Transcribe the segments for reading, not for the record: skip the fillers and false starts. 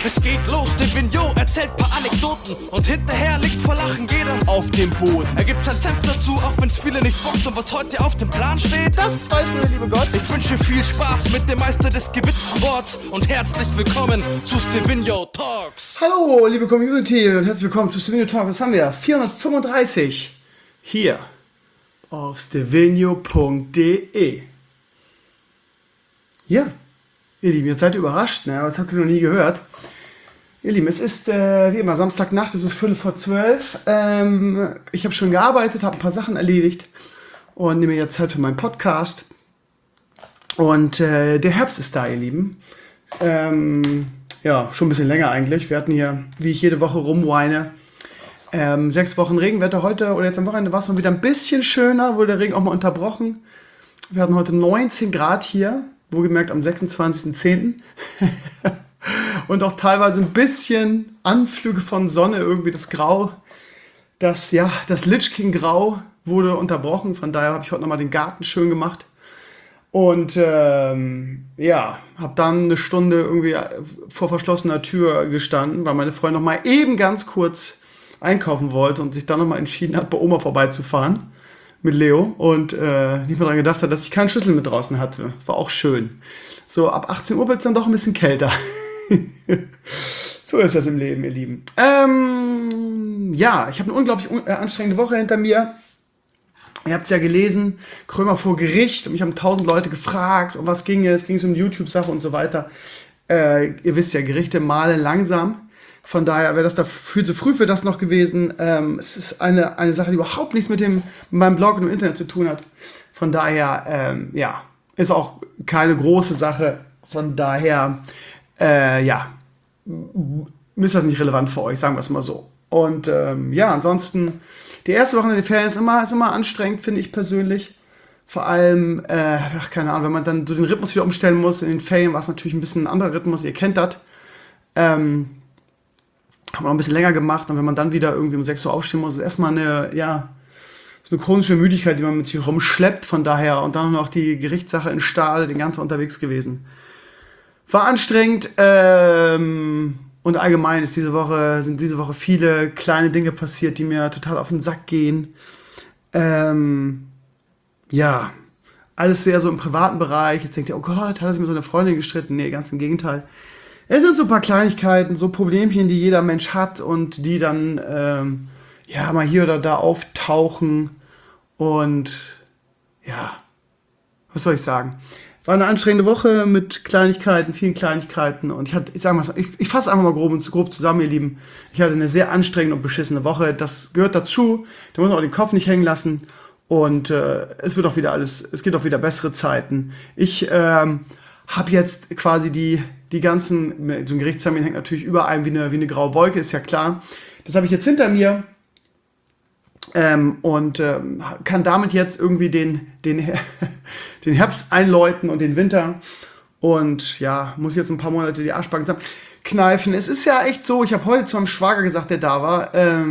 Es geht los, der Vigneault erzählt paar Anekdoten und hinterher liegt vor Lachen jeder auf dem Boden. Er gibt sein Senf dazu, auch wenn's viele nicht bockt. Und was heute auf dem Plan steht, das weiß nur der liebe Gott. Ich wünsche viel Spaß mit dem Meister des gewitzten Worts und herzlich willkommen zu Stevino Talks. Hallo, liebe Community und herzlich willkommen zu Stevino Talks. Was haben wir? 435 hier auf stevino.de. Ja, ihr Lieben, jetzt seid ihr überrascht, ne? Das habt ihr noch nie gehört. Ihr Lieben, es ist wie immer Samstagnacht, es ist 11:45. Ich habe schon gearbeitet, habe ein paar Sachen erledigt und nehme jetzt Zeit für meinen Podcast. Und der Herbst ist da, ihr Lieben. Ja, schon ein bisschen länger eigentlich. Wir hatten hier, wie ich jede Woche rumweine, 6 Wochen Regenwetter. Heute oder jetzt am Wochenende war es mal wieder ein bisschen schöner, wurde der Regen auch mal unterbrochen. Wir hatten heute 19 Grad hier, wohlgemerkt am 26.10. Und auch teilweise ein bisschen Anflüge von Sonne, irgendwie das Grau, das Litchking-Grau wurde unterbrochen. Von daher habe ich heute nochmal den Garten schön gemacht. Und habe dann eine Stunde irgendwie vor verschlossener Tür gestanden, weil meine Freundin noch mal eben ganz kurz einkaufen wollte und sich dann noch mal entschieden hat, bei Oma vorbeizufahren mit Leo und nicht mehr daran gedacht hat, dass ich keinen Schlüssel mit draußen hatte. War auch schön. So, ab 18 Uhr wird es dann doch ein bisschen kälter. So ist das im Leben, ihr Lieben. Ich habe eine unglaublich anstrengende Woche hinter mir. Ihr habt es ja gelesen, Krömer vor Gericht und mich haben 1000 Leute gefragt, um was ging es? Ging es um die YouTube-Sache und so weiter. Ihr wisst ja, Gerichte mahlen langsam. Von daher wäre das da viel zu früh für das noch gewesen. Es ist eine Sache, die überhaupt nichts mit meinem Blog und dem Internet zu tun hat. Von daher, ist auch keine große Sache. Von daher, ist das nicht relevant für euch, sagen wir es mal so. Und ansonsten, die erste Woche in den Ferien ist immer anstrengend, finde ich persönlich. Vor allem, keine Ahnung, wenn man dann so den Rhythmus wieder umstellen muss. In den Ferien war es natürlich ein bisschen ein anderer Rhythmus, ihr kennt das. Haben wir noch ein bisschen länger gemacht. Und wenn man dann wieder irgendwie um 6 Uhr aufstehen muss, ist erstmal so eine chronische Müdigkeit, die man mit sich rumschleppt. Von daher, und dann noch die Gerichtssache in Stahl, den ganzen Tag unterwegs gewesen. War anstrengend, und allgemein sind diese Woche viele kleine Dinge passiert, die mir total auf den Sack gehen. Alles sehr so im privaten Bereich. Jetzt denkt ihr, oh Gott, hat er sich mit so einer Freundin gestritten? Nee, ganz im Gegenteil. Es sind so ein paar Kleinigkeiten, so Problemchen, die jeder Mensch hat und die dann mal hier oder da auftauchen. Und was soll ich sagen? War eine anstrengende Woche mit vielen Kleinigkeiten. Und ich fasse einfach mal grob zusammen, ihr Lieben. Ich hatte eine sehr anstrengende und beschissene Woche. Das gehört dazu. Da muss man auch den Kopf nicht hängen lassen. Und es geht auch wieder bessere Zeiten. Ich habe jetzt quasi die ganzen, so ein Gerichtstermin hängt natürlich über einem wie eine graue Wolke, ist ja klar. Das habe ich jetzt hinter mir. Kann damit jetzt irgendwie den Herbst einläuten und den Winter und muss jetzt ein paar Monate die Arschbacken zusammenkneifen. Es ist ja echt so, ich habe heute zu meinem Schwager gesagt, der da war,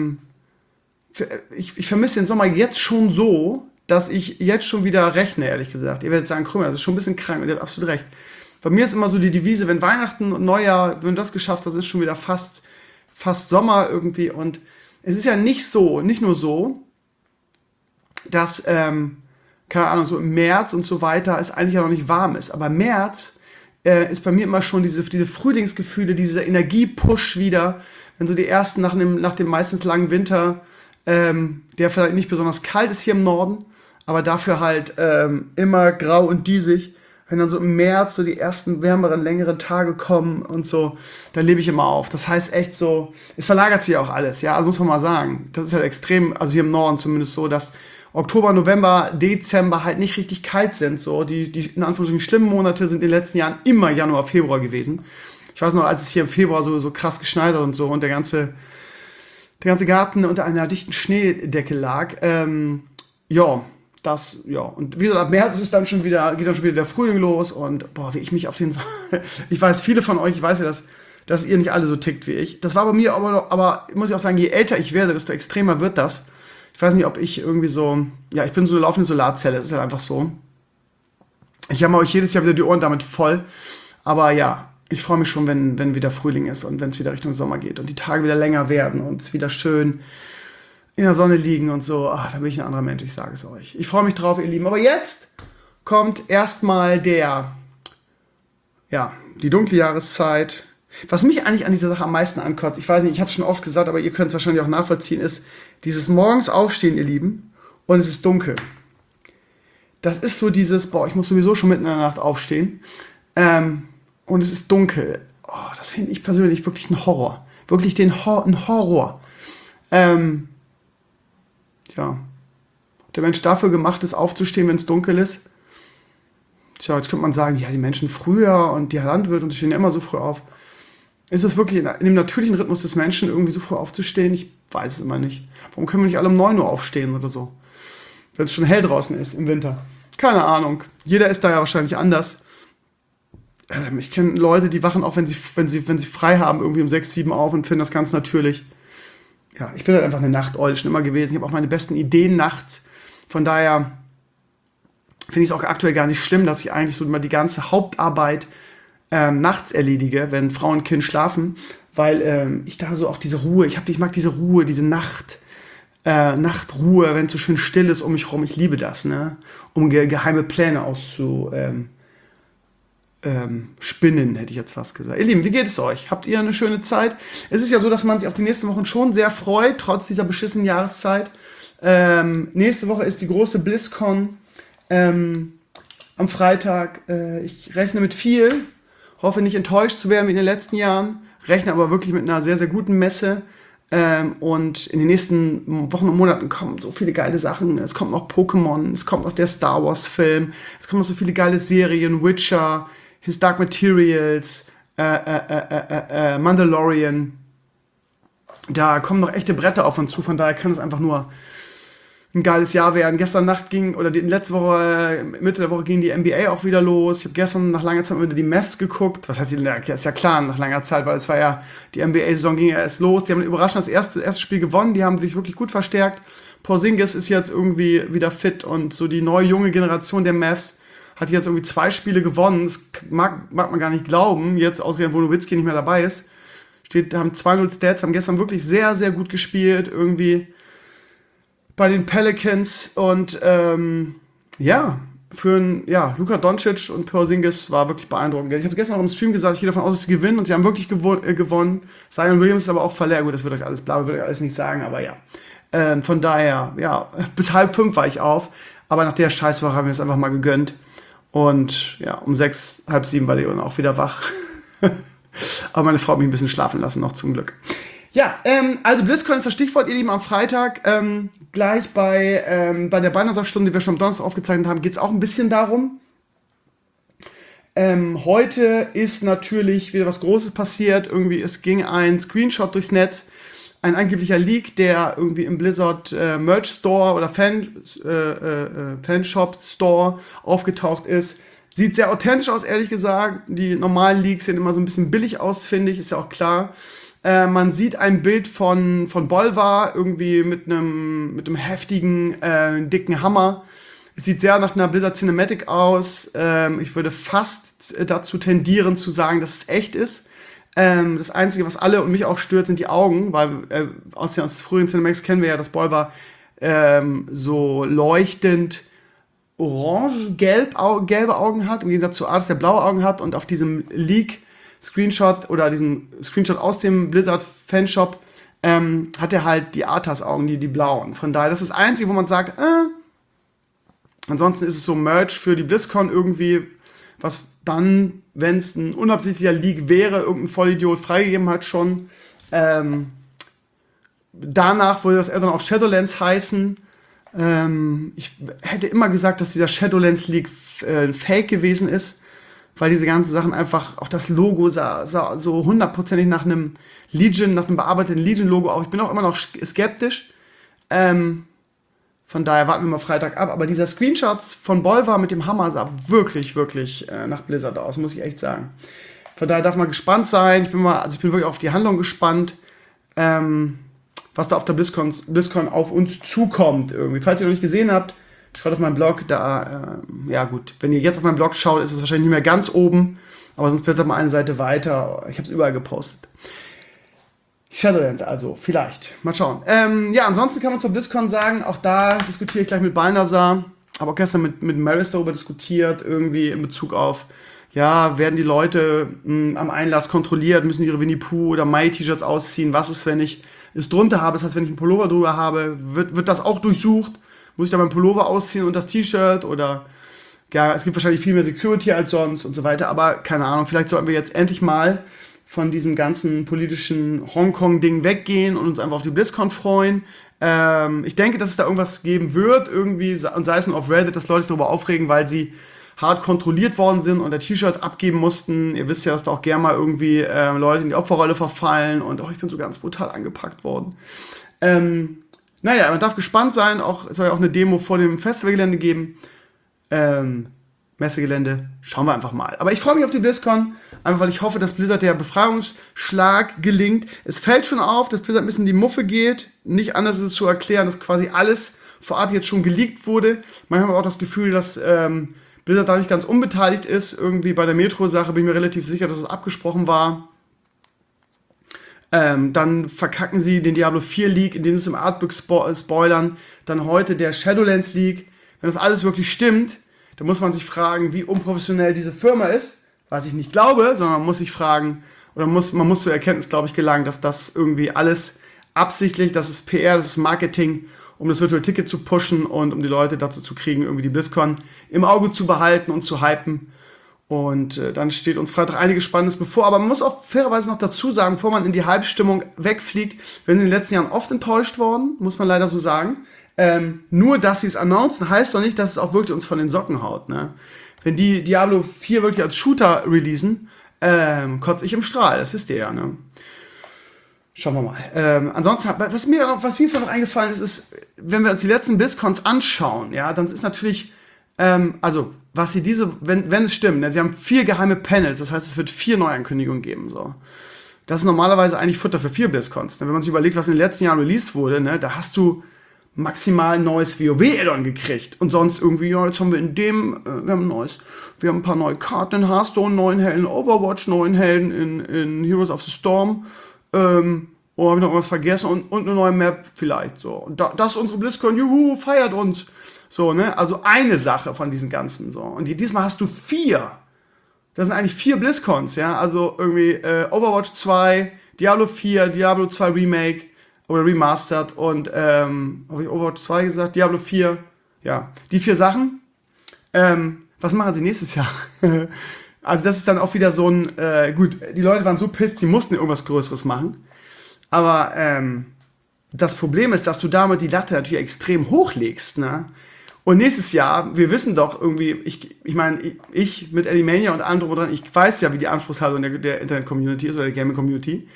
ich vermisse den Sommer jetzt schon so, dass ich jetzt schon wieder rechne, ehrlich gesagt. Ihr werdet sagen, Krümmer, das ist schon ein bisschen krank und ihr habt absolut recht. Bei mir ist immer so die Devise, wenn Weihnachten und Neujahr, wenn du das geschafft hast, ist schon wieder fast Sommer irgendwie. Und es ist ja nicht nur so, dass, keine Ahnung, so im März und so weiter es eigentlich ja noch nicht warm ist. Aber März ist bei mir immer schon diese Frühlingsgefühle, dieser Energiepush wieder, wenn so die ersten nach dem meistens langen Winter, der vielleicht nicht besonders kalt ist hier im Norden, aber dafür halt immer grau und diesig. Wenn dann so im März so die ersten wärmeren, längeren Tage kommen und so, da lebe ich immer auf. Das heißt echt so, es verlagert sich auch alles, ja, also muss man mal sagen. Das ist halt extrem, also hier im Norden zumindest so, dass Oktober, November, Dezember halt nicht richtig kalt sind. So, die in Anführungsstrichen schlimmen Monate sind in den letzten Jahren immer Januar, Februar gewesen. Ich weiß noch, als es hier im Februar so krass geschneit hat und so und der ganze Garten unter einer dichten Schneedecke lag. Und wie gesagt, ab März geht dann schon wieder der Frühling los und wie ich mich auf den ich weiß, viele von euch, ich weiß ja, dass ihr nicht alle so tickt wie ich. Das war bei mir aber muss ich auch sagen, je älter ich werde, desto extremer wird das. Ich weiß nicht, ob ich irgendwie so, ich bin so eine laufende Solarzelle, das ist halt einfach so. Ich habe euch jedes Jahr wieder die Ohren damit voll, aber ich freue mich schon, wenn wieder Frühling ist und wenn es wieder Richtung Sommer geht und die Tage wieder länger werden und es wieder schön in der Sonne liegen und so. Ach, da bin ich ein anderer Mensch, ich sage es euch. Ich freue mich drauf, ihr Lieben. Aber jetzt kommt erstmal die dunkle Jahreszeit. Was mich eigentlich an dieser Sache am meisten ankotzt, ich weiß nicht, ich habe es schon oft gesagt, aber ihr könnt es wahrscheinlich auch nachvollziehen, ist dieses morgens aufstehen, ihr Lieben, und es ist dunkel. Das ist so dieses, ich muss sowieso schon mitten in der Nacht aufstehen, und es ist dunkel. Oh, das finde ich persönlich wirklich ein Horror. Wirklich ein Horror. Der Mensch dafür gemacht ist, aufzustehen, wenn es dunkel ist. Tja, jetzt könnte man sagen, ja, die Menschen früher und die Landwirte, und die stehen ja immer so früh auf. Ist es wirklich in dem natürlichen Rhythmus des Menschen, irgendwie so früh aufzustehen? Ich weiß es immer nicht. Warum können wir nicht alle um 9 Uhr aufstehen oder so? Wenn es schon hell draußen ist im Winter. Keine Ahnung. Jeder ist da ja wahrscheinlich anders. Ich kenne Leute, die wachen auch, wenn sie frei haben, irgendwie um 6, 7 auf und finden das ganz natürlich. Ja, ich bin halt einfach eine Nachteule schon immer gewesen. Ich habe auch meine besten Ideen nachts. Von daher finde ich es auch aktuell gar nicht schlimm, dass ich eigentlich so immer die ganze Hauptarbeit nachts erledige, wenn Frau und Kind schlafen, weil ich da so auch diese Ruhe, ich mag diese Ruhe, diese Nachtruhe, wenn es so schön still ist um mich rum. Ich liebe das, ne? Um geheime Pläne auszuspinnen, hätte ich jetzt fast gesagt. Ihr Lieben, wie geht es euch? Habt ihr eine schöne Zeit? Es ist ja so, dass man sich auf die nächsten Wochen schon sehr freut, trotz dieser beschissenen Jahreszeit. Nächste Woche ist die große BlizzCon am Freitag. Ich rechne mit viel, hoffe nicht enttäuscht zu werden wie in den letzten Jahren, rechne aber wirklich mit einer sehr, sehr guten Messe. Und in den nächsten Wochen und Monaten kommen so viele geile Sachen. Es kommt noch Pokémon, es kommt noch der Star Wars Film, es kommen noch so viele geile Serien, Witcher, His Dark Materials, Mandalorian. Da kommen noch echte Bretter auf uns zu, von daher kann es einfach nur ein geiles Jahr werden. Gestern Nacht letzte Woche, Mitte der Woche ging die NBA auch wieder los. Ich habe gestern nach langer Zeit wieder die Mavs geguckt. Was heißt, ist ja klar, nach langer Zeit, weil es war ja, die NBA-Saison ging ja erst los. Die haben überraschend das erste Spiel gewonnen. Die haben sich wirklich gut verstärkt. Porzingis ist jetzt irgendwie wieder fit und so die neue junge Generation der Mavs hat jetzt irgendwie 2 Spiele gewonnen. Das mag man gar nicht glauben, jetzt ausgerechnet, wo Nowitzki nicht mehr dabei ist. Haben 2-0 Stats, haben gestern wirklich sehr, sehr gut gespielt, irgendwie bei den Pelicans und Luka Doncic und Porzingis war wirklich beeindruckend. Ich habe gestern auch im Stream gesagt, ich gehe davon aus, dass sie gewinnen und sie haben wirklich gewonnen. Zion Williams ist aber auch verletzt. Gut, das wird euch alles bla, würde ich alles nicht sagen, aber ja. Von daher, ja, bis 4:30 war ich auf, aber nach der Scheißwoche haben wir es einfach mal gegönnt und ja, um 6, 6:30 war Leon auch wieder wach. Aber meine Frau hat mich ein bisschen schlafen lassen, noch zum Glück. Ja, also BlizzCon ist das Stichwort, ihr Lieben, am Freitag. Gleich bei der Bannersachstunde, die wir schon am Donnerstag aufgezeichnet haben, geht es auch ein bisschen darum. Heute ist natürlich wieder was Großes passiert. Irgendwie, es ging ein Screenshot durchs Netz. Ein angeblicher Leak, der irgendwie im Blizzard Merch Store oder Fanshop Store aufgetaucht ist. Sieht sehr authentisch aus, ehrlich gesagt. Die normalen Leaks sehen immer so ein bisschen billig aus, finde ich, ist ja auch klar. Man sieht ein Bild von Bolvar irgendwie mit einem heftigen, dicken Hammer. Es sieht sehr nach einer Blizzard Cinematic aus. Ich würde fast dazu tendieren zu sagen, dass es echt ist. Das Einzige, was alle und mich auch stört, sind die Augen, weil aus früheren Cinematics kennen wir ja, dass Bolvar so leuchtend orange-gelbe Augen hat, im Gegensatz zu Arthas, der blaue Augen hat, und auf diesem Leak-Screenshot oder diesem Screenshot aus dem Blizzard-Fanshop hat er halt die Arthas-Augen, die blauen. Von daher, das ist das Einzige, wo man sagt, ansonsten ist es so Merch für die BlizzCon irgendwie, was dann, wenn es ein unabsichtlicher Leak wäre, irgendein Vollidiot freigegeben hat schon. Danach würde das eher dann auch Shadowlands heißen. Ich hätte immer gesagt, dass dieser Shadowlands-Leak fake gewesen ist, weil diese ganzen Sachen einfach, auch das Logo sah so hundertprozentig nach einem bearbeiteten Legion-Logo aus. Ich bin auch immer noch skeptisch. Von daher warten wir mal Freitag ab. Aber dieser Screenshot von Bolvar mit dem Hammer sah wirklich, wirklich nach Blizzard aus, muss ich echt sagen. Von daher darf man gespannt sein. Ich bin wirklich auf die Handlung gespannt. Was da auf der BlizzCon auf uns zukommt irgendwie. Falls ihr noch nicht gesehen habt, Schaut auf meinen Blog, da, ja gut, wenn ihr jetzt auf meinen Blog schaut, ist es wahrscheinlich nicht mehr ganz oben, aber sonst blättert mal eine Seite weiter. Ich habe es überall gepostet. Shadowlands also, vielleicht. Mal schauen. Ja, ansonsten kann man zur BlizzCon sagen, auch da diskutiere ich gleich mit Balnazar, habe auch gestern mit Maris darüber diskutiert, irgendwie in Bezug auf, ja, werden die Leute am Einlass kontrolliert, müssen ihre Winnie-Pooh oder Mai-T-Shirts ausziehen, was ist, wenn ich es drunter habe, das heißt, wenn ich einen Pullover drüber habe, wird das auch durchsucht, muss ich da meinen Pullover ausziehen und das T-Shirt oder, ja, es gibt wahrscheinlich viel mehr Security als sonst und so weiter, aber keine Ahnung, vielleicht sollten wir jetzt endlich mal von diesem ganzen politischen Hongkong-Ding weggehen und uns einfach auf die BlizzCon freuen. Ich denke, dass es da irgendwas geben wird, irgendwie, und sei es nur auf Reddit, dass Leute sich darüber aufregen, weil sie hart kontrolliert worden sind und der T-Shirt abgeben mussten. Ihr wisst ja, dass da auch gerne mal irgendwie Leute in die Opferrolle verfallen und ich bin so ganz brutal angepackt worden. Naja, man darf gespannt sein, es soll ja auch eine Demo vor dem Festivalgelände geben. Messegelände, schauen wir einfach mal. Aber ich freue mich auf die BlizzCon, einfach weil ich hoffe, dass Blizzard der Befreiungsschlag gelingt. Es fällt schon auf, dass Blizzard ein bisschen in die Muffe geht. Nicht anders ist es zu erklären, dass quasi alles vorab jetzt schon geleakt wurde. Manchmal habe ich auch das Gefühl, dass Blizzard da nicht ganz unbeteiligt ist. Irgendwie bei der Metro-Sache bin ich mir relativ sicher, dass es abgesprochen war. Dann verkacken sie den Diablo 4 Leak, indem sie es im Artbook spoilern. Dann heute der Shadowlands Leak. Wenn das alles wirklich stimmt, dann muss man sich fragen, wie unprofessionell diese Firma ist. Was ich nicht glaube, sondern man muss sich fragen, oder man muss zur Erkenntnis, glaube ich, gelangen, dass das irgendwie alles absichtlich, das ist PR, das ist Marketing, um das Virtual Ticket zu pushen und um die Leute dazu zu kriegen, irgendwie die BlizzCon im Auge zu behalten und zu hypen. Und dann steht uns Freitag einiges Spannendes bevor. Aber man muss auch fairerweise noch dazu sagen, bevor man in die Hype-Stimmung wegfliegt, wir sind in den letzten Jahren oft enttäuscht worden, muss man leider so sagen. Nur, dass sie es announcen, heißt doch nicht, dass es auch wirklich uns von den Socken haut. Ne? Wenn die Diablo 4 wirklich als Shooter releasen, kotze ich im Strahl, das wisst ihr ja. Ne? Schauen wir mal. Ansonsten, was mir noch eingefallen ist, wenn wir uns die letzten BlizzCons anschauen, ja, dann ist natürlich, was sie wenn es stimmt, ne, sie haben 4 geheime Panels, das heißt, es wird 4 Neuankündigungen geben, so. Das ist normalerweise eigentlich Futter für 4 BlizzCons. Ne? Wenn man sich überlegt, was in den letzten Jahren released wurde, ne, da hast du maximal ein neues WoW-Add-on gekriegt. Und sonst irgendwie, ja, jetzt haben wir wir haben ein paar neue Karten in Hearthstone, neuen Helden in Overwatch, neuen Helden in Heroes of the Storm, habe ich noch irgendwas vergessen und eine neue Map vielleicht, so. Und das ist unsere BlizzCon, juhu, feiert uns. So, ne, also eine Sache von diesen ganzen, so. Und diesmal hast du 4. Das sind eigentlich 4 BlizzCons, ja, also irgendwie Overwatch 2, Diablo 4, Diablo 2 Remake, oder Remastered und, habe ich Overwatch 2 gesagt? Diablo 4, ja. Die 4 Sachen. Was machen sie nächstes Jahr? Also das ist dann auch wieder so ein, gut, die Leute waren so pisst, sie mussten irgendwas Größeres machen. Aber das Problem ist, dass du damit die Latte natürlich extrem hochlegst, ne? Und nächstes Jahr, wir wissen doch irgendwie, ich meine, ich mit Alimania und allem drum und dran, ich weiß ja, wie die Anspruchshaltung der Internet-Community ist oder der Gaming-Community.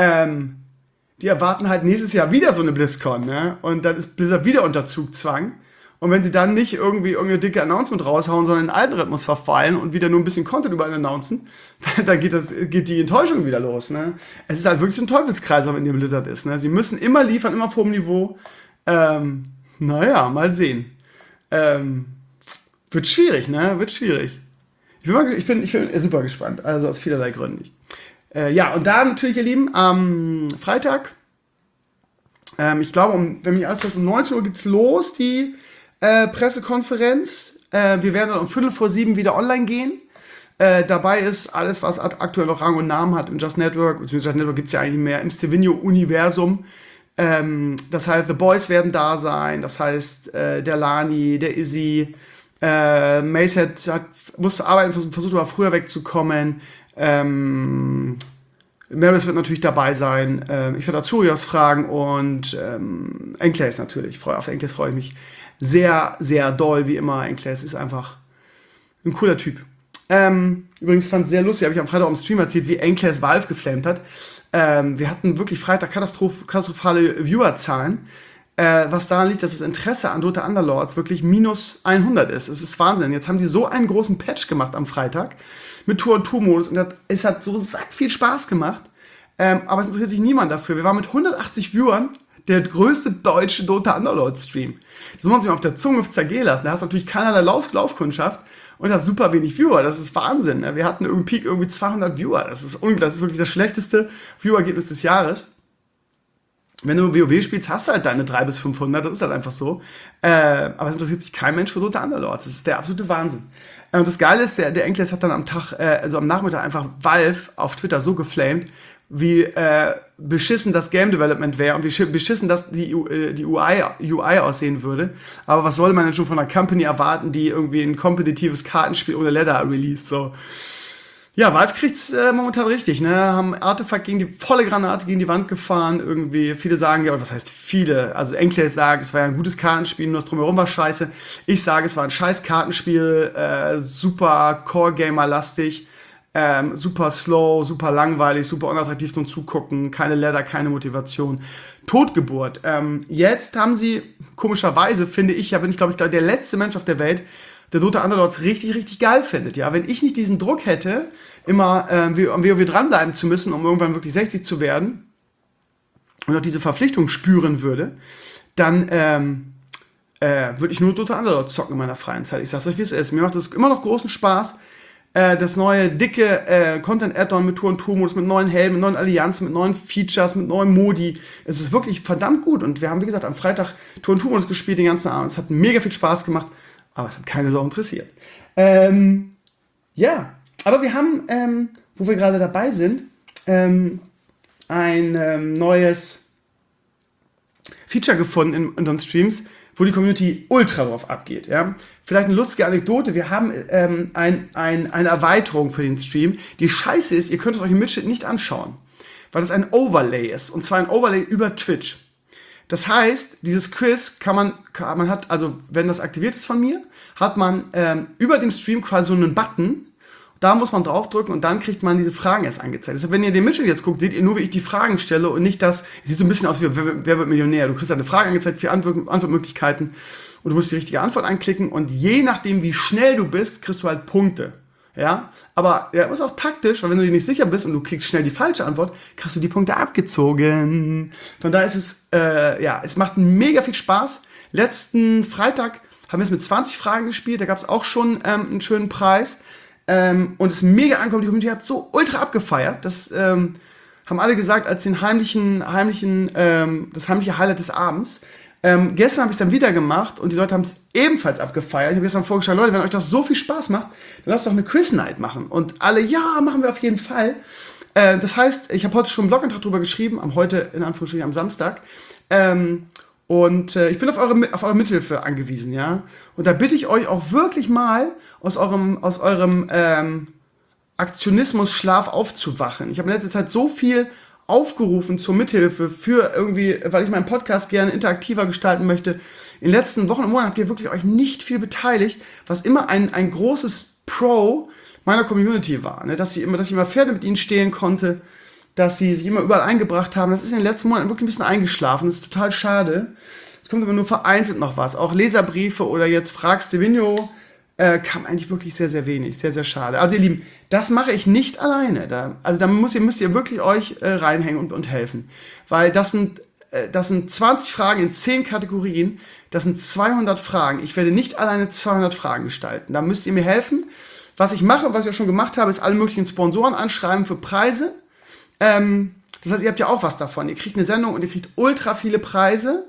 Die erwarten halt nächstes Jahr wieder so eine BlizzCon, ne? Und dann ist Blizzard wieder unter Zugzwang. Und wenn sie dann nicht irgendwie irgendeine dicke Announcement raushauen, sondern in den alten Rhythmus verfallen und wieder nur ein bisschen Content überall announcen, dann geht die Enttäuschung wieder los, ne? Es ist halt wirklich so ein Teufelskreis, in dem Blizzard ist, ne? Sie müssen immer liefern, immer auf hohem Niveau. Naja, mal sehen. Wird schwierig, ne? Wird schwierig. Ich bin super gespannt. Also aus vielerlei Gründen nicht. Ja, und da natürlich, ihr Lieben, am Freitag, ich glaube, wenn mich alles täuscht, um 19 Uhr geht's los, die Pressekonferenz. Wir werden dann um 6:45 wieder online gehen. Dabei ist alles, was aktuell noch Rang und Namen hat im Just Network, beziehungsweise Just Network gibt es ja eigentlich mehr, im Stevenio-Universum. Das heißt, The Boys werden da sein, das heißt, der Lani, der Izzy, Mace musste arbeiten, versucht aber früher wegzukommen. Maris wird natürlich dabei sein. Ich werde Azurias fragen und Enclaves natürlich. Auf Enclaves freue ich mich sehr, sehr doll, wie immer. Enclaves ist einfach ein cooler Typ. Übrigens fand es sehr lustig, habe ich am Freitag im Stream erzählt, wie Enclaves Valve geflammt hat. Wir hatten wirklich Freitag katastrophale Viewerzahlen, was daran liegt, dass das Interesse an Dota Underlords wirklich minus 100 ist. Es ist Wahnsinn. Jetzt haben die so einen großen Patch gemacht am Freitag mit Tour-und-Tour-Modus und es hat so viel Spaß gemacht, aber es interessiert sich niemand dafür. Wir waren mit 180 Viewern der größte deutsche Dota Underlord-Stream. Das muss man sich mal auf der Zunge zergehen lassen. Da hast du natürlich keinerlei Laufkundschaft und hast super wenig Viewer. Das ist Wahnsinn. Wir hatten im Peak irgendwie 200 Viewer. Das ist wirklich das schlechteste Viewergebnis des Jahres. Wenn du WoW spielst, hast du halt deine 300 bis 500. Das ist halt einfach so. Aber es interessiert sich kein Mensch für Dota Underlords. Das ist der absolute Wahnsinn. Und das Geile ist, der Enkles hat dann am Nachmittag einfach Valve auf Twitter so geflamed, wie beschissen das Game Development wäre und wie beschissen das die UI aussehen würde. Aber was sollte man denn schon von einer Company erwarten, die irgendwie ein kompetitives Kartenspiel ohne Ladder released? So. Ja, Valve kriegt's momentan richtig, ne? Haben Artefakt volle Granate gegen die Wand gefahren, irgendwie. Viele sagen, ja, was heißt viele? Also Enkles sagt, es war ja ein gutes Kartenspiel, nur das Drumherum war scheiße. Ich sage, es war ein scheiß Kartenspiel, super Core-Gamer-lastig, super slow, super langweilig, super unattraktiv zum Zugucken, keine Ladder, keine Motivation. Totgeburt. Jetzt haben sie, komischerweise, finde ich, bin ich, glaube ich, der letzte Mensch auf der Welt, der Dota Underlords richtig, richtig geil findet. Ja, wenn ich nicht diesen Druck hätte, immer am WoW dranbleiben zu müssen, um irgendwann wirklich 60 zu werden und auch diese Verpflichtung spüren würde, dann würde ich nur Dota Underlords zocken in meiner freien Zeit. Ich sag's euch, wie es ist. Mir macht es immer noch großen Spaß. Das neue, dicke Content-Add-on mit Tour- und Tour-Modus, mit neuen Helmen, mit neuen Allianzen, mit neuen Features, mit neuen Modi. Es ist wirklich verdammt gut. Und wir haben, wie gesagt, am Freitag Tour- und Tour-Modus gespielt den ganzen Abend. Es hat mega viel Spaß gemacht. Aber es hat keine Sau interessiert. Ja, aber wir haben, wo wir gerade dabei sind, ein neues Feature gefunden in unseren Streams, wo die Community ultra drauf abgeht. Ja? Vielleicht eine lustige Anekdote. Wir haben eine Erweiterung für den Stream. Die Scheiße ist, ihr könnt es euch im Mitschnitt nicht anschauen, weil das ein Overlay ist. Und zwar ein Overlay über Twitch. Das heißt, dieses Quiz also wenn das aktiviert ist von mir, hat man über dem Stream quasi so einen Button, da muss man draufdrücken und dann kriegt man diese Fragen erst angezeigt. Deshalb, wenn ihr den Mitschnitt jetzt guckt, seht ihr nur, wie ich die Fragen stelle und nicht das, es sieht so ein bisschen aus wie Wer wird Millionär? Du kriegst eine Frage angezeigt, 4 Antwortmöglichkeiten und du musst die richtige Antwort anklicken und je nachdem, wie schnell du bist, kriegst du halt Punkte. Ja, aber ja, ist auch taktisch, weil wenn du dir nicht sicher bist und du klickst schnell die falsche Antwort, kriegst du die Punkte abgezogen. Von daher ist es, es macht mega viel Spaß. Letzten Freitag haben wir es mit 20 Fragen gespielt, da gab es auch schon einen schönen Preis. Und es ist mega angekommen, die Community hat so ultra abgefeiert. Das haben alle gesagt, als das heimliche Highlight des Abends. Gestern habe ich es dann wieder gemacht und die Leute haben es ebenfalls abgefeiert. Ich habe gestern vorgeschlagen, Leute, wenn euch das so viel Spaß macht, dann lasst doch eine Quiz-Night machen. Und alle, ja, machen wir auf jeden Fall. Das heißt, ich habe heute schon einen Blogantrag drüber geschrieben, in Anführungsstrichen am Samstag. Ich bin auf eure Mithilfe angewiesen, ja. Und da bitte ich euch auch wirklich mal aus eurem Aktionismus-Schlaf aufzuwachen. Ich habe in letzter Zeit so viel aufgerufen zur Mithilfe weil ich meinen Podcast gerne interaktiver gestalten möchte. In den letzten Wochen und Monaten habt ihr wirklich euch nicht viel beteiligt, was immer ein großes Pro meiner Community war, ne? Dass ich immer Pferde mit ihnen stehlen konnte, dass sie sich immer überall eingebracht haben. Das ist in den letzten Monaten wirklich ein bisschen eingeschlafen. Das ist total schade. Es kommt aber nur vereinzelt noch was. Auch Leserbriefe oder jetzt Fragst Stevenio kam eigentlich wirklich sehr, sehr wenig. Sehr, sehr schade. Also ihr Lieben, das mache ich nicht alleine. Da müsst ihr wirklich euch reinhängen und helfen. Weil das sind 20 Fragen in 10 Kategorien. Das sind 200 Fragen. Ich werde nicht alleine 200 Fragen gestalten. Da müsst ihr mir helfen. Was ich mache, was ich auch schon gemacht habe, ist alle möglichen Sponsoren anschreiben für Preise. Das heißt, ihr habt ja auch was davon. Ihr kriegt eine Sendung und ihr kriegt ultra viele Preise.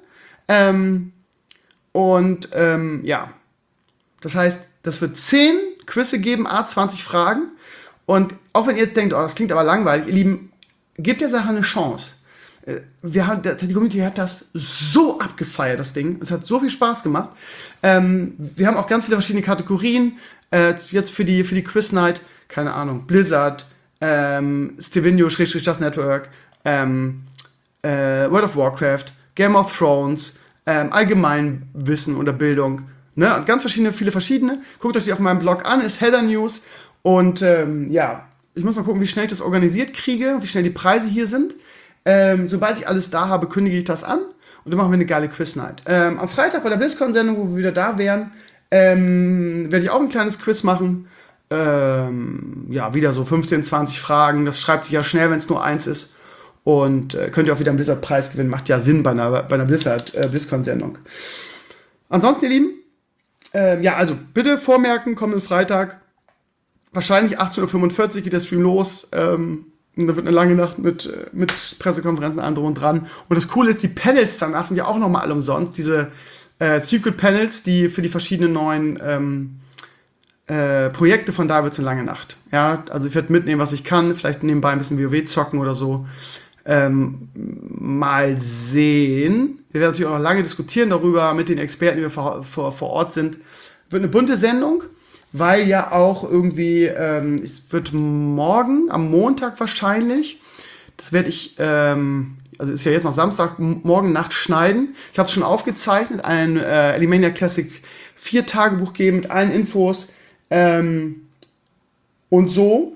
Das heißt, das wird 10 Quizze geben, 20 Fragen. Und auch wenn ihr jetzt denkt, das klingt aber langweilig, ihr Lieben, gebt der Sache eine Chance. Die Community hat das so abgefeiert, das Ding. Es hat so viel Spaß gemacht. Wir haben auch ganz viele verschiedene Kategorien. Jetzt für die Quiz-Night, keine Ahnung, Blizzard, Stevenio / das Network, World of Warcraft, Game of Thrones, Allgemeinwissen oder Bildung. Ne? Und ganz viele verschiedene. Guckt euch die auf meinem Blog an, ist Header News. Und ich muss mal gucken, wie schnell ich das organisiert kriege, wie schnell die Preise hier sind. Sobald ich alles da habe, kündige ich das an und dann machen wir eine geile Quiz-Night. Am Freitag bei der BlizzCon-Sendung, wo wir wieder da wären, werde ich auch ein kleines Quiz machen. Wieder so 15, 20 Fragen. Das schreibt sich ja schnell, wenn es nur eins ist. Und könnt ihr auch wieder einen Blizzard-Preis gewinnen. Macht ja Sinn bei einer BlizzCon-Sendung. Ansonsten, ihr Lieben, also bitte vormerken, kommenden Freitag. Wahrscheinlich 18:45 Uhr geht der Stream los. Und da wird eine lange Nacht mit Pressekonferenzen allem drum und dran. Und das Coole ist, die Panels danach sind ja auch nochmal alle umsonst. Diese Secret Panels, die für die verschiedenen neuen Projekte von da wird's eine lange Nacht. Ja, also ich werde mitnehmen, was ich kann. Vielleicht nebenbei ein bisschen WoW zocken oder so. Mal sehen. Wir werden natürlich auch noch lange diskutieren darüber mit den Experten, die wir vor Ort sind. Wird eine bunte Sendung, weil ja auch irgendwie, es wird morgen, am Montag wahrscheinlich, das werde ich, also ist ja jetzt noch Samstag, morgen Nacht schneiden. Ich habe es schon aufgezeichnet, ein Elimania Classic 4 Tagebuch geben mit allen Infos und so.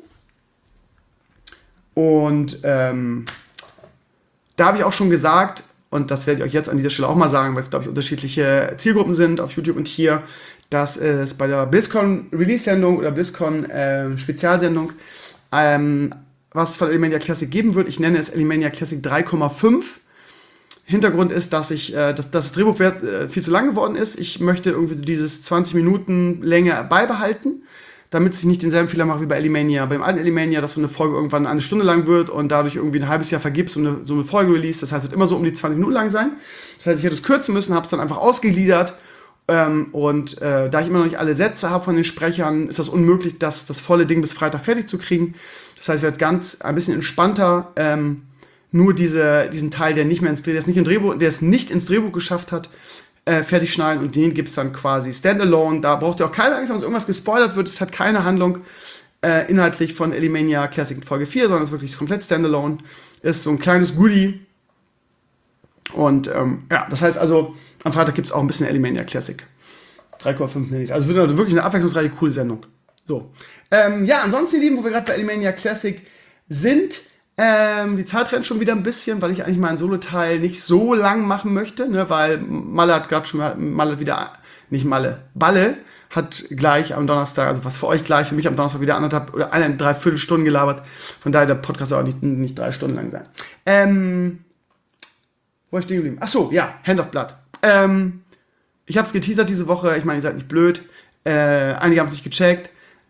Und da habe ich auch schon gesagt, und das werde ich euch jetzt an dieser Stelle auch mal sagen, weil es, glaube ich, unterschiedliche Zielgruppen sind auf YouTube und hier, dass es bei der BlizzCon Release-Sendung oder BlizzCon Spezialsendung was von Elimania Classic geben wird. Ich nenne es Elimania Classic 3,5. Hintergrund ist, dass das Drehbuch viel zu lang geworden ist. Ich möchte irgendwie so dieses 20 Minuten Länge beibehalten, damit ich nicht denselben Fehler mache wie bei Elimania. Beim alten Elimania, dass so eine Folge irgendwann eine Stunde lang wird und dadurch irgendwie ein halbes Jahr vergibt, so eine Folge release. Das heißt, es wird immer so um die 20 Minuten lang sein. Das heißt, ich hätte es kürzen müssen, habe es dann einfach ausgegliedert. Da ich immer noch nicht alle Sätze habe von den Sprechern, ist das unmöglich, das volle Ding bis Freitag fertig zu kriegen. Das heißt, ich werde jetzt ein bisschen entspannter nur diesen Teil, der nicht ins Drehbuch geschafft hat, fertig schneiden, und den gibt es dann quasi standalone. Da braucht ihr auch keine Angst, dass irgendwas gespoilert wird. Es hat keine Handlung inhaltlich von Elimania Classic Folge 4, sondern es ist wirklich komplett standalone. Ist so ein kleines Goodie. Und das heißt also, am Freitag gibt es auch ein bisschen Elimania Classic. 3,5 nenne ich. Also wird also wirklich eine abwechslungsreiche, coole Sendung. So. Ansonsten, ihr Lieben, wo wir gerade bei Elimania Classic sind, die Zeit rennt schon wieder ein bisschen, weil ich eigentlich meinen Solo-Teil nicht so lang machen möchte, ne, weil Balle hat gleich am Donnerstag, also was für euch gleich, für mich am Donnerstag wieder 1,5 oder 1,75 Stunden gelabert. Von daher, der Podcast soll auch nicht 3 Stunden lang sein. Wo ist ich stehen geblieben? Achso, ja, Hand of Blood. Ich habe es geteasert diese Woche, ich meine, ihr seid nicht blöd. Einige haben es nicht gecheckt.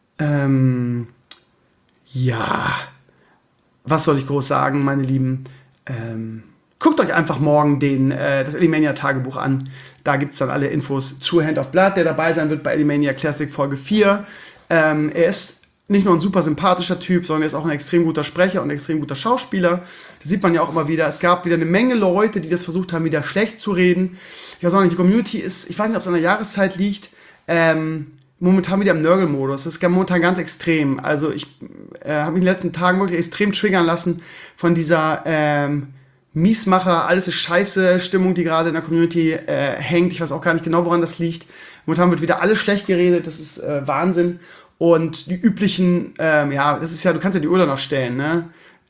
Was soll ich groß sagen, meine Lieben? Guckt euch einfach morgen das Elimania-Tagebuch an. Da gibt es dann alle Infos zu Hand of Blood, der dabei sein wird bei Elimania Classic Folge 4. Er ist nicht nur ein super sympathischer Typ, sondern er ist auch ein extrem guter Sprecher und ein extrem guter Schauspieler. Das sieht man ja auch immer wieder. Es gab wieder eine Menge Leute, die das versucht haben, wieder schlecht zu reden. Ich weiß auch nicht, die Community ist, ich weiß nicht, ob es an der Jahreszeit liegt, momentan wieder im Nörgelmodus. Das ist momentan ganz extrem. Also ich habe mich in den letzten Tagen wirklich extrem triggern lassen von dieser Miesmacher, alles ist scheiße Stimmung, die gerade in der Community hängt. Ich weiß auch gar nicht genau, woran das liegt. Momentan wird wieder alles schlecht geredet. Das ist Wahnsinn. Und die üblichen, das ist ja, du kannst ja die Uhr noch stellen, ne?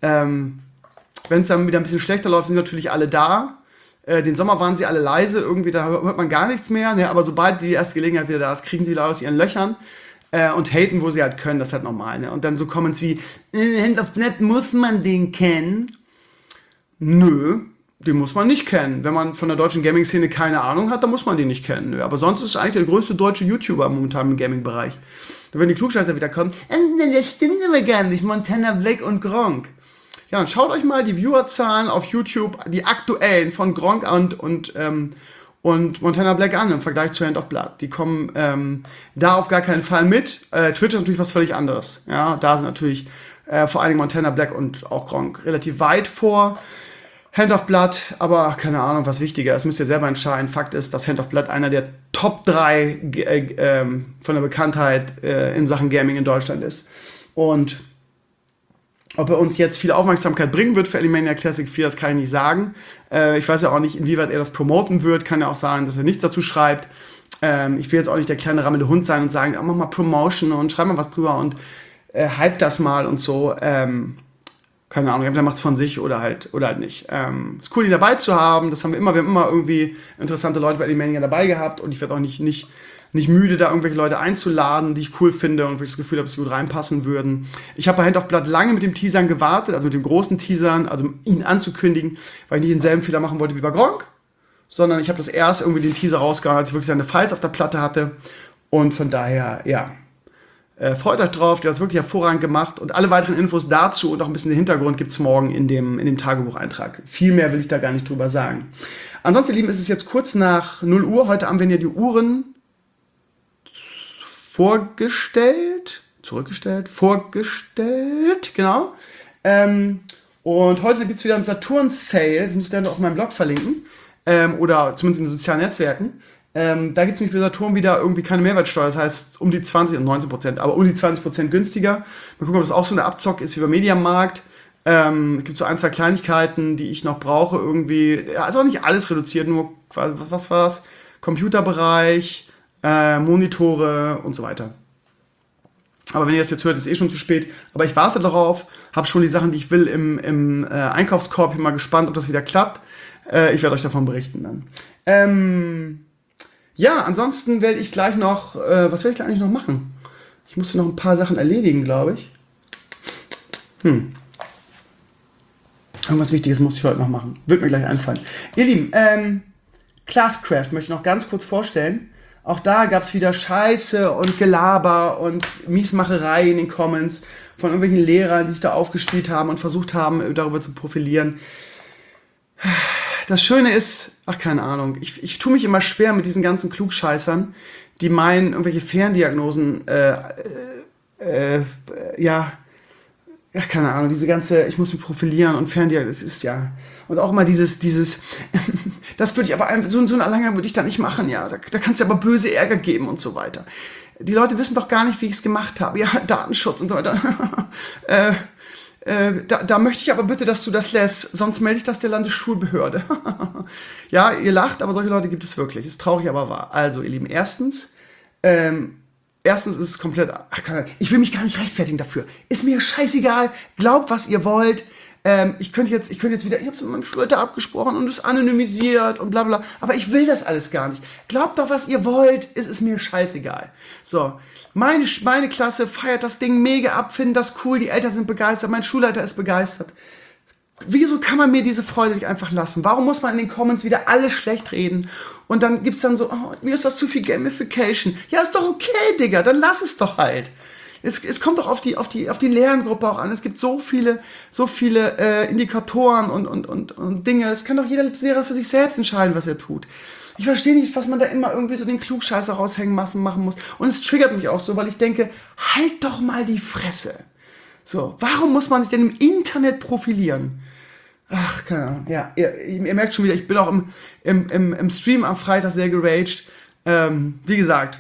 Wenn es dann wieder ein bisschen schlechter läuft, sind natürlich alle da. Den Sommer waren sie alle leise, irgendwie, da hört man gar nichts mehr, ne? Aber sobald die erste Gelegenheit wieder da ist, kriegen sie wieder aus ihren Löchern und haten, wo sie halt können, das ist halt normal, ne? Und dann so Comments wie, Hand of Blood, muss man den kennen? Nö, den muss man nicht kennen. Wenn man von der deutschen Gaming-Szene keine Ahnung hat, dann muss man den nicht kennen. Nö. Aber sonst ist es eigentlich der größte deutsche YouTuber momentan im Gaming-Bereich. Da werden die Klugscheißer wieder kommen, das stimmt aber gar nicht, Montana Black und Gronkh. Ja, und schaut euch mal die Viewerzahlen auf YouTube, die aktuellen von Gronkh und Montana Black an im Vergleich zu Hand of Blood. Die kommen da auf gar keinen Fall mit. Twitch ist natürlich was völlig anderes. Ja, da sind natürlich vor allen Dingen Montana Black und auch Gronkh relativ weit vor Hand of Blood, aber keine Ahnung, was wichtiger ist, müsst ihr selber entscheiden. Fakt ist, dass Hand of Blood einer der Top 3 von der Bekanntheit in Sachen Gaming in Deutschland ist. Und ob er uns jetzt viel Aufmerksamkeit bringen wird für Elimania Classic 4, das kann ich nicht sagen. Ich weiß ja auch nicht, inwieweit er das promoten wird. Kann ja auch sagen, dass er nichts dazu schreibt. Ich will jetzt auch nicht der kleine rammelnde Hund sein und sagen, mach mal Promotion und schreib mal was drüber und hype das mal und so. Keine Ahnung, entweder macht es von sich oder halt nicht. Ist cool, die dabei zu haben. Wir haben immer irgendwie interessante Leute bei Elimania dabei gehabt und ich werde auch nicht nicht müde, da irgendwelche Leute einzuladen, die ich cool finde und wo ich das Gefühl habe, dass sie gut reinpassen würden. Ich habe bei Hand auf Blatt lange mit dem Teasern gewartet, also mit dem großen Teasern, also ihn anzukündigen, weil ich nicht denselben Fehler machen wollte wie bei Gronkh, sondern ich habe das erst irgendwie den Teaser rausgehauen, als ich wirklich seine Files auf der Platte hatte. Und von daher, ja, freut euch drauf, der hat es wirklich hervorragend gemacht. Und alle weiteren Infos dazu und auch ein bisschen den Hintergrund gibt es morgen in dem Tagebucheintrag. Viel mehr will ich da gar nicht drüber sagen. Ansonsten, ihr Lieben, ist es jetzt kurz nach 0 Uhr. Heute Abend werden ja die Uhren vorgestellt, genau. Und heute gibt es wieder einen Saturn-Sale, das muss ich dann auf meinem Blog verlinken, oder zumindest in den sozialen Netzwerken. Da gibt es nämlich bei Saturn wieder irgendwie keine Mehrwertsteuer, das heißt um die 20 und 19%, aber um die 20% günstiger. Mal gucken, ob das auch so eine Abzock ist wie beim Mediamarkt. Es gibt so ein, zwei Kleinigkeiten, die ich noch brauche irgendwie. Ja, ist auch nicht alles reduziert, nur, was war's? Computerbereich, Monitore und so weiter. Aber wenn ihr das jetzt hört, ist es eh schon zu spät. Aber ich warte darauf, habe schon die Sachen, die ich will, im Einkaufskorb. Bin mal gespannt, ob das wieder klappt. Ich werde euch davon berichten dann. Ja, ansonsten werde ich gleich noch, was werde ich da eigentlich noch machen? Ich musste noch ein paar Sachen erledigen, glaube ich. Irgendwas Wichtiges muss ich heute noch machen. Wird mir gleich einfallen. Ihr Lieben, Classcraft möchte ich noch ganz kurz vorstellen. Auch da gab es wieder Scheiße und Gelaber und Miesmacherei in den Comments von irgendwelchen Lehrern, die sich da aufgespielt haben und versucht haben, darüber zu profilieren. Das Schöne ist, keine Ahnung, ich tue mich immer schwer mit diesen ganzen Klugscheißern, die meinen, irgendwelche Ferndiagnosen, keine Ahnung, diese ganze, ich muss mich profilieren und Ferndiagnosen, das ist ja, und auch immer dieses, das würde ich aber, so eine Lange würde ich da nicht machen, ja, da kann es ja aber böse Ärger geben und so weiter. Die Leute wissen doch gar nicht, wie ich es gemacht habe, ja, Datenschutz und so weiter. Da möchte ich aber bitte, dass du das lässt, sonst melde ich das der Landesschulbehörde. Ja, ihr lacht, aber solche Leute gibt es wirklich. Ist traurig, aber wahr. Also, ihr Lieben, erstens ist es komplett, ich will mich gar nicht rechtfertigen dafür. Ist mir scheißegal, glaubt, was ihr wollt. Ich könnte jetzt wieder, ich habe es mit meinem Schulleiter abgesprochen und es anonymisiert und bla bla, aber ich will das alles gar nicht. Glaubt doch, was ihr wollt, es ist mir scheißegal. So, meine Klasse feiert das Ding mega ab, finden das cool, die Eltern sind begeistert, mein Schulleiter ist begeistert. Wieso kann man mir diese Freude nicht einfach lassen? Warum muss man in den Comments wieder alles schlecht reden? Und dann gibt's dann so, mir ist das zu viel Gamification. Ja, ist doch okay, Digga, dann lass es doch halt. Es kommt doch auf die Lerngruppe auch an. Es gibt so viele Indikatoren und Dinge. Es kann doch jeder Lehrer für sich selbst entscheiden, was er tut. Ich verstehe nicht, was man da immer irgendwie so den Klugscheißer raushängen machen muss. Und es triggert mich auch so, weil ich denke, halt doch mal die Fresse. So, warum muss man sich denn im Internet profilieren? Keine Ahnung. Ja, ihr merkt schon wieder, ich bin auch im Stream am Freitag sehr geraged. Wie gesagt,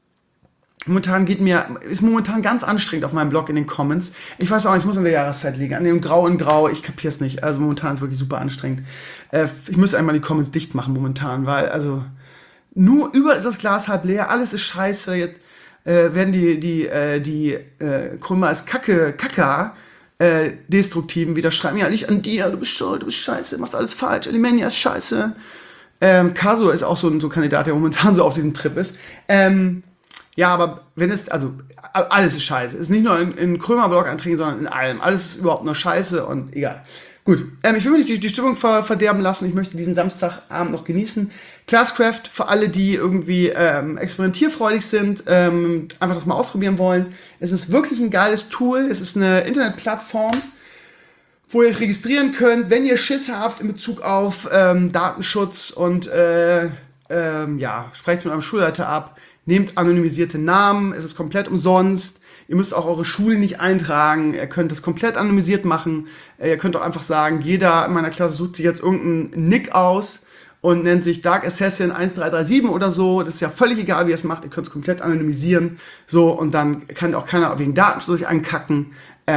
ist momentan ganz anstrengend auf meinem Blog in den Comments. Ich weiß auch nicht, es muss an der Jahreszeit liegen. An dem Grau in Grau, ich kapier's nicht. Also momentan ist es wirklich super anstrengend. Ich muss einmal die Comments dicht machen momentan, weil, also, nur überall ist das Glas halb leer, alles ist scheiße. Jetzt werden die Krümmer als Kaka Destruktiven wieder schreiben, ja, nicht an dir, du bist schuld, du bist scheiße, du machst alles falsch, Elimenia ist scheiße. Kaso ist auch so ein Kandidat, der momentan so auf diesem Trip ist. Ja, aber wenn es, also, alles ist scheiße. Es ist nicht nur in Krömer-Blog-Einträgen, sondern in allem. Alles ist überhaupt nur scheiße und egal. Gut, ich will mir nicht die Stimmung verderben lassen. Ich möchte diesen Samstagabend noch genießen. Classcraft, für alle, die irgendwie experimentierfreudig sind, einfach das mal ausprobieren wollen. Es ist wirklich ein geiles Tool. Es ist eine Internetplattform, wo ihr euch registrieren könnt, wenn ihr Schiss habt in Bezug auf Datenschutz und sprecht mit eurem Schulleiter ab. Nehmt anonymisierte Namen, es ist komplett umsonst. Ihr müsst auch eure Schule nicht eintragen. Ihr könnt es komplett anonymisiert machen. Ihr könnt auch einfach sagen, jeder in meiner Klasse sucht sich jetzt irgendeinen Nick aus und nennt sich Dark Assassin 1337 oder so. Das ist ja völlig egal, wie ihr es macht. Ihr könnt es komplett anonymisieren. So, und dann kann auch keiner wegen Datenschutz sich ankacken.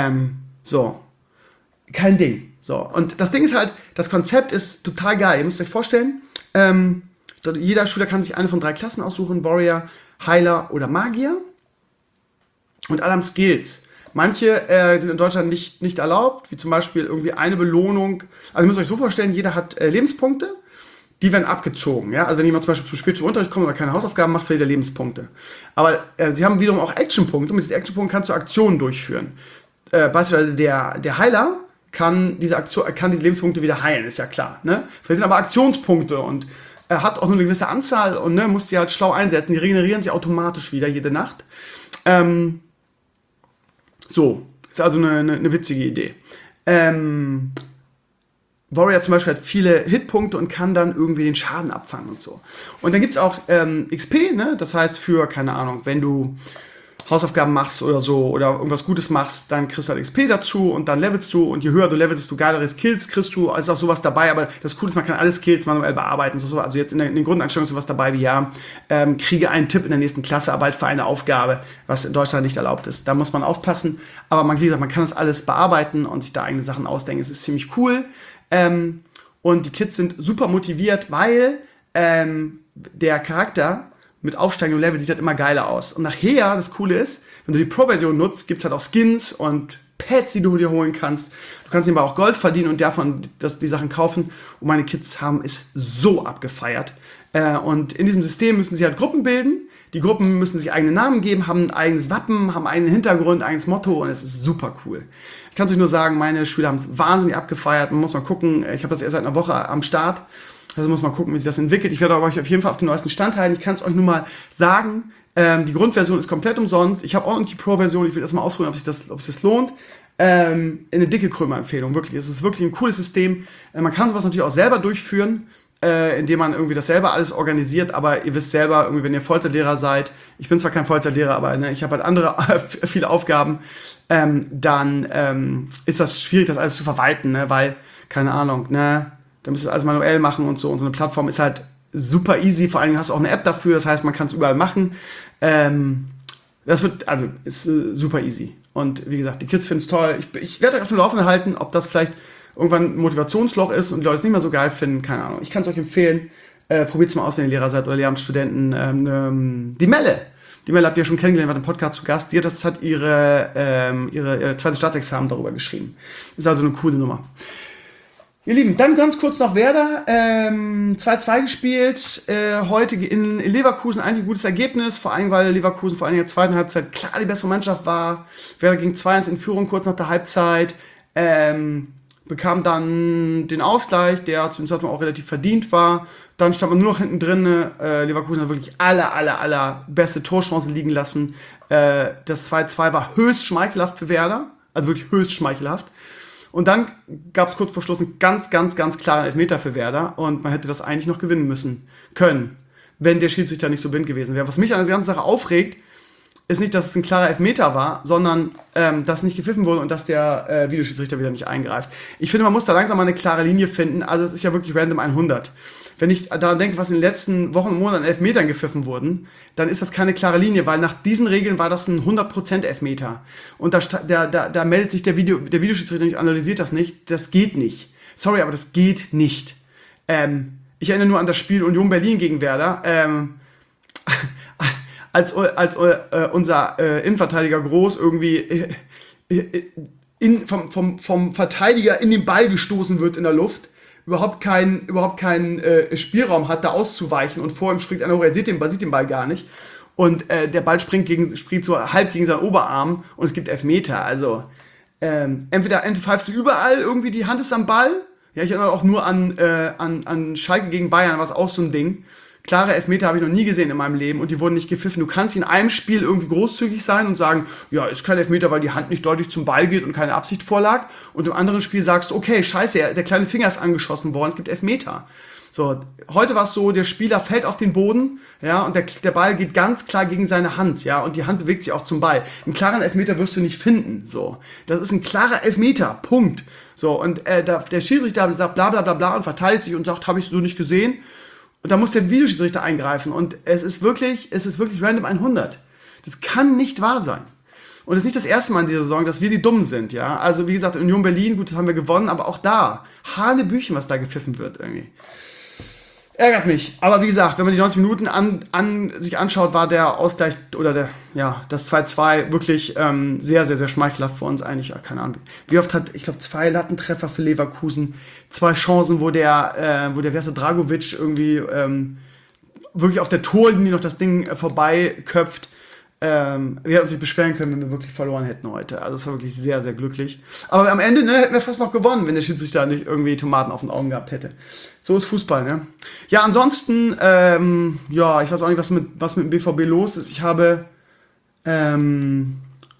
Kein Ding. So, und das Ding ist halt, das Konzept ist total geil. Ihr müsst euch vorstellen, jeder Schüler kann sich eine von 3 Klassen aussuchen, Warrior, Heiler oder Magier. Und alle haben Skills. Manche sind in Deutschland nicht erlaubt, wie zum Beispiel irgendwie eine Belohnung. Also ihr müsst euch so vorstellen, jeder hat Lebenspunkte, die werden abgezogen. Ja? Also wenn jemand zum Beispiel zu spät zum Unterricht kommt oder keine Hausaufgaben macht, verliert er Lebenspunkte. Aber sie haben wiederum auch Actionpunkte und mit diesen Actionpunkten kannst du Aktionen durchführen. Beispielsweise der Heiler kann diese Lebenspunkte wieder heilen, ist ja klar. Ne? Verliert aber Aktionspunkte und er hat auch nur eine gewisse Anzahl und muss die halt schlau einsetzen. Die regenerieren sich automatisch wieder jede Nacht. So, ist also eine witzige Idee. Warrior zum Beispiel hat viele Hitpunkte und kann dann irgendwie den Schaden abfangen und so. Und dann gibt es auch XP, ne? Das heißt für, keine Ahnung, wenn du Hausaufgaben machst oder so oder irgendwas Gutes machst, dann kriegst du halt XP dazu und dann levelst du und je höher du levelst, desto geilere Skills kriegst du. Also ist auch sowas dabei, aber das Coole ist, man kann alle Skills manuell bearbeiten. So, also jetzt in den Grundeinstellungen ist sowas dabei wie, kriege einen Tipp in der nächsten Klassearbeit für eine Aufgabe, was in Deutschland nicht erlaubt ist. Da muss man aufpassen, aber wie gesagt, man kann das alles bearbeiten und sich da eigene Sachen ausdenken. Es ist ziemlich cool und die Kids sind super motiviert, weil der Charakter mit aufsteigendem Level sieht halt immer geiler aus. Und nachher, das Coole ist, wenn du die Pro-Version nutzt, gibt es halt auch Skins und Pets, die du dir holen kannst. Du kannst aber auch Gold verdienen und davon die Sachen kaufen. Und meine Kids haben es so abgefeiert. Und in diesem System müssen sie halt Gruppen bilden. Die Gruppen müssen sich eigene Namen geben, haben ein eigenes Wappen, haben einen Hintergrund, ein eigenes Motto und es ist super cool. Ich kann es euch nur sagen, meine Schüler haben es wahnsinnig abgefeiert. Man muss mal gucken, ich habe das erst seit einer Woche am Start. Also muss man gucken, wie sich das entwickelt. Ich werde euch auf jeden Fall auf den neuesten Stand halten. Ich kann es euch nur mal sagen. Die Grundversion ist komplett umsonst. Ich habe auch noch die Pro-Version. Ich will das mal ausprobieren, ob sich das lohnt. Eine dicke Krömer-Empfehlung. Wirklich. Es ist wirklich ein cooles System. Man kann sowas natürlich auch selber durchführen, indem man irgendwie das selber alles organisiert. Aber ihr wisst selber, irgendwie, wenn ihr Folterlehrer seid, ich bin zwar kein Folterlehrer, aber ich habe halt andere viele Aufgaben, dann ist das schwierig, das alles zu verwalten, ne? Weil, keine Ahnung, ne? Da müsst ihr das alles manuell machen und so. Und so eine Plattform ist halt super easy. Vor allem hast du auch eine App dafür. Das heißt, man kann es überall machen. Ist super easy. Und wie gesagt, die Kids finden es toll. Ich werde euch auf dem Laufenden halten, ob das vielleicht irgendwann ein Motivationsloch ist und die Leute es nicht mehr so geil finden. Keine Ahnung. Ich kann es euch empfehlen. Probiert es mal aus, wenn ihr Lehrer seid oder Lehramtsstudenten. Die Melle habt ihr schon kennengelernt, war im Podcast zu Gast. Die hat ihre zweites Staatsexamen darüber geschrieben. Ist also eine coole Nummer. Ihr Lieben, dann ganz kurz noch Werder, 2-2 gespielt, heute in Leverkusen eigentlich ein gutes Ergebnis, vor allem, weil Leverkusen vor allem in der zweiten Halbzeit klar die bessere Mannschaft war. Werder ging 2-1 in Führung kurz nach der Halbzeit, bekam dann den Ausgleich, der zu dem Zeitpunkt auch relativ verdient war. Dann stand man nur noch hinten drin, Leverkusen hat wirklich aller beste Torchancen liegen lassen. Das 2-2 war höchst schmeichelhaft für Werder, also wirklich höchst schmeichelhaft. Und dann gab es kurz vor Schluss einen ganz klaren Elfmeter für Werder und man hätte das eigentlich noch gewinnen können, wenn der Schiedsrichter nicht so blind gewesen wäre. Was mich an der ganzen Sache aufregt, ist nicht, dass es ein klarer Elfmeter war, sondern dass nicht gepfiffen wurde und dass der Videoschiedsrichter wieder nicht eingreift. Ich finde, man muss da langsam mal eine klare Linie finden. Also es ist ja wirklich random 100. Wenn ich daran denke, was in den letzten Wochen und Monaten an Elfmetern gepfiffen wurden, dann ist das keine klare Linie, weil nach diesen Regeln war das ein 100% Elfmeter. Und da meldet sich der Videoschiedsrichter nicht, analysiert das nicht. Das geht nicht. Sorry, aber das geht nicht. Ich erinnere nur an das Spiel Union Berlin gegen Werder. Als unser Innenverteidiger Groß irgendwie vom Verteidiger in den Ball gestoßen wird in der Luft, überhaupt keinen Spielraum hat, da auszuweichen und vor ihm springt einer hoch, er sieht den Ball gar nicht und der Ball springt so halb gegen seinen Oberarm und es gibt Elfmeter, also entweder pfeifst du überall irgendwie, die Hand ist am Ball, ja, ich erinnere auch nur an Schalke gegen Bayern, war es auch so ein Ding. Klare Elfmeter habe ich noch nie gesehen in meinem Leben und die wurden nicht gepfiffen. Du kannst in einem Spiel irgendwie großzügig sein und sagen, ja, ist kein Elfmeter, weil die Hand nicht deutlich zum Ball geht und keine Absicht vorlag. Und im anderen Spiel sagst du, okay, scheiße, der kleine Finger ist angeschossen worden, es gibt Elfmeter. So, heute war es so, der Spieler fällt auf den Boden, ja, und der Ball geht ganz klar gegen seine Hand, ja, und die Hand bewegt sich auch zum Ball. Einen klaren Elfmeter wirst du nicht finden, so. Das ist ein klarer Elfmeter, Punkt. So, und der Schiedsrichter sagt bla bla bla bla und verteidigt sich und sagt, habe ich so nicht gesehen. Und da muss der Videoschiedsrichter eingreifen. Und es ist wirklich random 100. Das kann nicht wahr sein. Und es ist nicht das erste Mal in dieser Saison, dass wir die Dummen sind, ja. Also, wie gesagt, Union Berlin, gut, das haben wir gewonnen, aber auch da, Hanebüchen, was da gepfiffen wird, irgendwie. Ärgert mich. Aber wie gesagt, wenn man die 90 Minuten sich anschaut, war der Ausgleich oder das 2-2 wirklich sehr, sehr, sehr schmeichelhaft für uns eigentlich. Keine Ahnung. Wie oft hat, ich glaube, 2 Lattentreffer für Leverkusen, 2 Chancen, wo der Dragovic irgendwie wirklich auf der Torlinie noch das Ding vorbeiköpft. Wir hätten uns nicht beschweren können, wenn wir wirklich verloren hätten heute. Also es war wirklich sehr, sehr glücklich. Aber am Ende hätten wir fast noch gewonnen, wenn der Schiedsrichter nicht irgendwie Tomaten auf den Augen gehabt hätte. So ist Fußball, ne? Ja, ansonsten, ich weiß auch nicht, was mit dem BVB los ist. Ich habe im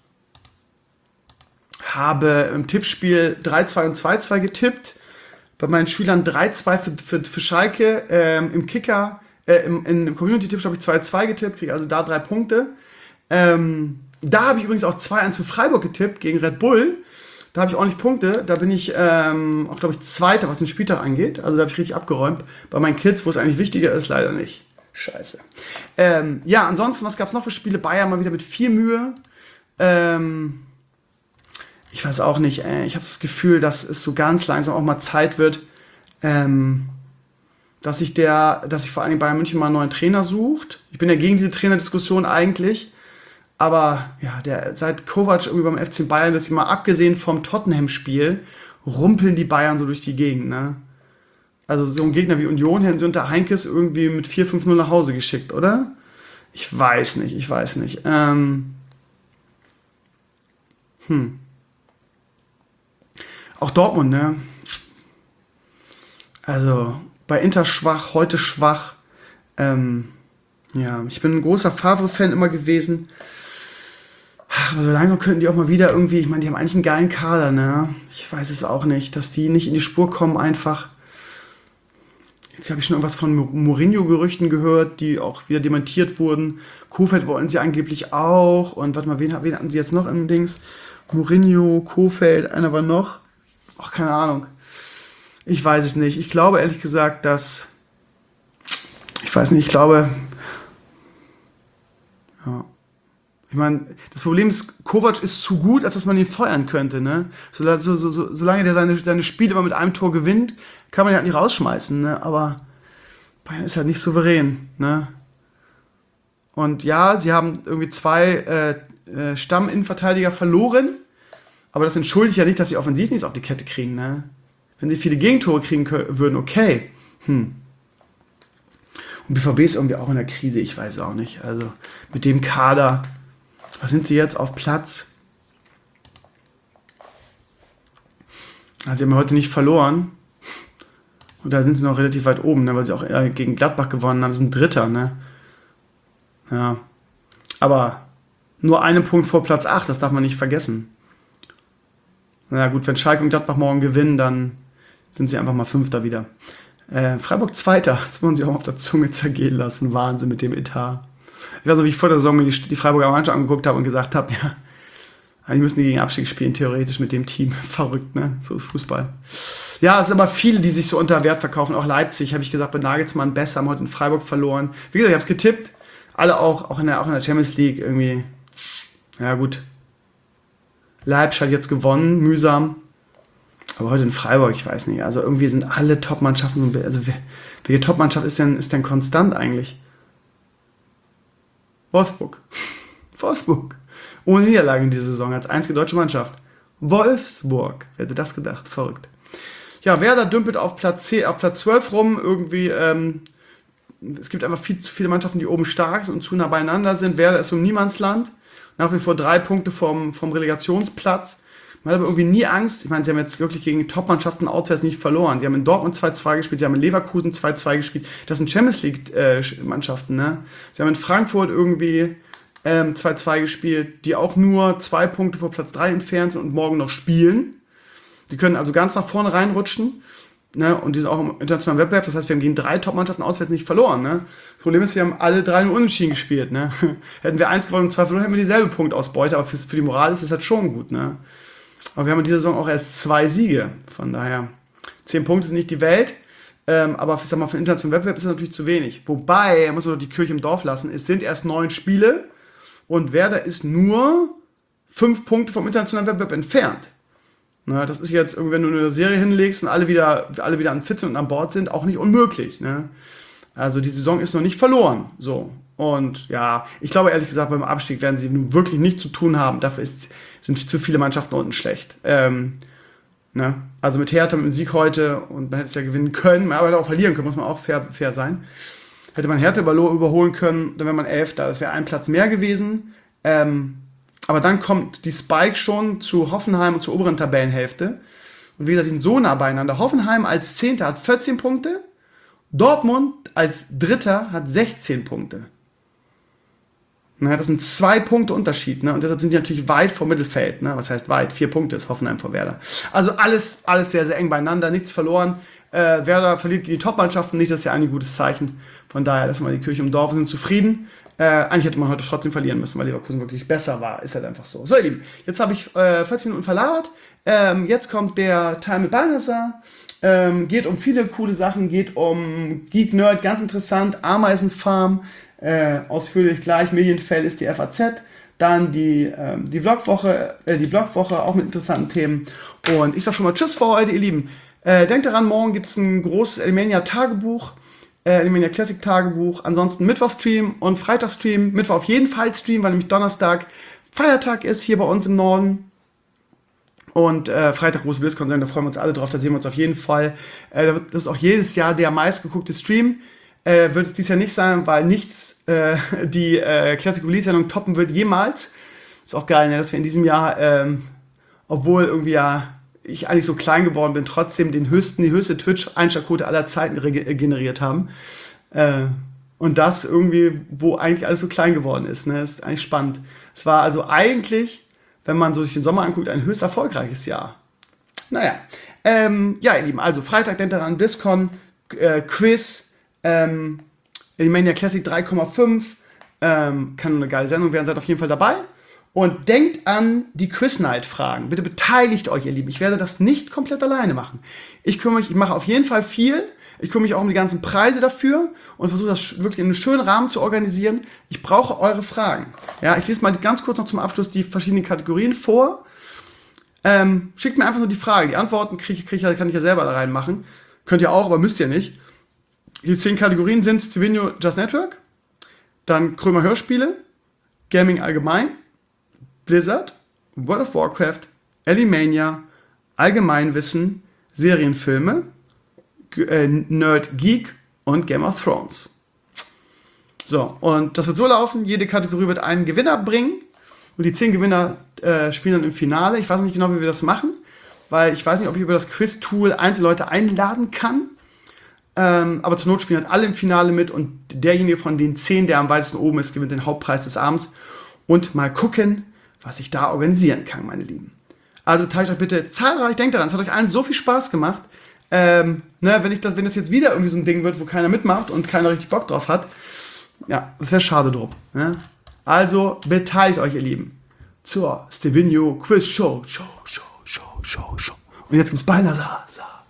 Tippspiel 3-2 und 2-2 getippt. Bei meinen Schülern 3-2 für Schalke. Im Kicker, im Community-Tipp habe ich 2-2 getippt, kriege also da 3 Punkte. Da habe ich übrigens auch 2-1 für Freiburg getippt gegen Red Bull. Da habe ich ordentlich Punkte. Da bin ich auch, glaube ich, Zweiter, was den Spieltag angeht. Also da habe ich richtig abgeräumt. Bei meinen Kids, wo es eigentlich wichtiger ist, leider nicht. Scheiße. Ansonsten, was gab es noch für Spiele? Bayern mal wieder mit viel Mühe. Ich weiß auch nicht. Ich habe das Gefühl, dass es so ganz langsam auch mal Zeit wird, dass sich vor allem Bayern München mal einen neuen Trainer sucht. Ich bin ja gegen diese Trainerdiskussion eigentlich. Aber ja, seit Kovac irgendwie beim FC Bayern, das mal abgesehen vom Tottenham-Spiel, rumpeln die Bayern so durch die Gegend, ne? Also so ein Gegner wie Union hätten sie unter Heinkes irgendwie mit 4-5-0 nach Hause geschickt, oder? Ich weiß nicht. Auch Dortmund, ne? Also bei Inter schwach, heute schwach. Ich bin ein großer Favre-Fan immer gewesen. Aber so langsam könnten die auch mal wieder irgendwie, ich meine, die haben eigentlich einen geilen Kader, ne? Ich weiß es auch nicht, dass die nicht in die Spur kommen einfach. Jetzt habe ich schon irgendwas von Mourinho-Gerüchten gehört, die auch wieder dementiert wurden. Kofeld wollten sie angeblich auch. Und warte mal, wen hatten sie jetzt noch im Dings? Mourinho, Kofeld, einer war noch. Ach, keine Ahnung. Ich weiß es nicht. Ich glaube ehrlich gesagt, Ich meine, das Problem ist, Kovac ist zu gut, als dass man ihn feuern könnte, ne? Solange der seine Spiele immer mit einem Tor gewinnt, kann man ihn halt nicht rausschmeißen, ne? Aber Bayern ist halt nicht souverän, ne? Und ja, sie haben irgendwie 2 Stamminnenverteidiger verloren, aber das entschuldigt ja nicht, dass sie offensiv nichts auf die Kette kriegen, ne? Wenn sie viele Gegentore kriegen würden, okay. Und BVB ist irgendwie auch in der Krise, ich weiß auch nicht. Also mit dem Kader, was sind sie jetzt auf Platz? Also sie haben heute nicht verloren. Und da sind sie noch relativ weit oben, ne, weil sie auch gegen Gladbach gewonnen haben. Sie sind Dritter, ne? Ja. Aber nur einen Punkt vor Platz 8, das darf man nicht vergessen. Na gut, wenn Schalke und Gladbach morgen gewinnen, dann sind sie einfach mal Fünfter wieder. Freiburg Zweiter, das wollen sie auch auf der Zunge zergehen lassen. Wahnsinn mit dem Etat. Ich weiß noch, wie ich vor der Saison mir die Freiburger Mannschaft angeguckt habe und gesagt habe, ja, eigentlich müssen die gegen Abstieg spielen, theoretisch mit dem Team. Verrückt, ne? So ist Fußball. Ja, es sind aber viele, die sich so unter Wert verkaufen. Auch Leipzig, habe ich gesagt, bei Nagelsmann besser, haben heute in Freiburg verloren. Wie gesagt, ich habe es getippt. Alle auch in der Champions League irgendwie. Ja, gut. Leipzig hat jetzt gewonnen, mühsam. Aber heute in Freiburg, ich weiß nicht. Also irgendwie sind alle Top-Mannschaften, also welche Top-Mannschaft ist denn konstant eigentlich? Wolfsburg. Ohne Niederlage in dieser Saison als einzige deutsche Mannschaft. Wolfsburg. Wer hätte das gedacht? Verrückt. Ja, Werder dümpelt auf Platz 12 rum. Irgendwie, es gibt einfach viel zu viele Mannschaften, die oben stark sind und zu nah beieinander sind. Werder ist so im Niemandsland. Nach wie vor 3 Punkte vom Relegationsplatz. Man hat aber irgendwie nie Angst. Ich meine, sie haben jetzt wirklich gegen Top-Mannschaften auswärts nicht verloren. Sie haben in Dortmund 2-2 gespielt, sie haben in Leverkusen 2-2 gespielt. Das sind Champions League-Mannschaften, ne? Sie haben in Frankfurt irgendwie 2-2 gespielt, die auch nur 2 Punkte vor Platz 3 entfernt sind und morgen noch spielen. Die können also ganz nach vorne reinrutschen. Ne? Und die sind auch im internationalen Wettbewerb. Das heißt, wir haben gegen 3 Top-Mannschaften auswärts nicht verloren. Ne? Das Problem ist, wir haben alle 3 nur unentschieden gespielt. Ne? Hätten wir 1 gewonnen und 2 verloren, hätten wir dieselbe Punktausbeute. Aber für die Moral ist das halt schon gut. Ne? Aber wir haben in dieser Saison auch erst 2 Siege. Von daher, 10 Punkte sind nicht die Welt. Aber ich sag mal, für den internationalen Wettbewerb ist das natürlich zu wenig. Wobei, muss man doch die Kirche im Dorf lassen, es sind erst 9 Spiele und Werder ist nur 5 Punkte vom internationalen Wettbewerb entfernt. Na, das ist jetzt, wenn du eine Serie hinlegst und alle wieder an fit sind und an Bord sind, auch nicht unmöglich. Ne? Also die Saison ist noch nicht verloren. So. Und ja, ich glaube ehrlich gesagt, beim Abstieg werden sie nun wirklich nichts zu tun haben. Dafür sind zu viele Mannschaften unten schlecht. Ne? Also mit Hertha, mit dem Sieg heute, und man hätte es ja gewinnen können, man hätte auch verlieren können, muss man auch fair sein. Hätte man Hertha überholen können, dann wäre man 11. Das wäre ein Platz mehr gewesen. Aber dann kommt die Spike schon zu Hoffenheim und zur oberen Tabellenhälfte. Und wie gesagt, die sind so nah beieinander. Hoffenheim als 10. hat 14 Punkte. Dortmund als 3. hat 16 Punkte. Na, das sind 2 Punkte Unterschied. Ne? Und deshalb sind die natürlich weit vom Mittelfeld. Ne? Was heißt weit? 4 Punkte ist Hoffenheim vor Werder. Also alles sehr, sehr eng beieinander. Nichts verloren. Werder verliert gegen die Top-Mannschaften nicht. Das ist ja ein gutes Zeichen. Von daher lassen wir die Kirche im Dorf und sind zufrieden. Eigentlich hätte man heute trotzdem verlieren müssen, weil Leverkusen wirklich besser war. Ist halt einfach so. So, ihr Lieben, jetzt habe ich 40 Minuten verlabert. Jetzt kommt der Teil mit Balnasar. Geht um viele coole Sachen. Geht um Geek Nerd, ganz interessant. Ameisenfarm, ausführlich gleich. Medienfell ist die FAZ. Dann die Blogwoche, auch mit interessanten Themen. Und ich sag schon mal Tschüss für heute, ihr Lieben. Denkt daran, morgen gibt es ein großes Elimania-Tagebuch. Elimania Classic Tagebuch, ansonsten Mittwoch-Stream und Freitag-Stream. Mittwoch auf jeden Fall Stream, weil nämlich Donnerstag Feiertag ist hier bei uns im Norden. Und Freitag große BlizzCon, da freuen wir uns alle drauf, da sehen wir uns auf jeden Fall. Das ist auch jedes Jahr der meistgeguckte Stream. Wird es dieses Jahr nicht sein, weil nichts die Classic Release-Sendung toppen wird jemals. Ist auch geil, ne, dass wir in diesem Jahr, obwohl irgendwie ja ich eigentlich so klein geworden bin, trotzdem die höchste Twitch-Einschaltquote aller Zeiten generiert haben. Und das irgendwie, wo eigentlich alles so klein geworden ist. Ne? Das ist eigentlich spannend. Es war also eigentlich, wenn man so sich den Sommer anguckt, ein höchst erfolgreiches Jahr. Naja. Ja, ihr Lieben, also Freitag denkt daran, BlizzCon, Quiz, Elimania Classic 3,5, kann eine geile Sendung werden, seid auf jeden Fall dabei. Und denkt an die Quiz-Night-Fragen. Bitte beteiligt euch, ihr Lieben. Ich werde das nicht komplett alleine machen. Ich mache auf jeden Fall viel. Ich kümmere mich auch um die ganzen Preise dafür und versuche das wirklich in einem schönen Rahmen zu organisieren. Ich brauche eure Fragen. Ja, ich lese mal ganz kurz noch zum Abschluss die verschiedenen Kategorien vor. Schickt mir einfach nur die Frage. Die Antworten kann ich ja selber da reinmachen. Könnt ihr auch, aber müsst ihr nicht. Die 10 Kategorien sind Stevenio Just Network, dann Krömer Hörspiele, Gaming allgemein, Blizzard, World of Warcraft, Elimania, Allgemeinwissen, Serienfilme, Nerd Geek und Game of Thrones. So, und das wird so laufen, jede Kategorie wird einen Gewinner bringen und die 10 Gewinner spielen dann im Finale. Ich weiß noch nicht genau, wie wir das machen, weil ich weiß nicht, ob ich über das Quiz-Tool einzelne Leute einladen kann. Aber zur Not spielen halt alle im Finale mit und derjenige von den 10, der am weitesten oben ist, gewinnt den Hauptpreis des Abends. Und mal gucken, was ich da organisieren kann, meine Lieben. Also teilt euch bitte zahlreich, denkt daran, es hat euch allen so viel Spaß gemacht. Wenn das jetzt wieder irgendwie so ein Ding wird, wo keiner mitmacht und keiner richtig Bock drauf hat, ja, das wäre schade drum. Ne? Also beteiligt euch, ihr Lieben, zur Stevenio Quiz Show. Und jetzt gibt's Balnasar.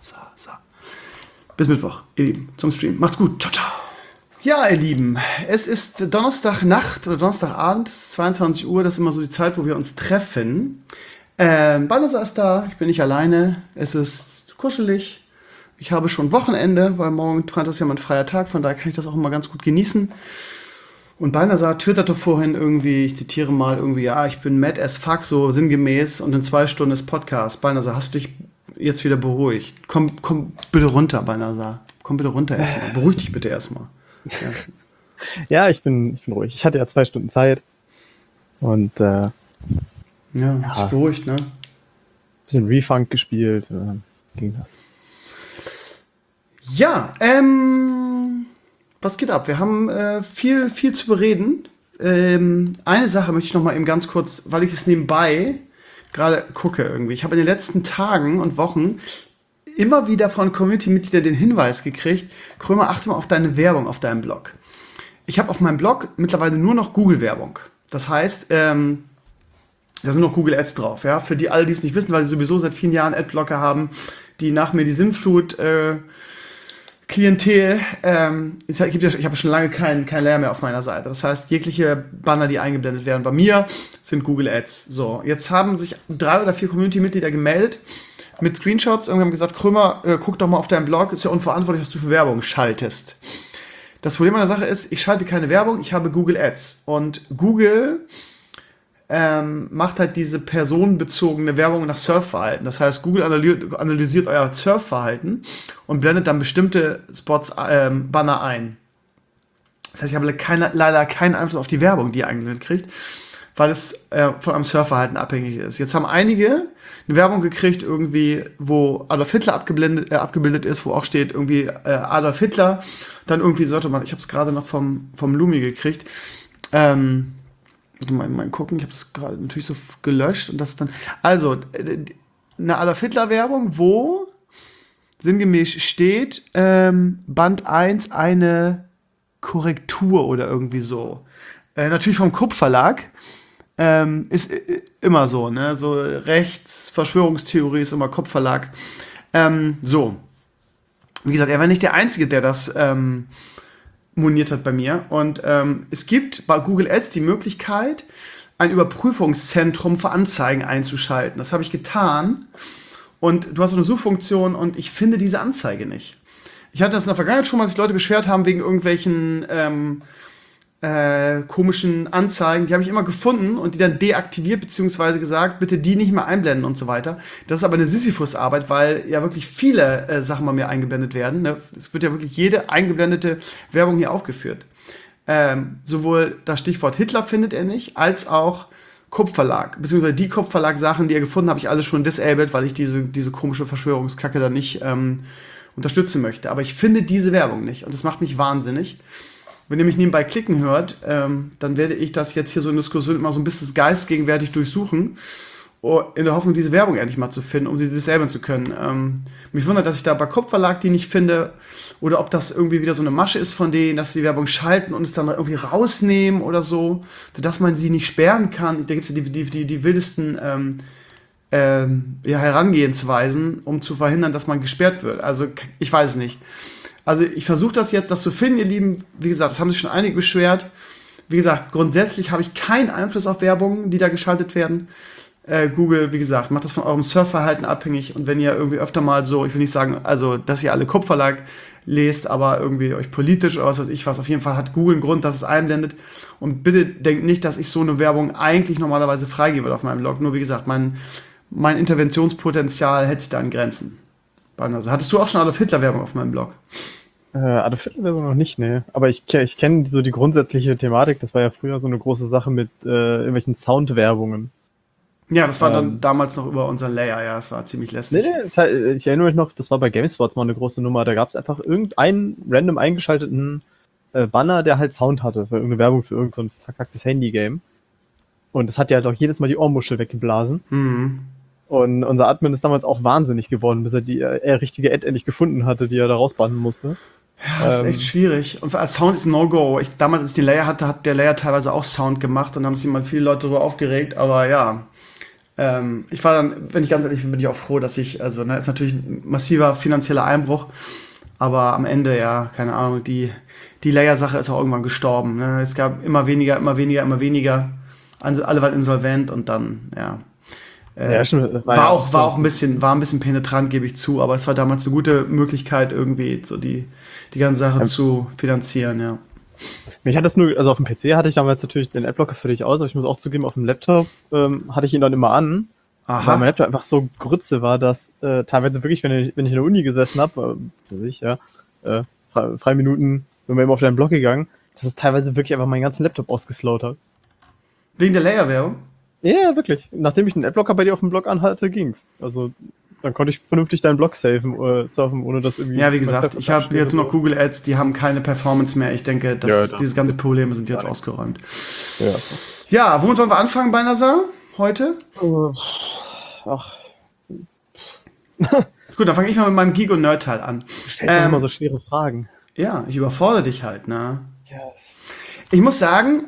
Bis Mittwoch, ihr Lieben, zum Stream. Macht's gut. Ciao, ciao. Ja, ihr Lieben, es ist Donnerstagnacht oder Donnerstagabend, 22 Uhr, das ist immer so die Zeit, wo wir uns treffen. Balnasar ist da, ich bin nicht alleine, es ist kuschelig. Ich habe schon Wochenende, weil morgen ist ja mein freier Tag, von daher kann ich das auch immer ganz gut genießen. Und Balnasar twitterte vorhin irgendwie, ich zitiere mal irgendwie, ja, ich bin mad as fuck, so sinngemäß, und in 2 Stunden ist Podcast. Balnasar, hast du dich jetzt wieder beruhigt? Komm bitte runter, Balnasar. Komm bitte runter erstmal. Beruhig dich bitte erstmal. Ja. Ja, ich bin ruhig. Ich hatte ja 2 Stunden Zeit. Und hat sich beruhigt, ne? Bisschen Refund gespielt. Ging das. Ja, was geht ab? Wir haben viel zu bereden. Eine Sache möchte ich noch mal eben ganz kurz, weil ich es nebenbei gerade gucke irgendwie. Ich habe in den letzten Tagen und Wochen immer wieder von Community-Mitgliedern den Hinweis gekriegt, Krömer, achte mal auf deine Werbung auf deinem Blog. Ich habe auf meinem Blog mittlerweile nur noch Google-Werbung. Das heißt, da sind noch Google Ads drauf. Ja? Für die alle, die es nicht wissen, weil sie sowieso seit vielen Jahren Adblocker haben, die nach mir die Sinnflut Klientel, ich habe schon lange kein Layer mehr auf meiner Seite. Das heißt, jegliche Banner, die eingeblendet werden bei mir, sind Google Ads. So, jetzt haben sich 3 oder 4 Community-Mitglieder gemeldet mit Screenshots. Irgendwann haben gesagt, Krömer, guck doch mal auf deinem Blog, ist ja unverantwortlich, was du für Werbung schaltest. das Problem an der Sache ist, ich schalte keine Werbung, ich habe Google Ads. Und Google macht halt diese personenbezogene Werbung nach Surfverhalten. Das heißt, Google analysiert euer Surfverhalten und blendet dann bestimmte Spots, Banner ein. Das heißt, ich habe leider keinen Einfluss auf die Werbung, die ihr eingeblendet kriegt, weil es von einem Surfverhalten abhängig ist. Jetzt haben einige eine Werbung gekriegt, irgendwie, wo Adolf Hitler abgebildet ist, wo auch steht, irgendwie Adolf Hitler. Dann irgendwie sollte man, ich habe es gerade noch vom Lumi gekriegt, mal gucken, ich habe das gerade natürlich so gelöscht und das dann. Also, eine Adolf Hitler-Werbung, wo sinngemäß steht, Band 1 eine Korrektur oder irgendwie so. Natürlich vom Krupp Verlag. Ist immer so, ne? So rechts, Verschwörungstheorie ist immer Krupp Verlag. So. Wie gesagt, er war nicht der Einzige, der das moniert hat bei mir. Und es gibt bei Google Ads die Möglichkeit, ein Überprüfungszentrum für Anzeigen einzuschalten. Das habe ich getan. Und du hast so eine Suchfunktion und ich finde diese Anzeige nicht. Ich hatte das in der Vergangenheit schon mal, dass sich Leute beschwert haben wegen irgendwelchen komischen Anzeigen. Die habe ich immer gefunden und die dann deaktiviert, beziehungsweise gesagt, bitte die nicht mehr einblenden und so weiter. Das ist aber eine Sisyphus-Arbeit, weil ja wirklich viele Sachen bei mir eingeblendet werden. Ne? Es wird ja wirklich jede eingeblendete Werbung hier aufgeführt. Sowohl das Stichwort Hitler findet er nicht, als auch Krupp Verlag. Beziehungsweise die Krupp Verlag-Sachen, die er gefunden hat, habe ich alle schon disabled, weil ich diese komische Verschwörungskacke da nicht unterstützen möchte. Aber ich finde diese Werbung nicht und das macht mich wahnsinnig. Wenn ihr mich nebenbei klicken hört, dann werde ich das jetzt hier so in Diskussion immer so ein bisschen geistgegenwärtig durchsuchen, in der Hoffnung, diese Werbung endlich mal zu finden, um sie disablen zu können. Mich wundert, dass ich da bei Krupp Verlag die nicht finde, oder ob das irgendwie wieder so eine Masche ist von denen, dass sie die Werbung schalten und es dann irgendwie rausnehmen oder so, dass man sie nicht sperren kann. Da gibt es ja die wildesten Herangehensweisen, um zu verhindern, dass man gesperrt wird. Also ich weiß es nicht. Also ich versuche das zu finden, ihr Lieben. Wie gesagt, das haben sich schon einige beschwert. Wie gesagt, grundsätzlich habe ich keinen Einfluss auf Werbung, die da geschaltet werden. Google, wie gesagt, macht das von eurem Surfverhalten abhängig. Und wenn ihr irgendwie öfter mal so, ich will nicht sagen, also, dass ihr alle Krupp Verlag lest, aber irgendwie euch politisch oder was weiß ich was, auf jeden Fall hat Google einen Grund, dass es einblendet. Und bitte denkt nicht, dass ich so eine Werbung eigentlich normalerweise freigebe auf meinem Blog. Nur wie gesagt, mein Interventionspotenzial hält sich da in Grenzen. Also, hattest du auch schon Adolf Hitler-Werbung auf meinem Blog? Adolf Hitler-Werbung noch nicht, ne. Aber ich kenne so die grundsätzliche Thematik. Das war ja früher so eine große Sache mit irgendwelchen Soundwerbungen. Ja, das war dann damals noch über unseren Layer, ja, das war ziemlich lästig. Nee, ich erinnere mich noch, das war bei GameSpots mal eine große Nummer. Da gab es einfach irgendeinen random eingeschalteten Banner, der halt Sound hatte für irgendeine Werbung für irgend so ein verkacktes Handy-Game. Und das hat ja halt auch jedes Mal die Ohrmuschel weggeblasen. Mhm. Und unser Admin ist damals auch wahnsinnig geworden, bis er die richtige Ad endlich gefunden hatte, die er da rausbannen musste. Ja, das ist echt schwierig. Und als Sound ist ein No-Go. Damals, als ich den Layer hatte, hat der Layer teilweise auch Sound gemacht und haben sich mal viele Leute darüber aufgeregt. Aber ja, ich war dann, wenn ich ganz ehrlich bin, bin ich auch froh, dass ist natürlich ein massiver finanzieller Einbruch. Aber am Ende, ja, keine Ahnung, die Layer-Sache ist auch irgendwann gestorben. Ne? Es gab immer weniger. Alle waren insolvent und dann, ja. War auch ein bisschen penetrant, gebe ich zu, aber es war damals eine gute Möglichkeit, irgendwie so die ganze Sache zu finanzieren, ja. Mich hat das nur, also auf dem PC hatte ich damals natürlich den Adblocker für dich aus, aber ich muss auch zugeben, auf dem Laptop hatte ich ihn dann immer an. Aha. Weil mein Laptop einfach so Grütze war, dass teilweise wirklich, wenn ich in der Uni gesessen habe, freie Minuten, bin wir immer auf deinen Blog gegangen, dass es teilweise wirklich einfach meinen ganzen Laptop ausgeslowt hat. Wegen der Layer-Werbung? Ja, wirklich. Nachdem ich den Adblocker bei dir auf dem Blog anhatte, ging's. Also, dann konnte ich vernünftig deinen Blog surfen, ohne dass irgendwie... Ja, wie gesagt, ich habe jetzt nur noch Google Ads, die haben keine Performance mehr. Ich denke, diese ganzen Probleme sind jetzt ausgeräumt. Ja, womit wollen wir anfangen bei Nazar heute? Gut, dann fange ich mal mit meinem Geek- und Nerd-Teil an. Du stellst immer so schwere Fragen. Ja, ich überfordere dich halt, ne? Yes. Ich muss sagen,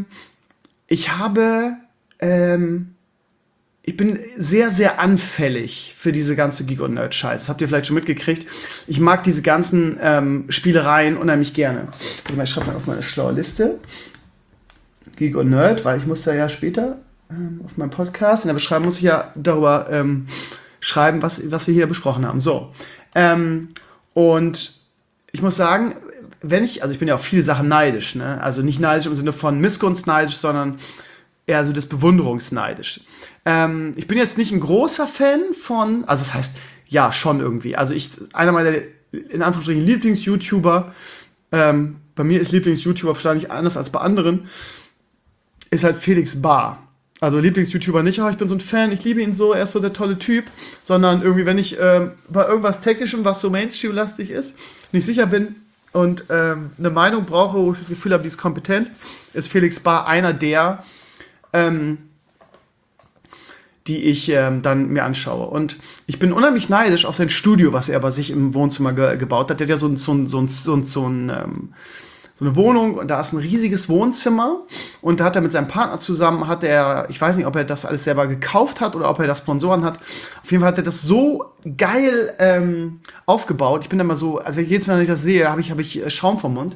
ich bin sehr, sehr anfällig für diese ganze Geek- und Nerd-Scheiße. Das habt ihr vielleicht schon mitgekriegt. Ich mag diese ganzen Spielereien unheimlich gerne. Ich schreibe mal auf meine schlaue Liste. Geek und Nerd, weil ich muss ja später auf meinem Podcast, in der Beschreibung muss ich ja darüber schreiben, was wir hier besprochen haben. So. Und ich muss sagen, also ich bin ja auf viele Sachen neidisch, ne? Also nicht neidisch im Sinne von missgunstneidisch, sondern eher so des Bewunderungsneidisch. Ich bin jetzt nicht ein großer Fan von, also das heißt, ja, schon irgendwie. Also einer meiner, in Anführungsstrichen, Lieblings-YouTuber, bei mir ist Lieblings-YouTuber wahrscheinlich anders als bei anderen, ist halt Felix Bar. Also Lieblings-YouTuber nicht, ich bin so ein Fan, ich liebe ihn so, er ist so der tolle Typ, sondern irgendwie, wenn ich bei irgendwas Technischem, was so Mainstream-lastig ist, nicht sicher bin und eine Meinung brauche, wo ich das Gefühl habe, die ist kompetent, ist Felix Bar einer der, die ich dann mir anschaue. Und ich bin unheimlich neidisch auf sein Studio, was er bei sich im Wohnzimmer gebaut hat. Der hat ja so eine Wohnung und da ist ein riesiges Wohnzimmer und da hat er mit seinem Partner zusammen, ich weiß nicht, ob er das alles selber gekauft hat oder ob er das Sponsoren hat. Auf jeden Fall hat er das so geil aufgebaut. Ich bin da mal so, also jedes Mal, wenn ich das sehe, habe ich Schaum vom Mund.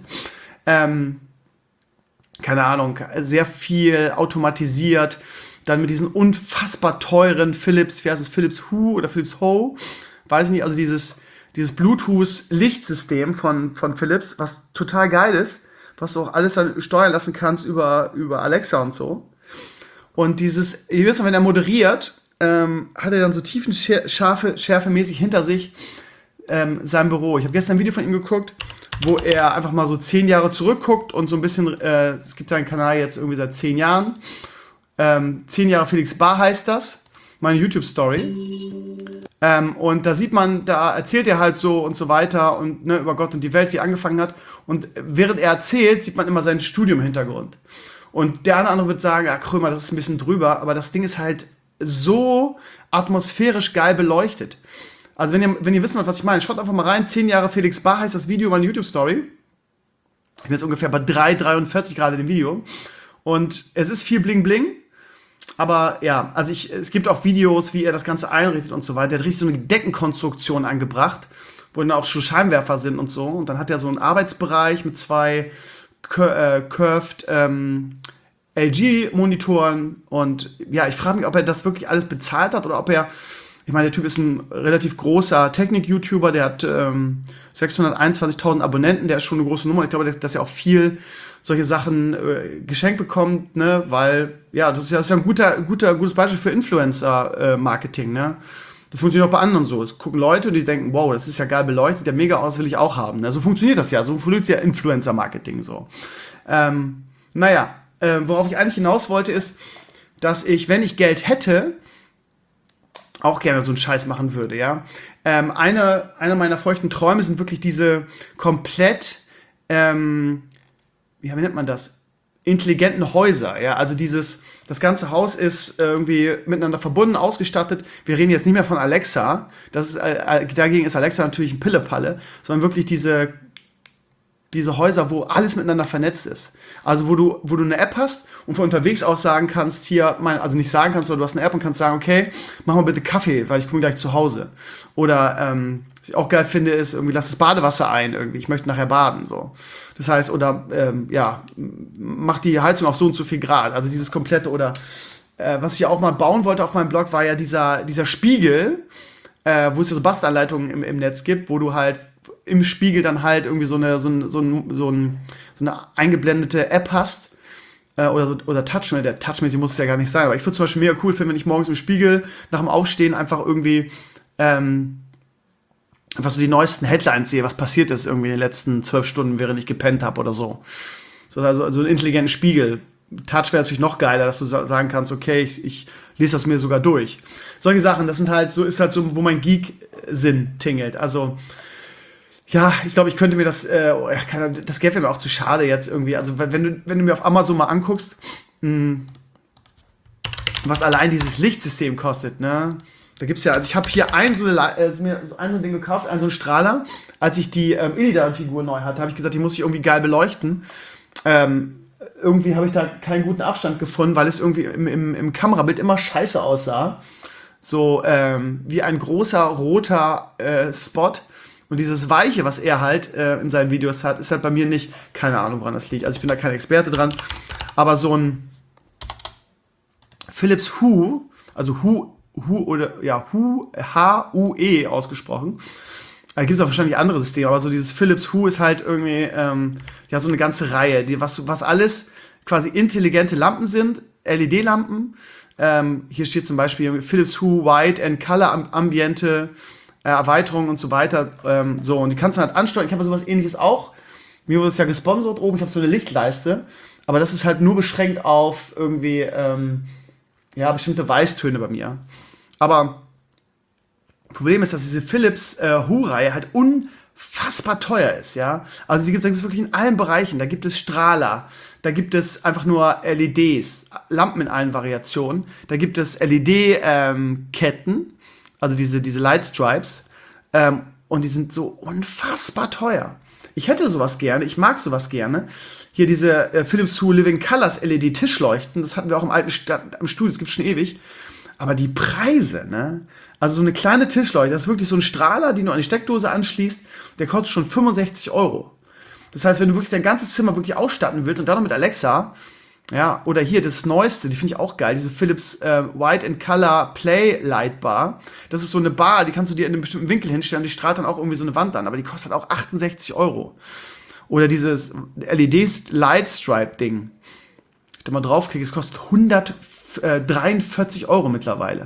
Keine Ahnung, sehr viel automatisiert. Dann mit diesen unfassbar teuren Philips Hue oder Philips Hue, weiß ich nicht, also dieses Bluetooth-Lichtsystem von Philips, was total geil ist, was du auch alles dann steuern lassen kannst über Alexa und so. Und ihr wisst ja, wenn er moderiert, hat er dann so tiefenschärfemäßig hinter sich sein Büro. Ich habe gestern ein Video von ihm geguckt, wo er einfach mal so 10 Jahre zurückguckt und so ein bisschen, es gibt seinen Kanal jetzt irgendwie seit 10 Jahren. 10 Jahre Felix Bar heißt das, meine YouTube-Story. Und da sieht man, da erzählt er halt so und so weiter und ne, über Gott und die Welt, wie er angefangen hat. Und während er erzählt, sieht man immer sein Studium im Hintergrund. Und der eine oder andere wird sagen, ja, Krömer, das ist ein bisschen drüber, aber das Ding ist halt so atmosphärisch geil beleuchtet. Also wenn ihr wissen wollt, was ich meine, schaut einfach mal rein. 10 Jahre Felix Bar heißt das Video, meine YouTube-Story. Ich bin jetzt ungefähr bei 3,43 gerade im Video. Und es ist viel Bling Bling. Aber ja, also es gibt auch Videos, wie er das Ganze einrichtet und so weiter. Er hat richtig so eine Deckenkonstruktion angebracht, wo dann auch schon Scheinwerfer sind und so. Und dann hat er so einen Arbeitsbereich mit 2 Curved LG-Monitoren. Und ja, ich frage mich, ob er das wirklich alles bezahlt hat oder ob ich meine, der Typ ist ein relativ großer Technik-YouTuber, der hat 621.000 Abonnenten, der ist schon eine große Nummer. Ich glaube, dass er auch viel solche Sachen geschenkt bekommt, ne, weil, ja, das ist ja ein gutes Beispiel für Influencer-Marketing, ne. Das funktioniert auch bei anderen so. Es gucken Leute und die denken, wow, das ist ja geil beleuchtet, sieht ja mega aus, will ich auch haben. Ne? So funktioniert das ja, so funktioniert ja Influencer-Marketing so. Worauf ich eigentlich hinaus wollte, ist, dass ich, wenn ich Geld hätte, auch gerne so einen Scheiß machen würde, ja. Einer meiner feuchten Träume sind wirklich diese komplett, wie nennt man das? Intelligenten Häuser, ja. Also das ganze Haus ist irgendwie miteinander verbunden, ausgestattet. Wir reden jetzt nicht mehr von Alexa. Dagegen ist Alexa natürlich ein Pillepalle, sondern wirklich diese Häuser, wo alles miteinander vernetzt ist. Also wo du eine App hast und von unterwegs aus sagen kannst, also nicht sagen kannst, sondern du hast eine App und kannst sagen, okay, mach mal bitte Kaffee, weil ich komme gleich zu Hause. Oder was ich auch geil finde, ist irgendwie, lass das Badewasser ein, irgendwie, ich möchte nachher baden, so. Das heißt, oder mach die Heizung auf so und so viel Grad. Also dieses komplette, oder was ich ja auch mal bauen wollte auf meinem Blog, war ja dieser Spiegel, wo es ja so Bastelanleitungen im Netz gibt, wo du halt im Spiegel dann halt irgendwie so eine eingeblendete App hast, oder Touchmäßig, der Touchmäßig muss es ja gar nicht sein, aber ich würde zum Beispiel mega cool finden, wenn ich morgens im Spiegel nach dem Aufstehen einfach irgendwie einfach so die neuesten Headlines sehe, was passiert ist irgendwie in den letzten 12 Stunden, während ich gepennt habe oder so. Also einen intelligenten Spiegel. Touch wäre natürlich noch geiler, dass du sagen kannst, okay, ich lese das mir sogar durch. Solche Sachen, das ist halt so, wo mein Geek-Sinn tingelt. Also, ja, ich glaube, ich könnte mir das Geld wäre mir auch zu schade jetzt irgendwie. Also, wenn du mir auf Amazon mal anguckst, was allein dieses Lichtsystem kostet, ne? Da gibt's ja, also ich habe hier mir so ein Ding gekauft, so einen Strahler. Als ich die Illidan-Figur neu hatte, habe ich gesagt, die muss ich irgendwie geil beleuchten. Irgendwie habe ich da keinen guten Abstand gefunden, weil es irgendwie im Kamerabild immer scheiße aussah. So wie ein großer roter Spot. Und dieses Weiche, was er halt in seinen Videos hat, ist halt bei mir nicht, keine Ahnung, woran das liegt. Also ich bin da kein Experte dran. Aber so ein Philips Hue, also Hue oder ja, Hue ausgesprochen, Da gibt es auch wahrscheinlich andere Systeme, aber so dieses Philips Hue ist halt irgendwie, ja, so eine ganze Reihe, was alles quasi intelligente Lampen sind, LED-Lampen. Hier steht zum Beispiel Philips Hue White and Color Ambiente, Erweiterung und so weiter. So, und die kannst du halt ansteuern. Ich habe sowas ähnliches auch. Mir wurde es ja gesponsert oben. Ich habe so eine Lichtleiste. Aber das ist halt nur beschränkt auf irgendwie, ja, bestimmte Weißtöne bei mir. Aber Problem ist, dass diese Philips Hue-Reihe halt unfassbar teuer ist, ja. Also da gibt es wirklich in allen Bereichen. Da gibt es Strahler, da gibt es einfach nur LEDs, Lampen in allen Variationen. Da gibt es LED-Ketten, also diese Lightstripes. Und die sind so unfassbar teuer. Ich hätte sowas gerne, ich mag sowas gerne. Hier diese Philips Hue Living Colors LED-Tischleuchten, das hatten wir auch im Studio, das gibt es schon ewig. Aber die Preise, ne? Also so eine kleine Tischleuchte, das ist wirklich so ein Strahler, den du an die Steckdose anschließt, der kostet schon 65 €. Das heißt, wenn du wirklich dein ganzes Zimmer wirklich ausstatten willst und dann noch mit Alexa, ja, oder hier das Neueste, die finde ich auch geil, diese Philips White and Color Play Light Bar. Das ist so eine Bar, die kannst du dir in einem bestimmten Winkel hinstellen, die strahlt dann auch irgendwie so eine Wand an, aber die kostet auch 68 €. Oder dieses LED Light Stripe Ding. Wenn ich da mal draufklicke, es kostet 143 € mittlerweile.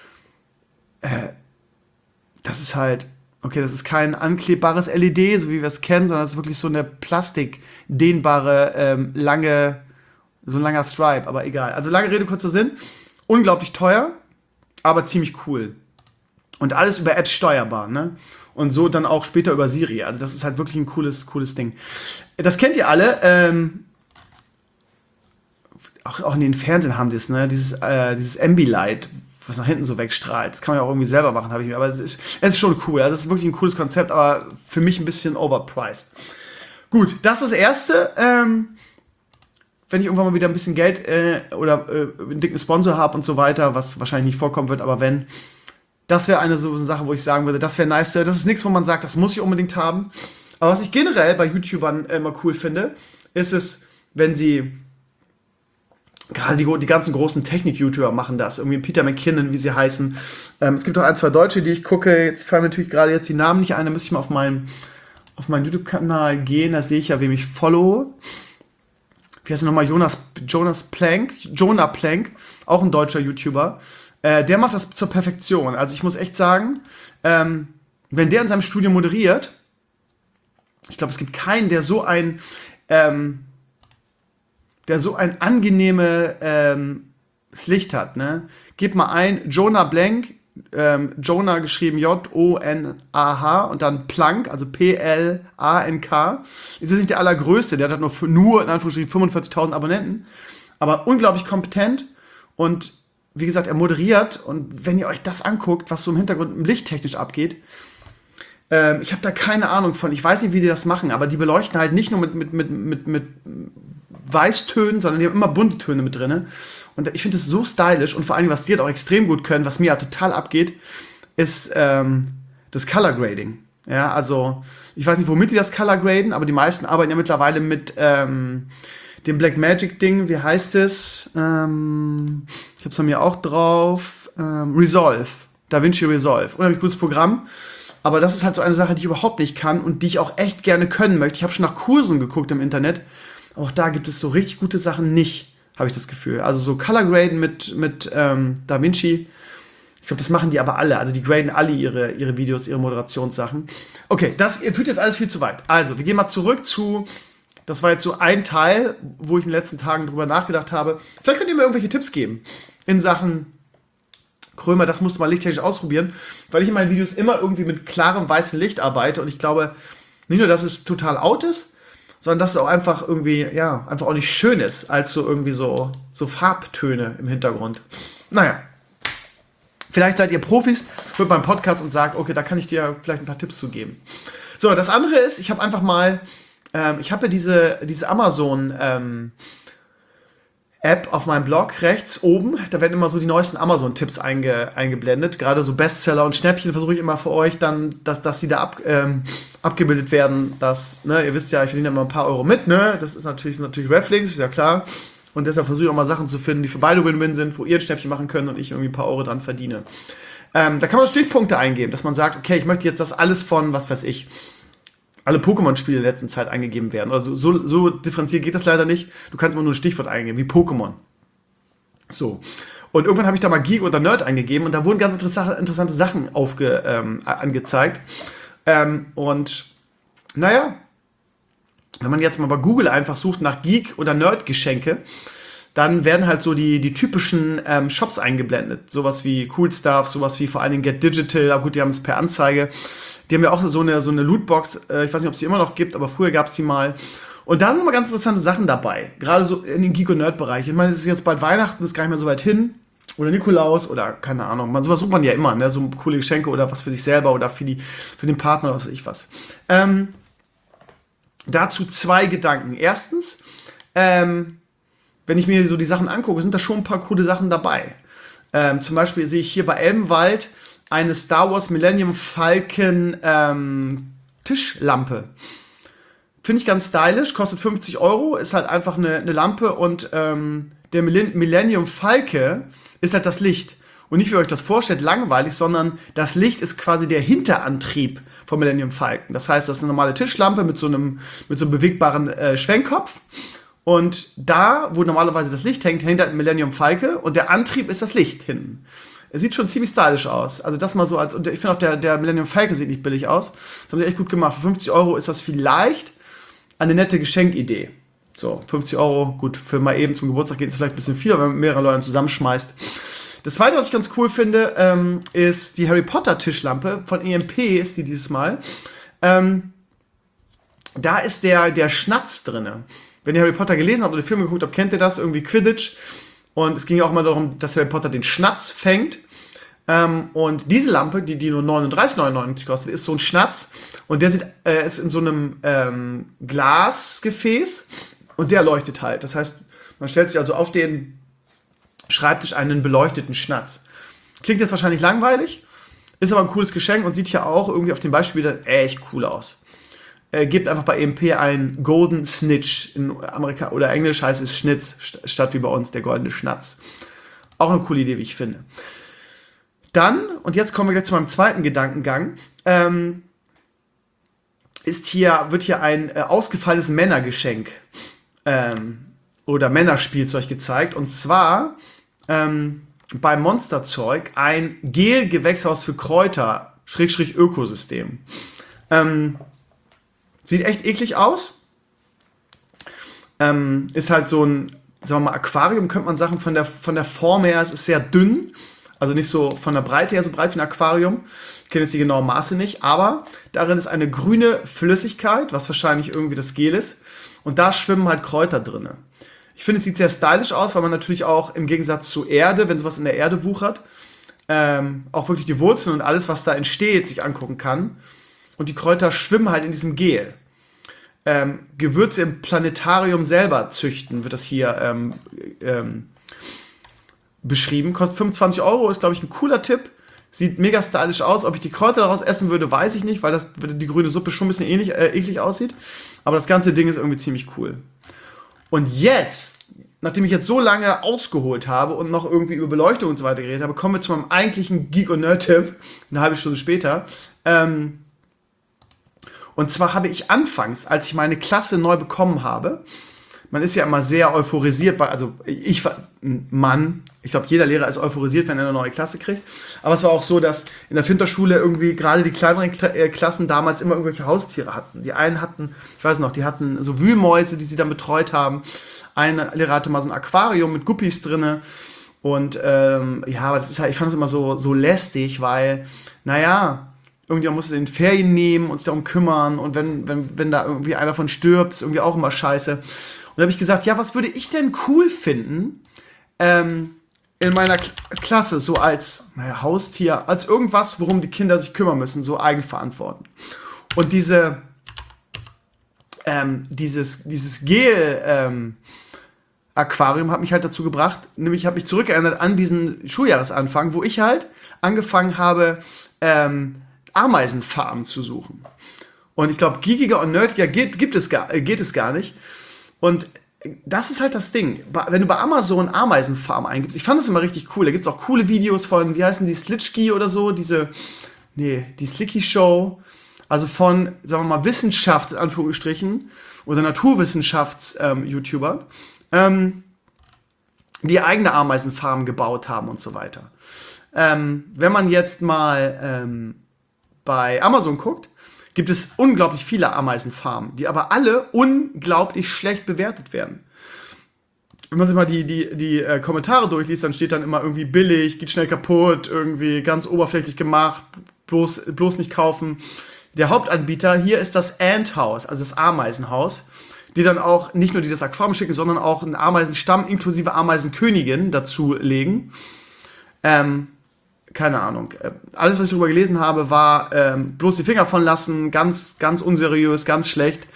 Das ist halt, okay, das ist kein anklebbares LED, so wie wir es kennen, sondern das ist wirklich so eine plastikdehnbare, so ein langer Stripe, aber egal. Also lange Rede, kurzer Sinn. Unglaublich teuer, aber ziemlich cool. Und alles über Apps steuerbar, ne? Und so dann auch später über Siri. Also das ist halt wirklich ein cooles Ding. Das kennt ihr alle. Auch in den Fernsehen haben die es, ne? Dieses Ambilight, was nach hinten so wegstrahlt. Das kann man ja auch irgendwie selber machen, habe ich mir. Aber es ist schon cool. Also das ist wirklich ein cooles Konzept, aber für mich ein bisschen overpriced. Gut, das ist das Erste. Wenn ich irgendwann mal wieder ein bisschen Geld oder einen dicken Sponsor habe und so weiter, was wahrscheinlich nicht vorkommen wird, aber wenn, das wäre eine so Sache, wo ich sagen würde, das wäre nice. Das ist nichts, wo man sagt, das muss ich unbedingt haben. Aber was ich generell bei YouTubern immer cool finde, ist es, wenn sie gerade die ganzen großen Technik-YouTuber machen das. Irgendwie Peter McKinnon, wie sie heißen. Es gibt auch ein, zwei Deutsche, die ich gucke. Jetzt fallen mir natürlich gerade jetzt die Namen nicht ein. Da müsste ich mal auf meinen YouTube-Kanal gehen. Da sehe ich ja, wem ich follow. Wie heißt er nochmal? Jonah Plank. Auch ein deutscher YouTuber. Der macht das zur Perfektion. Also ich muss echt sagen, wenn der in seinem Studio moderiert, ich glaube, es gibt keinen, der so ein angenehmes Licht hat, ne? Gebt mal ein, Jonah Blank, Jonah geschrieben Jonah und dann Plank, also Plank. Ist jetzt nicht der allergrößte, der hat nur in Anführungsstrichen 45.000 Abonnenten, aber unglaublich kompetent und wie gesagt, er moderiert und wenn ihr euch das anguckt, was so im Hintergrund lichttechnisch abgeht, ich habe da keine Ahnung von, ich weiß nicht, wie die das machen, aber die beleuchten halt nicht nur mit Weißtönen, sondern die haben immer bunte Töne mit drin. Und ich finde das so stylisch und vor allem, was die halt auch extrem gut können, was mir ja total abgeht, ist das Color Grading. Ja, also ich weiß nicht, womit sie das Color graden, aber die meisten arbeiten ja mittlerweile mit dem Blackmagic-Ding, wie heißt es? Ich hab's von mir auch drauf. Resolve. DaVinci Resolve. Unheimlich gutes Programm. Aber das ist halt so eine Sache, die ich überhaupt nicht kann und die ich auch echt gerne können möchte. Ich habe schon nach Kursen geguckt im Internet. Auch da gibt es so richtig gute Sachen nicht, habe ich das Gefühl. Also so Color Graden mit DaVinci. Ich glaube, das machen die aber alle. Also die graden alle ihre Videos, ihre Moderationssachen. Okay, das führt jetzt alles viel zu weit. Also, wir gehen mal zurück zu, das war jetzt so ein Teil, wo ich in den letzten Tagen drüber nachgedacht habe. Vielleicht könnt ihr mir irgendwelche Tipps geben in Sachen Krömer, das musst du mal lichttechnisch ausprobieren, weil ich in meinen Videos immer irgendwie mit klarem weißem Licht arbeite und ich glaube, nicht nur, dass es total out ist, sondern dass es auch einfach irgendwie, ja, einfach auch nicht schön ist, als so irgendwie so Farbtöne im Hintergrund. Naja. Vielleicht seid ihr Profis, hört meinen Podcast und sagt, okay, da kann ich dir vielleicht ein paar Tipps zu geben. So, das andere ist, ich habe einfach mal, ich habe ja diese Amazon App auf meinem Blog rechts oben, da werden immer so die neuesten Amazon-Tipps eingeblendet. Gerade so Bestseller und Schnäppchen versuche ich immer für euch dann, dass die da abgebildet werden. Ne, ihr wisst ja, ich verdiene immer ein paar Euro mit, ne? Das sind natürlich Reflinks, ist ja klar. Und deshalb versuche ich auch mal Sachen zu finden, die für beide Win-Win sind, wo ihr ein Schnäppchen machen könnt und ich irgendwie ein paar Euro dran verdiene. Da kann man Stichpunkte eingeben, dass man sagt, okay, ich möchte jetzt, dass alles von, was weiß ich, alle Pokémon-Spiele in der letzten Zeit eingegeben werden. Also so differenziert geht das leider nicht. Du kannst immer nur ein Stichwort eingeben, wie Pokémon. So. Und irgendwann habe ich da mal Geek oder Nerd eingegeben und da wurden ganz interessante Sachen angezeigt. Und naja, wenn man jetzt mal bei Google einfach sucht nach Geek- oder Nerd-Geschenke, dann werden halt so die typischen Shops eingeblendet. Sowas wie Cool Stuff, sowas wie vor allen Dingen Get Digital. Aber gut, die haben es per Anzeige. Die haben ja auch so eine Lootbox. Ich weiß nicht, ob es die immer noch gibt, aber früher gab es die mal. Und da sind immer ganz interessante Sachen dabei. Gerade so in den Geek- und Nerd-Bereich. Ich meine, es ist jetzt bald Weihnachten, ist gar nicht mehr so weit hin. Oder Nikolaus oder keine Ahnung. Sowas sucht man ja immer, ne? So coole Geschenke oder was für sich selber oder für den Partner oder was weiß ich was. Dazu 2 Gedanken. Erstens, wenn ich mir so die Sachen angucke, sind da schon ein paar coole Sachen dabei. Zum Beispiel sehe ich hier bei Elbenwald eine Star Wars Millennium Falcon Tischlampe. Finde ich ganz stylisch, kostet 50 €, ist halt einfach eine Lampe und der Millennium Falke ist halt das Licht. Und nicht, wie ihr euch das vorstellt, langweilig, sondern das Licht ist quasi der Hinterantrieb vom Millennium Falcon. Das heißt, das ist eine normale Tischlampe mit so einem bewegbaren Schwenkkopf. Und da, wo normalerweise das Licht hängt, hängt halt ein Millennium Falke und der Antrieb ist das Licht hinten. Es sieht schon ziemlich stylisch aus. Also das mal so als, und ich finde auch der Millennium Falcon sieht nicht billig aus. Das haben sie echt gut gemacht. Für 50 € ist das vielleicht eine nette Geschenkidee. So, 50 €, gut, für mal eben zum Geburtstag geht es vielleicht ein bisschen viel, aber wenn man mehrere Leute zusammenschmeißt. Das zweite, was ich ganz cool finde, ist die Harry Potter Tischlampe von EMP, ist die dieses Mal. Da ist der Schnatz drin. Wenn ihr Harry Potter gelesen habt oder den Film geguckt habt, kennt ihr das, irgendwie Quidditch. Und es ging ja auch mal darum, dass Harry Potter den Schnatz fängt. Und diese Lampe, die nur 39,99 kostet, ist so ein Schnatz. Und der ist in so einem Glasgefäß und der leuchtet halt. Das heißt, man stellt sich also auf den Schreibtisch einen beleuchteten Schnatz. Klingt jetzt wahrscheinlich langweilig, ist aber ein cooles Geschenk und sieht hier auch irgendwie auf dem Beispiel dann echt cool aus. Gebt einfach bei EMP ein Golden Snitch. In Amerika oder Englisch heißt es Schnitz, statt wie bei uns der goldene Schnatz. Auch eine coole Idee, wie ich finde. Dann, und jetzt kommen wir gleich zu meinem zweiten Gedankengang, wird hier ein ausgefallenes Männergeschenk oder Männerspielzeug gezeigt. Und zwar bei Monsterzeug ein Gel-Gewächshaus für Kräuter, Ökosystem. Sieht echt eklig aus. Ist halt so ein, sagen wir mal, Aquarium, könnte man sagen, von der Form her, es ist sehr dünn. Also nicht so von der Breite her so breit wie ein Aquarium. Ich kenne jetzt die genauen Maße nicht. Aber darin ist eine grüne Flüssigkeit, was wahrscheinlich irgendwie das Gel ist. Und da schwimmen halt Kräuter drin. Ich finde, es sieht sehr stylisch aus, weil man natürlich auch im Gegensatz zu Erde, wenn sowas in der Erde wuchert, auch wirklich die Wurzeln und alles, was da entsteht, sich angucken kann. Und die Kräuter schwimmen halt in diesem Gel. Gewürze im Planetarium selber züchten, wird das hier beschrieben. Kostet 25 €, ist, glaube ich, ein cooler Tipp. Sieht mega stylisch aus. Ob ich die Kräuter daraus essen würde, weiß ich nicht, weil die grüne Suppe schon ein bisschen eklig aussieht. Aber das ganze Ding ist irgendwie ziemlich cool. Und jetzt, nachdem ich jetzt so lange ausgeholt habe und noch irgendwie über Beleuchtung und so weiter geredet habe, kommen wir zu meinem eigentlichen Geek- und Nerd-Tipp, eine halbe Stunde später. Und zwar habe ich anfangs, als ich meine Klasse neu bekommen habe, man ist ja immer sehr euphorisiert, ich glaube, jeder Lehrer ist euphorisiert, wenn er eine neue Klasse kriegt. Aber es war auch so, dass in der Finterschule irgendwie gerade die kleineren Klassen damals immer irgendwelche Haustiere hatten. Die einen hatten, ich weiß noch, die hatten so Wühlmäuse, die sie dann betreut haben. Ein Lehrer hatte mal so ein Aquarium mit Guppies drinne. Und aber das ist halt, ich fand das immer so lästig, weil, irgendjemand muss es in den Ferien nehmen und sich darum kümmern. Und wenn da irgendwie einer von stirbt, ist irgendwie auch immer scheiße. Und da habe ich gesagt, ja, was würde ich denn cool finden in meiner Klasse, so als Haustier, als irgendwas, worum die Kinder sich kümmern müssen, so eigenverantwortend. Und dieses Gel-Aquarium hat mich halt dazu gebracht, nämlich ich habe mich zurückerinnert an diesen Schuljahresanfang, wo ich halt angefangen habe, Ameisenfarmen zu suchen. Und ich glaube, geekiger und nerdiger geht es gar nicht. Und das ist halt das Ding. Wenn du bei Amazon Ameisenfarm eingibst, ich fand das immer richtig cool. Da gibt es auch coole Videos von, wie heißen die, Slitschki oder so, die Slicky Show. Also von, sagen wir mal, Wissenschafts-, in Anführungsstrichen, oder Naturwissenschafts-YouTubern, die eigene Ameisenfarmen gebaut haben und so weiter. Wenn man jetzt mal bei Amazon guckt, gibt es unglaublich viele Ameisenfarmen, die aber alle unglaublich schlecht bewertet werden. Wenn man sich mal die Kommentare durchliest, dann steht dann immer irgendwie billig, geht schnell kaputt, irgendwie ganz oberflächlich gemacht, bloß nicht kaufen. Der Hauptanbieter hier ist das Ant-Haus, also das Ameisenhaus, die dann auch nicht nur das Aquarium schicken, sondern auch einen Ameisenstamm inklusive Ameisenkönigin dazu legen. Keine Ahnung. Alles, was ich darüber gelesen habe, war bloß die Finger von lassen, ganz, ganz unseriös, ganz schlecht.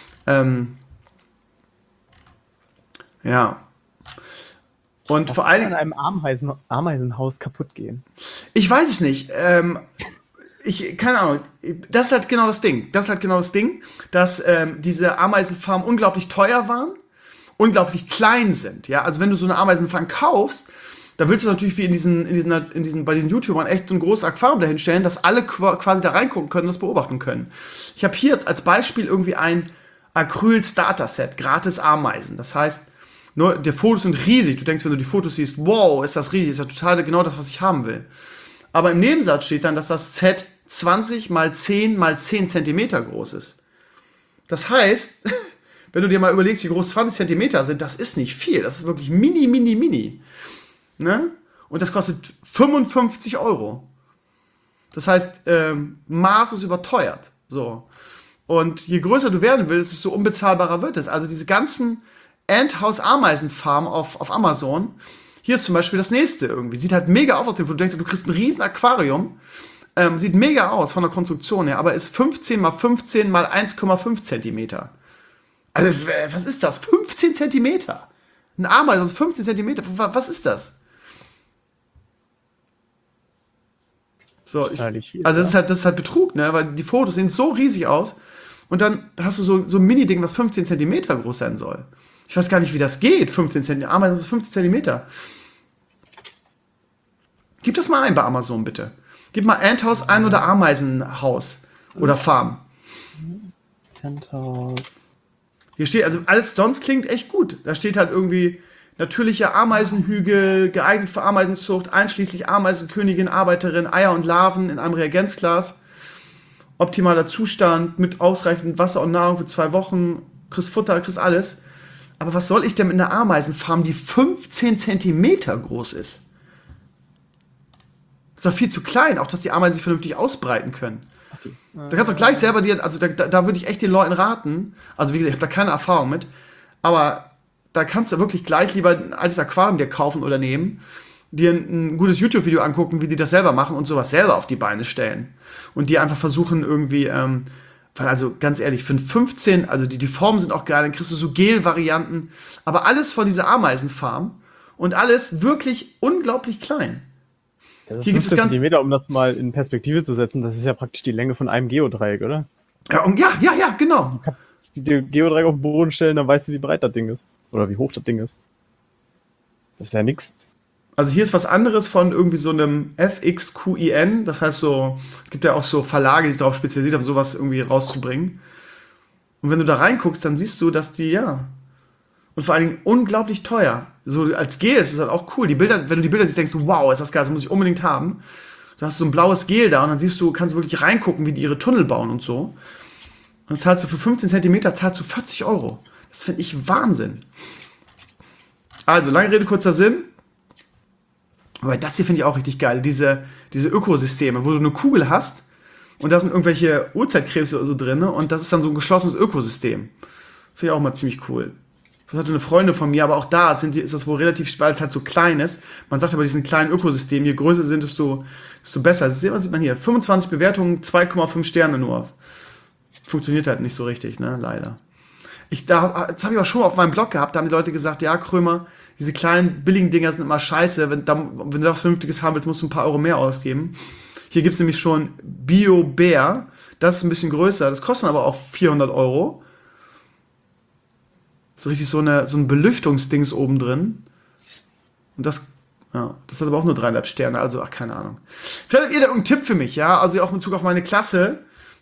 Ja. Und Was vor allen kann Dingen. an einem Ameisenhaus kaputt gehen? Ich weiß es nicht. Keine Ahnung. Das ist halt genau das Ding. Dass diese Ameisenfarmen unglaublich teuer waren, unglaublich klein sind. Ja, also wenn du so eine Ameisenfarm kaufst, da willst du natürlich wie bei diesen YouTubern echt so ein großes Aquarium dahinstellen, dass alle quasi da reingucken können und das beobachten können. Ich habe hier als Beispiel irgendwie ein Acryl-Starter-Set, gratis Ameisen. Das heißt, nur die Fotos sind riesig. Du denkst, wenn du die Fotos siehst, wow, ist das riesig, ist ja total genau das, was ich haben will. Aber im Nebensatz steht dann, dass das Set 20 mal 10 mal 10 Zentimeter groß ist. Das heißt, wenn du dir mal überlegst, wie groß 20 Zentimeter sind, das ist nicht viel. Das ist wirklich mini, mini, mini. Ne? Und das kostet 55 €. Das heißt, Maß ist überteuert. So. Und je größer du werden willst, desto unbezahlbarer wird es. Also diese ganzen Ant-Haus-Ameisenfarmen auf Amazon, hier ist zum Beispiel das nächste irgendwie. Sieht halt mega aus, du denkst, du kriegst ein riesen Aquarium. Sieht mega aus von der Konstruktion her, aber ist 15 mal 15 mal 1,5 Zentimeter. Also, was ist das? 15 Zentimeter? Ein Ameisen aus 15 Zentimeter? Was ist das? So, Das ist halt nicht viel, also das ist halt Betrug, ne? Weil die Fotos sehen so riesig aus und dann hast du so ein Mini-Ding, was 15 Zentimeter groß sein soll. Ich weiß gar nicht, wie das geht, 15 Zentimeter. Ameisen aus 15 Zentimeter. Gib das mal ein bei Amazon, bitte. Gib mal Ant-Haus ein oder Ameisenhaus oder Farm. Ant-Haus. Hier steht, also alles sonst klingt echt gut. Da steht halt irgendwie natürlicher Ameisenhügel, geeignet für Ameisenzucht, einschließlich Ameisenkönigin, Arbeiterin, Eier und Larven in einem Reagenzglas. Optimaler Zustand mit ausreichend Wasser und Nahrung für 2 Wochen. Kriegst Futter, kriegst alles. Aber was soll ich denn mit einer Ameisenfarm, die 15 Zentimeter groß ist? Das ist doch viel zu klein, auch dass die Ameisen sich vernünftig ausbreiten können. Da kannst du doch gleich selber also da würde ich echt den Leuten raten, also wie gesagt, ich habe da keine Erfahrung mit, aber da kannst du wirklich gleich lieber ein altes Aquarium dir kaufen oder nehmen, dir ein gutes YouTube-Video angucken, wie die das selber machen und sowas selber auf die Beine stellen. Und die einfach versuchen irgendwie, weil also ganz ehrlich, für ein 15, also die Formen sind auch geil, dann kriegst du so Gel-Varianten, aber alles von dieser Ameisenfarm und alles wirklich unglaublich klein. Das ist 15 Zentimeter, um das mal in Perspektive zu setzen, das ist ja praktisch die Länge von einem Geodreieck, oder? Ja, genau. Du kannst dir Geodreieck auf den Boden stellen, dann weißt du, wie breit das Ding ist. Oder wie hoch das Ding ist. Das ist ja nix. Also hier ist was anderes von irgendwie so einem FXQIN, das heißt so, es gibt ja auch so Verlage, die sich darauf spezialisiert haben, sowas irgendwie rauszubringen. Und wenn du da reinguckst, dann siehst du, dass die, ja, und vor allen Dingen unglaublich teuer. So als Gel ist es halt auch cool. Die Bilder, wenn du die Bilder siehst, denkst du, wow, ist das geil, das muss ich unbedingt haben. Da hast du so ein blaues Gel da und dann siehst du, kannst du wirklich reingucken, wie die ihre Tunnel bauen und so. Und dann zahlst du für 15 Zentimeter, zahlst du 40 €. Das finde ich Wahnsinn. Also, lange Rede, kurzer Sinn. Aber das hier finde ich auch richtig geil. Diese Ökosysteme, wo du eine Kugel hast und da sind irgendwelche Urzeitkrebse so drin und das ist dann so ein geschlossenes Ökosystem. Finde ich auch mal ziemlich cool. Das hatte eine Freundin von mir, aber auch da ist das wohl relativ, weil es halt so klein ist. Man sagt aber, diesen kleinen Ökosystemen, je größer sind, desto besser. Das sieht man hier. 25 Bewertungen, 2,5 Sterne nur. Funktioniert halt nicht so richtig, ne? Leider. Das habe ich auch schon auf meinem Blog gehabt, da haben die Leute gesagt, ja, Krömer, diese kleinen, billigen Dinger sind immer scheiße. Wenn du was Vernünftiges haben willst, musst du ein paar Euro mehr ausgeben. Hier gibt es nämlich schon Bio Bär. Das ist ein bisschen größer. Das kostet aber auch 400 €. So richtig so ein Belüftungsdings oben drin. Und das hat aber auch nur 3,5 Sterne, also keine Ahnung. Vielleicht habt ihr da irgendeinen Tipp für mich, ja? Also auch in Bezug auf meine Klasse.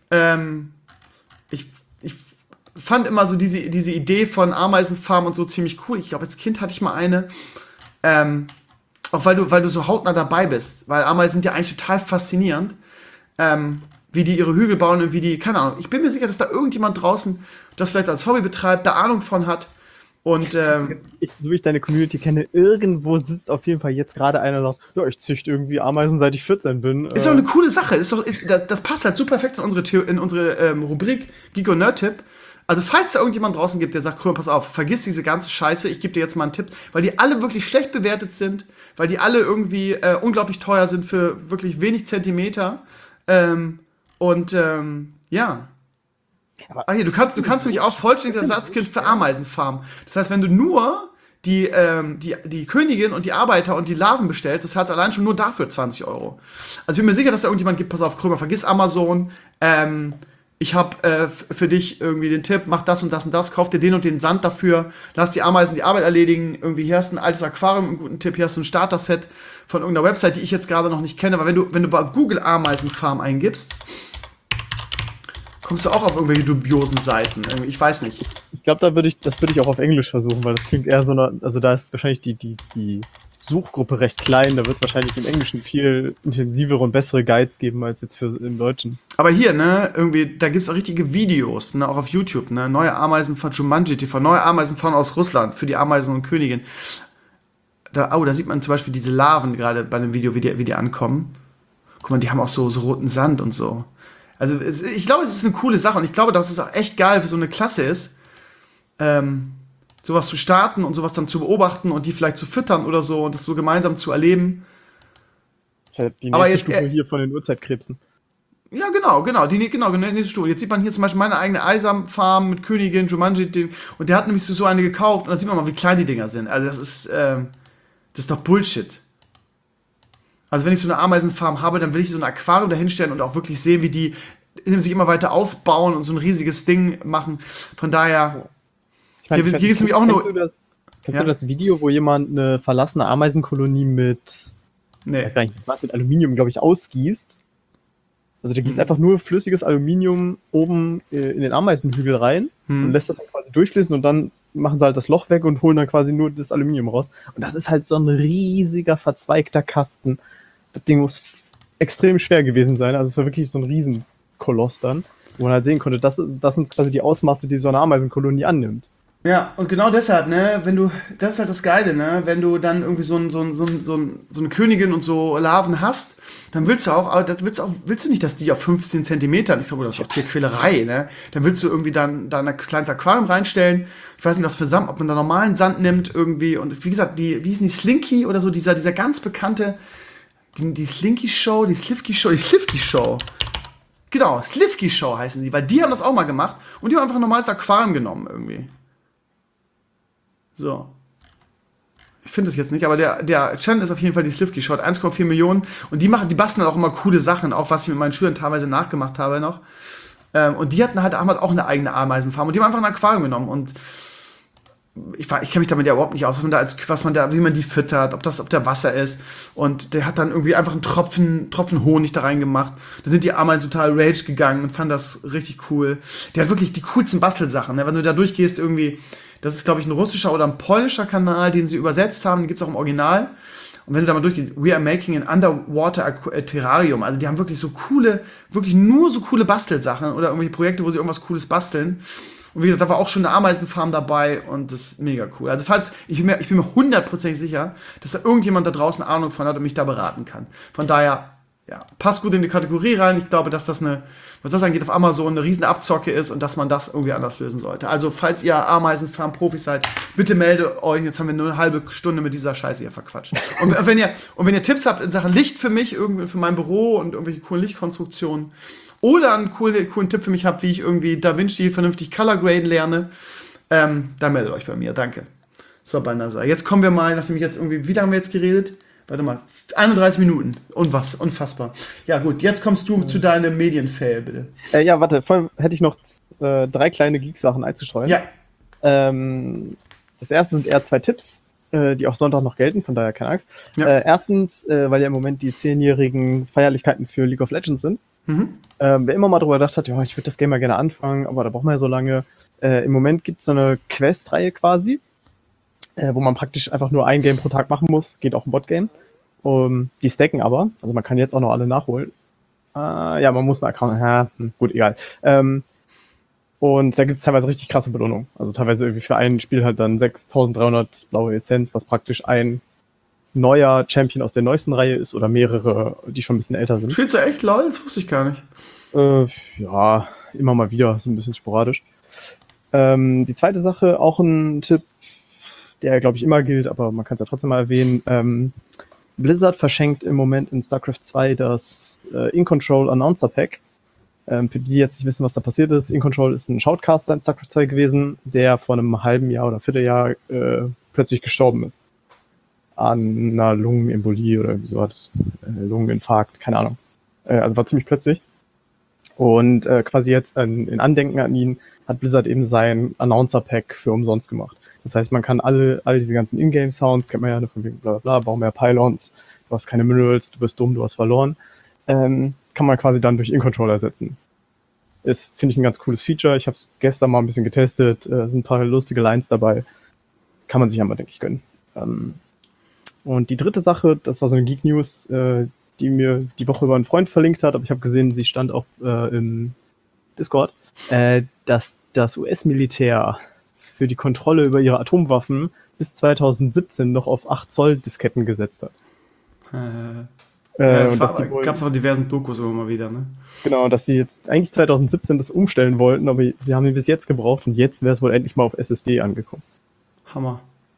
Ich fand immer so diese Idee von Ameisenfarm und so ziemlich cool. Ich glaube, als Kind hatte ich mal eine. Auch weil du so hautnah dabei bist. Weil Ameisen sind ja eigentlich total faszinierend. Wie die ihre Hügel bauen und wie die, keine Ahnung. Ich bin mir sicher, dass da irgendjemand draußen das vielleicht als Hobby betreibt, da Ahnung von hat. Und so wie ich deine Community kenne, irgendwo sitzt auf jeden Fall jetzt gerade einer und sagt, ja, ich züchte irgendwie Ameisen, seit ich 14 bin. Ist doch eine coole Sache. Das passt halt super perfekt in unsere Rubrik Geek und Nerd-Tipp. Also falls da irgendjemand draußen gibt, der sagt, Krömer, pass auf, vergiss diese ganze Scheiße, ich gebe dir jetzt mal einen Tipp, weil die alle wirklich schlecht bewertet sind, weil die alle irgendwie unglaublich teuer sind für wirklich wenig Zentimeter. Ja. Ach hier, du kannst nämlich auch vollständiges Ersatzkind für Ameisenfarm. Das heißt, wenn du nur die Königin und die Arbeiter und die Larven bestellst, das hat allein schon nur dafür 20 Euro. Also ich bin mir sicher, dass da irgendjemand gibt, pass auf, Krömer, vergiss Amazon, ich habe für dich irgendwie den Tipp, mach das und das und das, kauf dir den und den Sand dafür, lass die Ameisen die Arbeit erledigen, irgendwie hier hast du ein altes Aquarium, einen guten Tipp, hier hast du ein Starter-Set von irgendeiner Website, die ich jetzt gerade noch nicht kenne, aber wenn du bei Google Ameisenfarm eingibst, kommst du auch auf irgendwelche dubiosen Seiten. Ich weiß nicht. Ich glaube, das würde ich auch auf Englisch versuchen, weil das klingt eher so also da ist wahrscheinlich die Suchgruppe recht klein, da wird es wahrscheinlich im Englischen viel intensivere und bessere Guides geben als jetzt im Deutschen. Aber hier, ne, irgendwie, da gibt es auch richtige Videos, ne, auch auf YouTube, ne, neue Ameisen von Jumanji TV, neue Ameisenfahren aus Russland für die Ameisen und Königin. Da sieht man zum Beispiel diese Larven gerade bei dem Video, wie die ankommen. Guck mal, die haben auch so roten Sand und so. Also ich glaube, es ist eine coole Sache und ich glaube, dass es auch echt geil für so eine Klasse ist, sowas zu starten und sowas dann zu beobachten und die vielleicht zu füttern oder so und das so gemeinsam zu erleben. Das ist halt die nächste Stufe hier von den Urzeitkrebsen. Ja, genau, die nächste Stufe. Jetzt sieht man hier zum Beispiel meine eigene Eisamfarm mit Königin, Jumanji, und der hat nämlich so eine gekauft und da sieht man mal, wie klein die Dinger sind. Also das ist doch Bullshit. Also wenn ich so eine Ameisenfarm habe, dann will ich so ein Aquarium dahinstellen und auch wirklich sehen, wie die sich immer weiter ausbauen und so ein riesiges Ding machen. Von daher, hier gibt es nämlich auch nur... Kennst du das Video, wo jemand eine verlassene Ameisenkolonie mit Aluminium, glaube ich, ausgießt? Also der gießt einfach nur flüssiges Aluminium oben in den Ameisenhügel rein und lässt das dann quasi durchfließen und dann machen sie halt das Loch weg und holen dann quasi nur das Aluminium raus. Und das ist halt so ein riesiger, verzweigter Kasten. Das Ding muss extrem schwer gewesen sein. Also es war wirklich so ein Riesenkoloss dann, wo man halt sehen konnte, das sind quasi die Ausmaße, die so eine Ameisenkolonie annimmt. Ja, und genau deshalb, ne, das ist halt das Geile, ne, wenn du dann irgendwie so eine Königin und so Larven hast, dann willst du nicht, dass die auf 15 Zentimetern, ich glaube, das ist auch Tierquälerei, ne, dann willst du irgendwie da ein kleines Aquarium reinstellen, ich weiß nicht, was für Sand, ob man da normalen Sand nimmt irgendwie und wie gesagt, wie hießen die Slinky oder so, dieser ganz bekannte, die Slinky Show, die Slivky Show. Genau, Slivky Show heißen die, weil die haben das auch mal gemacht und die haben einfach ein normales Aquarium genommen irgendwie. So. Ich finde es jetzt nicht, aber der Channel ist auf jeden Fall die Slivky Show, 1,4 Millionen und die basteln auch immer coole Sachen, auch was ich mit meinen Schülern teilweise nachgemacht habe noch. Und die haben halt auch eine eigene Ameisenfarm und die haben einfach ein Aquarium genommen und ich kenne mich damit ja überhaupt nicht aus, wie man die füttert, ob der Wasser ist. Und der hat dann irgendwie einfach einen Tropfen Honig da reingemacht. Da sind die Ameisen total rage gegangen und fanden das richtig cool. Der hat wirklich die coolsten Bastelsachen. Ne? Wenn du da durchgehst, irgendwie, das ist, glaube ich, ein russischer oder ein polnischer Kanal, den sie übersetzt haben, den gibt es auch im Original. Und wenn du da mal durchgehst, we are making an underwater terrarium. Also die haben wirklich wirklich nur so coole Bastelsachen oder irgendwelche Projekte, wo sie irgendwas Cooles basteln. Und wie gesagt, da war auch schon eine Ameisenfarm dabei und das ist mega cool. Also ich bin mir 100% sicher, dass da irgendjemand da draußen Ahnung von hat und mich da beraten kann. Von daher, ja, passt gut in die Kategorie rein. Ich glaube, dass das was das angeht, auf Amazon eine riesen Abzocke ist und dass man das irgendwie anders lösen sollte. Also, falls ihr Ameisenfarm-Profis seid, bitte meldet euch. Jetzt haben wir nur eine halbe Stunde mit dieser Scheiße hier verquatscht. Und wenn ihr Tipps habt in Sachen Licht für mich, irgendwie für mein Büro und irgendwelche coolen Lichtkonstruktionen, oder einen coolen Tipp für mich habt, wie ich irgendwie DaVinci vernünftig Color Graden lerne, dann meldet euch bei mir. Danke. So, Banasa. Jetzt kommen wir mal, nachdem ich jetzt irgendwie, wie lange haben wir jetzt geredet? Warte mal, 31 Minuten. Und was? Unfassbar. Ja gut, jetzt kommst du zu deinem Medienfail, bitte. Ja, warte, vorher hätte ich noch 3 kleine Geek-Sachen einzustreuen. Ja. Das erste sind eher 2 Tipps, die auch Sonntag noch gelten, von daher keine Angst. Ja. Erstens, weil ja im Moment die 10-jährigen Feierlichkeiten für League of Legends sind. Wer immer mal drüber gedacht hat, ja, ich würde das Game mal gerne anfangen, aber da braucht man ja so lange. Im Moment gibt es so eine Quest-Reihe quasi, wo man praktisch einfach nur ein Game pro Tag machen muss. Geht auch ein Bot-Game. Die stacken aber, also man kann jetzt auch noch alle nachholen. Ja, man muss einen Account, gut, egal. Und da gibt es teilweise richtig krasse Belohnungen. Also teilweise irgendwie für ein Spiel halt dann 6.300 blaue Essenz, was praktisch ein neuer Champion aus der neuesten Reihe ist oder mehrere, die schon ein bisschen älter sind. Spielst du echt LOL? Das wusste ich gar nicht. Ja, immer mal wieder, so ein bisschen sporadisch. Die zweite Sache, auch ein Tipp, der glaube ich immer gilt, aber man kann es ja trotzdem mal erwähnen. Blizzard verschenkt im Moment in StarCraft 2 das In-Control Announcer Pack. Für die jetzt nicht wissen, was da passiert ist, In-Control ist ein Shoutcaster in StarCraft 2 gewesen, der vor einem halben Jahr oder Vierteljahr plötzlich gestorben ist. An einer Lungenembolie oder irgendwie sowas. Lungeninfarkt, keine Ahnung. Also war ziemlich plötzlich. Und quasi jetzt in Andenken an ihn hat Blizzard eben sein Announcer-Pack für umsonst gemacht. Das heißt, man kann all diese ganzen Ingame-Sounds, kennt man ja, von wegen bla bla bla, bau mehr Pylons, du hast keine Minerals, du bist dumm, du hast verloren, kann man quasi dann durch In-Control ersetzen. Ist, finde ich, ein ganz cooles Feature. Ich habe es gestern mal ein bisschen getestet, sind ein paar lustige Lines dabei. Kann man sich einmal, denke ich, gönnen. Und die dritte Sache, das war so eine Geek-News, die mir die Woche über einen Freund verlinkt hat, aber ich habe gesehen, sie stand auch im Discord, dass das US-Militär für die Kontrolle über ihre Atomwaffen bis 2017 noch auf 8 Zoll Disketten gesetzt hat. Ja, gab es auch diversen Dokus immer mal wieder, ne? Genau, dass sie jetzt eigentlich 2017 das umstellen wollten, aber sie haben ihn bis jetzt gebraucht und jetzt wäre es wohl endlich mal auf SSD angekommen. Hammer.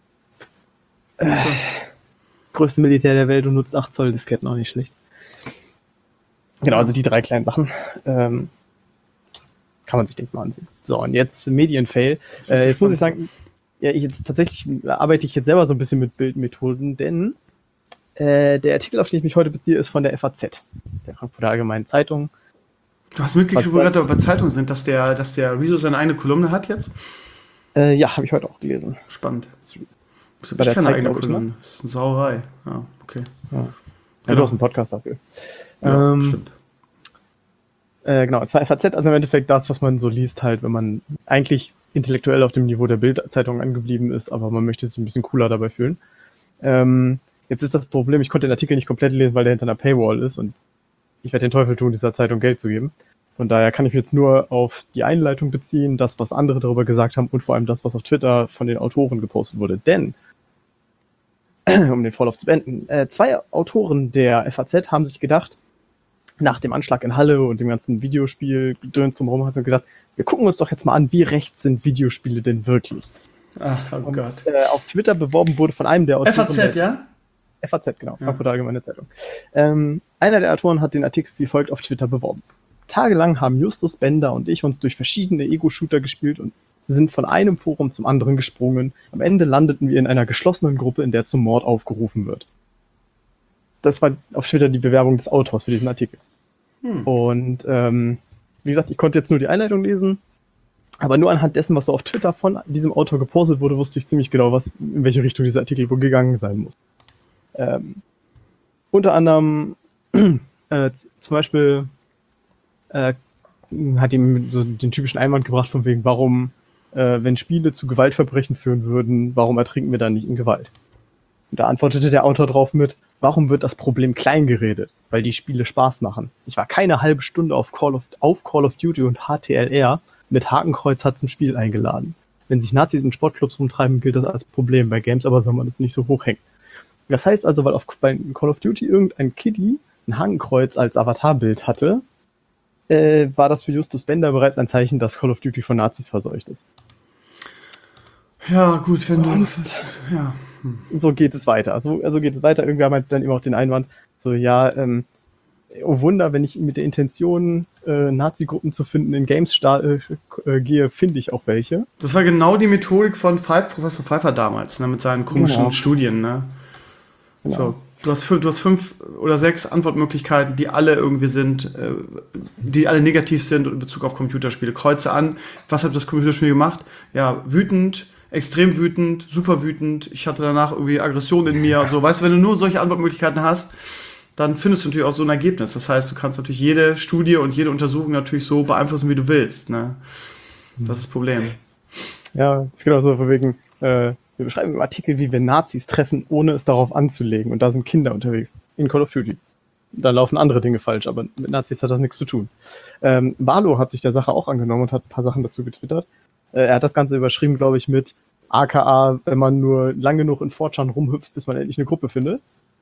Größte Militär der Welt und nutzt 8 Zoll Disketten, auch nicht schlecht. Genau, also die 3 kleinen Sachen. Kann man sich, denke ich, mal ansehen. So, und jetzt Medienfail. Jetzt muss ich sagen, ja, tatsächlich arbeite ich jetzt selber so ein bisschen mit Bildmethoden, denn der Artikel, auf den ich mich heute beziehe, ist von der FAZ, der Frankfurter Allgemeinen Zeitung. Du hast mitgekriegt, wo wir gerade bei Zeitungen sind, dass der Rezo seine eigene Kolumne hat jetzt? Ja, habe ich heute auch gelesen. Spannend. Bei der keine eigene Kolumne? Kolumne. Das ist eine Sauerei. Ja, okay. Ja, du hast einen Podcast dafür. Ja, stimmt. Genau, zwar FAZ, also im Endeffekt das, was man so liest, halt, wenn man eigentlich intellektuell auf dem Niveau der Bild-Zeitung angeblieben ist, aber man möchte sich ein bisschen cooler dabei fühlen. Jetzt ist das Problem, ich konnte den Artikel nicht komplett lesen, weil der hinter einer Paywall ist und ich werde den Teufel tun, dieser Zeitung Geld zu geben. Von daher kann ich mich jetzt nur auf die Einleitung beziehen, das, was andere darüber gesagt haben und vor allem das, was auf Twitter von den Autoren gepostet wurde. Denn, um den Vorlauf zu beenden, 2 Autoren der FAZ haben sich gedacht, nach dem Anschlag in Halle und dem ganzen Videospiel-Gedöns drumherum, hat sie gesagt, wir gucken uns doch jetzt mal an, wie rechts sind Videospiele denn wirklich. Ach, oh Gott. Auf Twitter beworben wurde von einem der Autoren. FAZ, ja? FAZ, genau, Frankfurter Allgemeine Zeitung. Einer der Autoren hat den Artikel wie folgt auf Twitter beworben. Tagelang haben Justus, Bender und ich uns durch verschiedene Ego-Shooter gespielt und sind von einem Forum zum anderen gesprungen. Am Ende landeten wir in einer geschlossenen Gruppe, in der zum Mord aufgerufen wird. Das war auf Twitter die Bewerbung des Autors für diesen Artikel. Und wie gesagt, ich konnte jetzt nur die Einleitung lesen, aber nur anhand dessen, was so auf Twitter von diesem Autor gepostet wurde, wusste ich ziemlich genau, in welche Richtung dieser Artikel wohl gegangen sein muss. Unter anderem zum Beispiel hat ihm so den typischen Einwand gebracht von wegen, warum, wenn Spiele zu Gewaltverbrechen führen würden, warum ertrinken wir dann nicht in Gewalt? Und da antwortete der Autor drauf mit, warum wird das Problem klein geredet? Weil die Spiele Spaß machen. Ich war keine halbe Stunde auf Call of Duty und HTLR mit Hakenkreuz hat zum Spiel eingeladen. Wenn sich Nazis in Sportclubs rumtreiben, gilt das als Problem. Bei Games aber soll man das nicht so hochhängen. Das heißt also, weil bei Call of Duty irgendein Kiddie ein Hakenkreuz als Avatarbild hatte, war das für Justus Bender bereits ein Zeichen, dass Call of Duty von Nazis verseucht ist. Ja, gut, wenn du... Ja. So geht es weiter. Also geht es weiter. Irgendwer meint dann immer auch den Einwand, so, ja, oh Wunder, wenn ich mit der Intention, Nazi-Gruppen zu finden, in Games gehe, finde ich auch welche. Das war genau die Methodik von Professor Pfeiffer damals, ne, mit seinen komischen Studien, ne? Genau. So. du hast 5 oder 6 Antwortmöglichkeiten, die alle irgendwie sind, die alle negativ sind in Bezug auf Computerspiele. Kreuze an, was hat das Computerspiel gemacht? Ja, wütend, extrem wütend, super wütend, ich hatte danach irgendwie Aggression in mir und so. Weißt du, wenn du nur solche Antwortmöglichkeiten hast, dann findest du natürlich auch so ein Ergebnis. Das heißt, du kannst natürlich jede Studie und jede Untersuchung natürlich so beeinflussen, wie du willst. Ne? Das ist das Problem. Ja, ist genau so, von wegen, wir beschreiben im Artikel, wie wir Nazis treffen, ohne es darauf anzulegen. Und da sind Kinder unterwegs. In Call of Duty. Da laufen andere Dinge falsch, aber mit Nazis hat das nichts zu tun. Barlo hat sich der Sache auch angenommen und hat ein paar Sachen dazu getwittert. Er hat das Ganze überschrieben, glaube ich, mit AKA, wenn man nur lang genug in 4chan rumhüpft, bis man endlich eine Gruppe findet.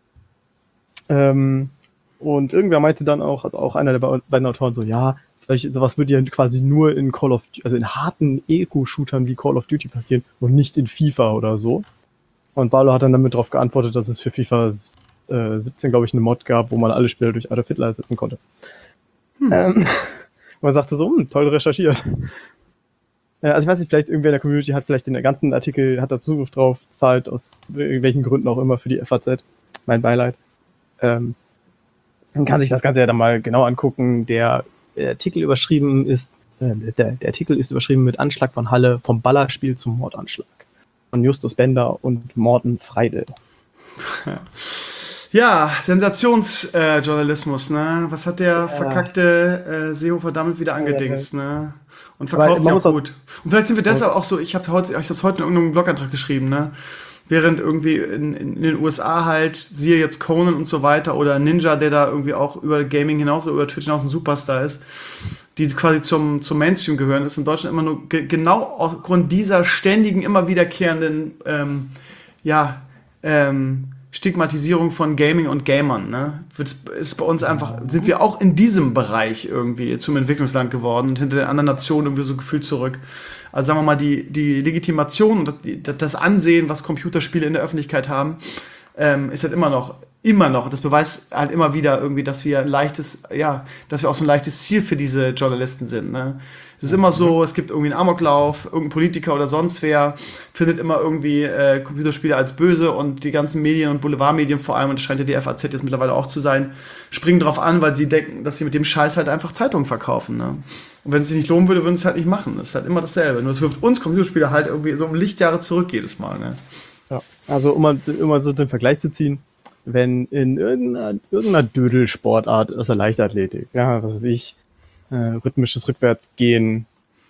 Und irgendwer meinte dann auch, also auch einer der beiden Autoren so, ja, sowas würde ja quasi nur in Call of Duty, also in harten Ego-Shootern wie Call of Duty passieren und nicht in FIFA oder so. Und Barlo hat dann damit darauf geantwortet, dass es für FIFA 17, glaube ich, eine Mod gab, wo man alle Spieler durch Adolf Hitler ersetzen konnte. Und man sagte so, toll recherchiert. Also ich weiß nicht, vielleicht irgendwer in der Community hat vielleicht den ganzen Artikel, hat da Zugriff drauf, zahlt aus welchen Gründen auch immer für die FAZ. Mein Beileid. Man kann sich das Ganze ja dann mal genau angucken. Der Artikel überschrieben ist, der Artikel ist überschrieben mit Anschlag von Halle vom Ballerspiel zum Mordanschlag. Von Justus Bender und Morten Freidel. Ja, Sensationsjournalismus, ne? Was hat der verkackte Seehofer damit wieder angedingst, ne? Und verkauft ja auch gut. Und vielleicht sind wir deshalb auch so, ich hab's heute in irgendeinem Blogantrag geschrieben, ne? Während irgendwie in den USA halt, siehe jetzt Conan und so weiter, oder Ninja, der da irgendwie auch über Gaming hinaus oder über Twitch hinaus ein Superstar ist, die quasi zum Mainstream gehören, ist in Deutschland immer nur genau aufgrund dieser ständigen, immer wiederkehrenden, Stigmatisierung von Gaming und Gamern, ne? Ist bei uns einfach, sind wir auch in diesem Bereich irgendwie zum Entwicklungsland geworden und hinter den anderen Nationen irgendwie so gefühlt zurück. Also sagen wir mal, die Legitimation und das Ansehen, was Computerspiele in der Öffentlichkeit haben, ist halt immer noch, das beweist halt immer wieder irgendwie, dass wir dass wir auch so ein leichtes Ziel für diese Journalisten sind, ne? Es ist immer so, es gibt irgendwie einen Amoklauf, irgendein Politiker oder sonst wer findet immer irgendwie Computerspiele als böse und die ganzen Medien und Boulevardmedien vor allem, und das scheint ja die FAZ jetzt mittlerweile auch zu sein, springen drauf an, weil sie denken, dass sie mit dem Scheiß halt einfach Zeitungen verkaufen, ne? Und wenn es sich nicht lohnen würde, würden sie es halt nicht machen. Das ist halt immer dasselbe. Nur es wirft uns Computerspiele halt irgendwie so um Lichtjahre zurück jedes Mal, ne? Ja, also um mal so den Vergleich zu ziehen, wenn in irgendeiner Dödelsportart aus der Leichtathletik, ja, was weiß ich, rhythmisches Rückwärtsgehen,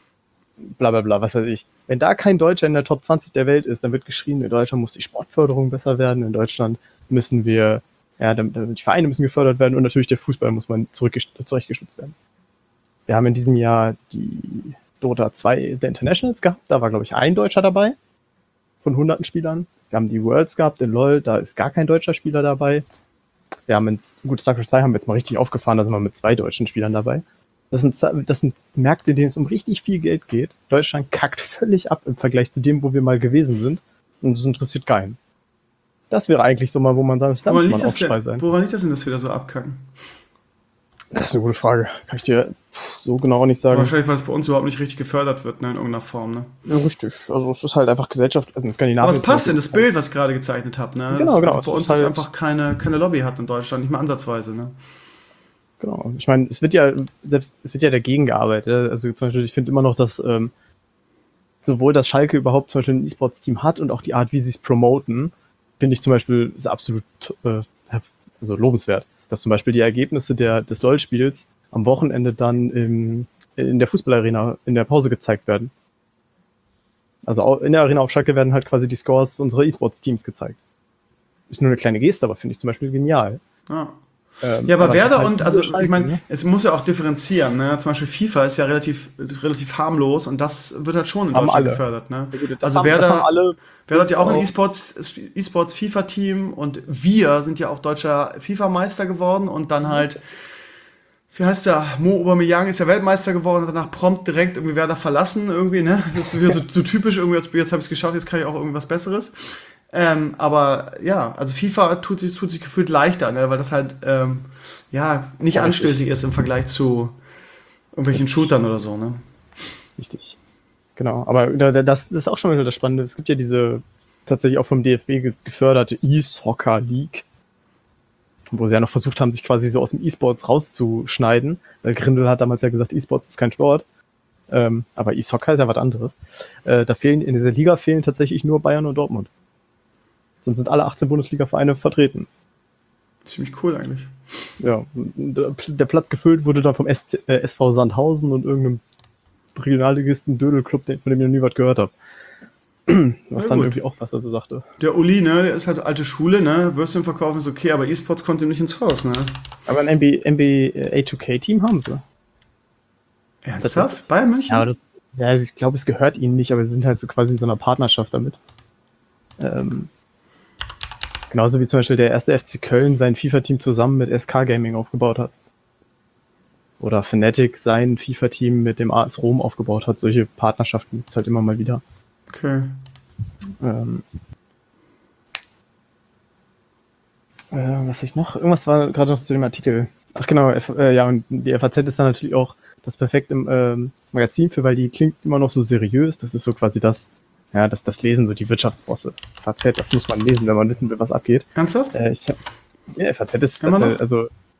bla bla bla, was weiß ich. Wenn da kein Deutscher in der Top 20 der Welt ist, dann wird geschrien, in Deutschland muss die Sportförderung besser werden, in Deutschland müssen wir, die Vereine müssen gefördert werden und natürlich der Fußball muss man zurechtgestutzt werden. Wir haben in diesem Jahr die Dota 2 der Internationals gehabt, da war, glaube ich, ein Deutscher dabei von hunderten Spielern. Wir haben die Worlds gehabt in LoL, da ist gar kein deutscher Spieler dabei. Wir haben StarCraft 2 haben wir jetzt mal richtig aufgefahren, da sind wir mit 2 deutschen Spielern dabei. Das sind Märkte, in denen es um richtig viel Geld geht. Deutschland kackt völlig ab im Vergleich zu dem, wo wir mal gewesen sind. Und es interessiert keinen. Das wäre eigentlich so mal, wo man sagt, da muss man Aufschrei sein. Woran liegt das denn, dass wir da so abkacken? Das ist eine gute Frage. Kann ich dir so genau auch nicht sagen. Wahrscheinlich, weil es bei uns überhaupt nicht richtig gefördert wird, ne, in irgendeiner Form, ne? Ja, richtig. Also es ist halt einfach Gesellschaft, also in Skandinavien. Aber es passt in das Bild, was ich gerade gezeichnet habe, ne? Genau. Bei uns ist einfach keine Lobby hat in Deutschland, nicht mal ansatzweise, ne? Genau. Ich meine, es wird ja dagegen gearbeitet. Also zum Beispiel, ich finde immer noch, dass sowohl das Schalke überhaupt zum Beispiel ein E-Sports-Team hat und auch die Art, wie sie es promoten, finde ich zum Beispiel ist absolut lobenswert. Dass zum Beispiel die Ergebnisse des LoL-Spiels am Wochenende dann in der Fußballarena in der Pause gezeigt werden. Also auch in der Arena auf Schalke werden halt quasi die Scores unserer E-Sports-Teams gezeigt. Ist nur eine kleine Geste, aber finde ich zum Beispiel genial. Ah. Aber Werder halt und, also ich meine, ne? es muss ja auch differenzieren, ne? Zum Beispiel FIFA ist ja relativ harmlos und das wird halt schon in Deutschland gefördert, ne? Also Werder hat ja auch ein E-Sports FIFA-Team und wir sind ja auch deutscher FIFA-Meister geworden und dann halt, wie heißt der, Mo Aubameyang ist ja Weltmeister geworden und danach prompt direkt irgendwie Werder verlassen irgendwie, ne? Das ist wieder so typisch, irgendwie jetzt habe ich es geschafft, jetzt kann ich auch irgendwas Besseres. Aber ja, also FIFA tut sich gefühlt leichter, ne, weil das halt nicht anstößig ist im Vergleich zu irgendwelchen Shootern oder so, ne? Richtig. Genau, aber das ist auch schon wieder das Spannende. Es gibt ja diese tatsächlich auch vom DFB geförderte E-Soccer League, wo sie ja noch versucht haben, sich quasi so aus dem E-Sports rauszuschneiden. Weil Grindel hat damals ja gesagt, E-Sports ist kein Sport. Aber E-Soccer ist ja was anderes. In dieser Liga fehlen tatsächlich nur Bayern und Dortmund. Sonst sind alle 18 Bundesliga-Vereine vertreten. Ziemlich cool eigentlich. Ja, der Platz gefüllt wurde dann vom SV Sandhausen und irgendeinem Regionalligisten Dödelclub, von dem ich noch nie was gehört habe. Was dann irgendwie auch was dazu sagte. Der Uli, ne, der ist halt alte Schule, ne, Würstchen verkaufen ist okay, aber E-Sports kommt ihm nicht ins Haus, ne. Aber ein NBA 2K-Team haben sie. Ernsthaft? Bayern München? Ja, also ich glaube, es gehört ihnen nicht, aber sie sind halt so quasi in so einer Partnerschaft damit. Genauso wie zum Beispiel der erste FC Köln sein FIFA-Team zusammen mit SK Gaming aufgebaut hat. Oder Fnatic sein FIFA-Team mit dem AS Rom aufgebaut hat. Solche Partnerschaften gibt es halt immer mal wieder. Okay. Was ich noch? Irgendwas war gerade noch zu dem Artikel. Ach genau, und die FAZ ist dann natürlich auch das perfekte Magazin für, weil die klingt immer noch so seriös. Das ist so quasi das lesen so die Wirtschaftsbosse. FAZ, das muss man lesen, wenn man wissen will, was abgeht. Ernsthaft? FAZ ist das,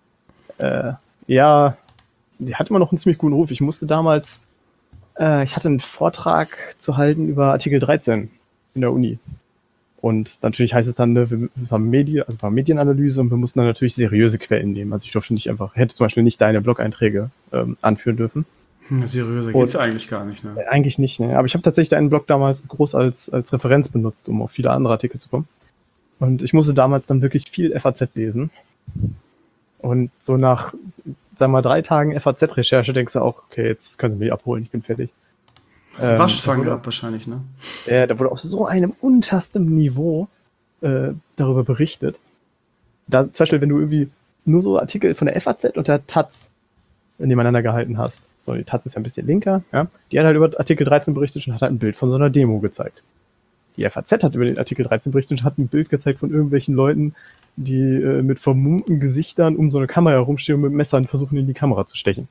die hat immer noch einen ziemlich guten Ruf. Ich musste damals, ich hatte einen Vortrag zu halten über Artikel 13 in der Uni. Und natürlich heißt es dann, wir haben Medienanalyse und wir mussten dann natürlich seriöse Quellen nehmen. Also ich durfte hätte zum Beispiel nicht deine Blog-Einträge anführen dürfen. Seriöser geht's eigentlich gar nicht, ne? Eigentlich nicht, ne? Aber ich habe tatsächlich deinen Blog damals groß als Referenz benutzt, um auf viele andere Artikel zu kommen. Und ich musste damals dann wirklich viel FAZ lesen. Und so nach, sagen wir mal, 3 Tagen FAZ-Recherche denkst du auch, okay, jetzt können sie mich abholen, ich bin fertig. Hast du Waschzwang gehabt wahrscheinlich, ne? Ja, da wurde auf so einem untersten Niveau darüber berichtet. Da, zum Beispiel, wenn du irgendwie nur so Artikel von der FAZ und der Taz nebeneinander gehalten hast. So, die Taz ist ja ein bisschen linker, ja. Die hat halt über Artikel 13 berichtet und hat halt ein Bild von so einer Demo gezeigt. Die FAZ hat über den Artikel 13 berichtet und hat ein Bild gezeigt von irgendwelchen Leuten, die mit vermummten Gesichtern um so eine Kamera herumstehen und mit Messern versuchen, in die Kamera zu stechen.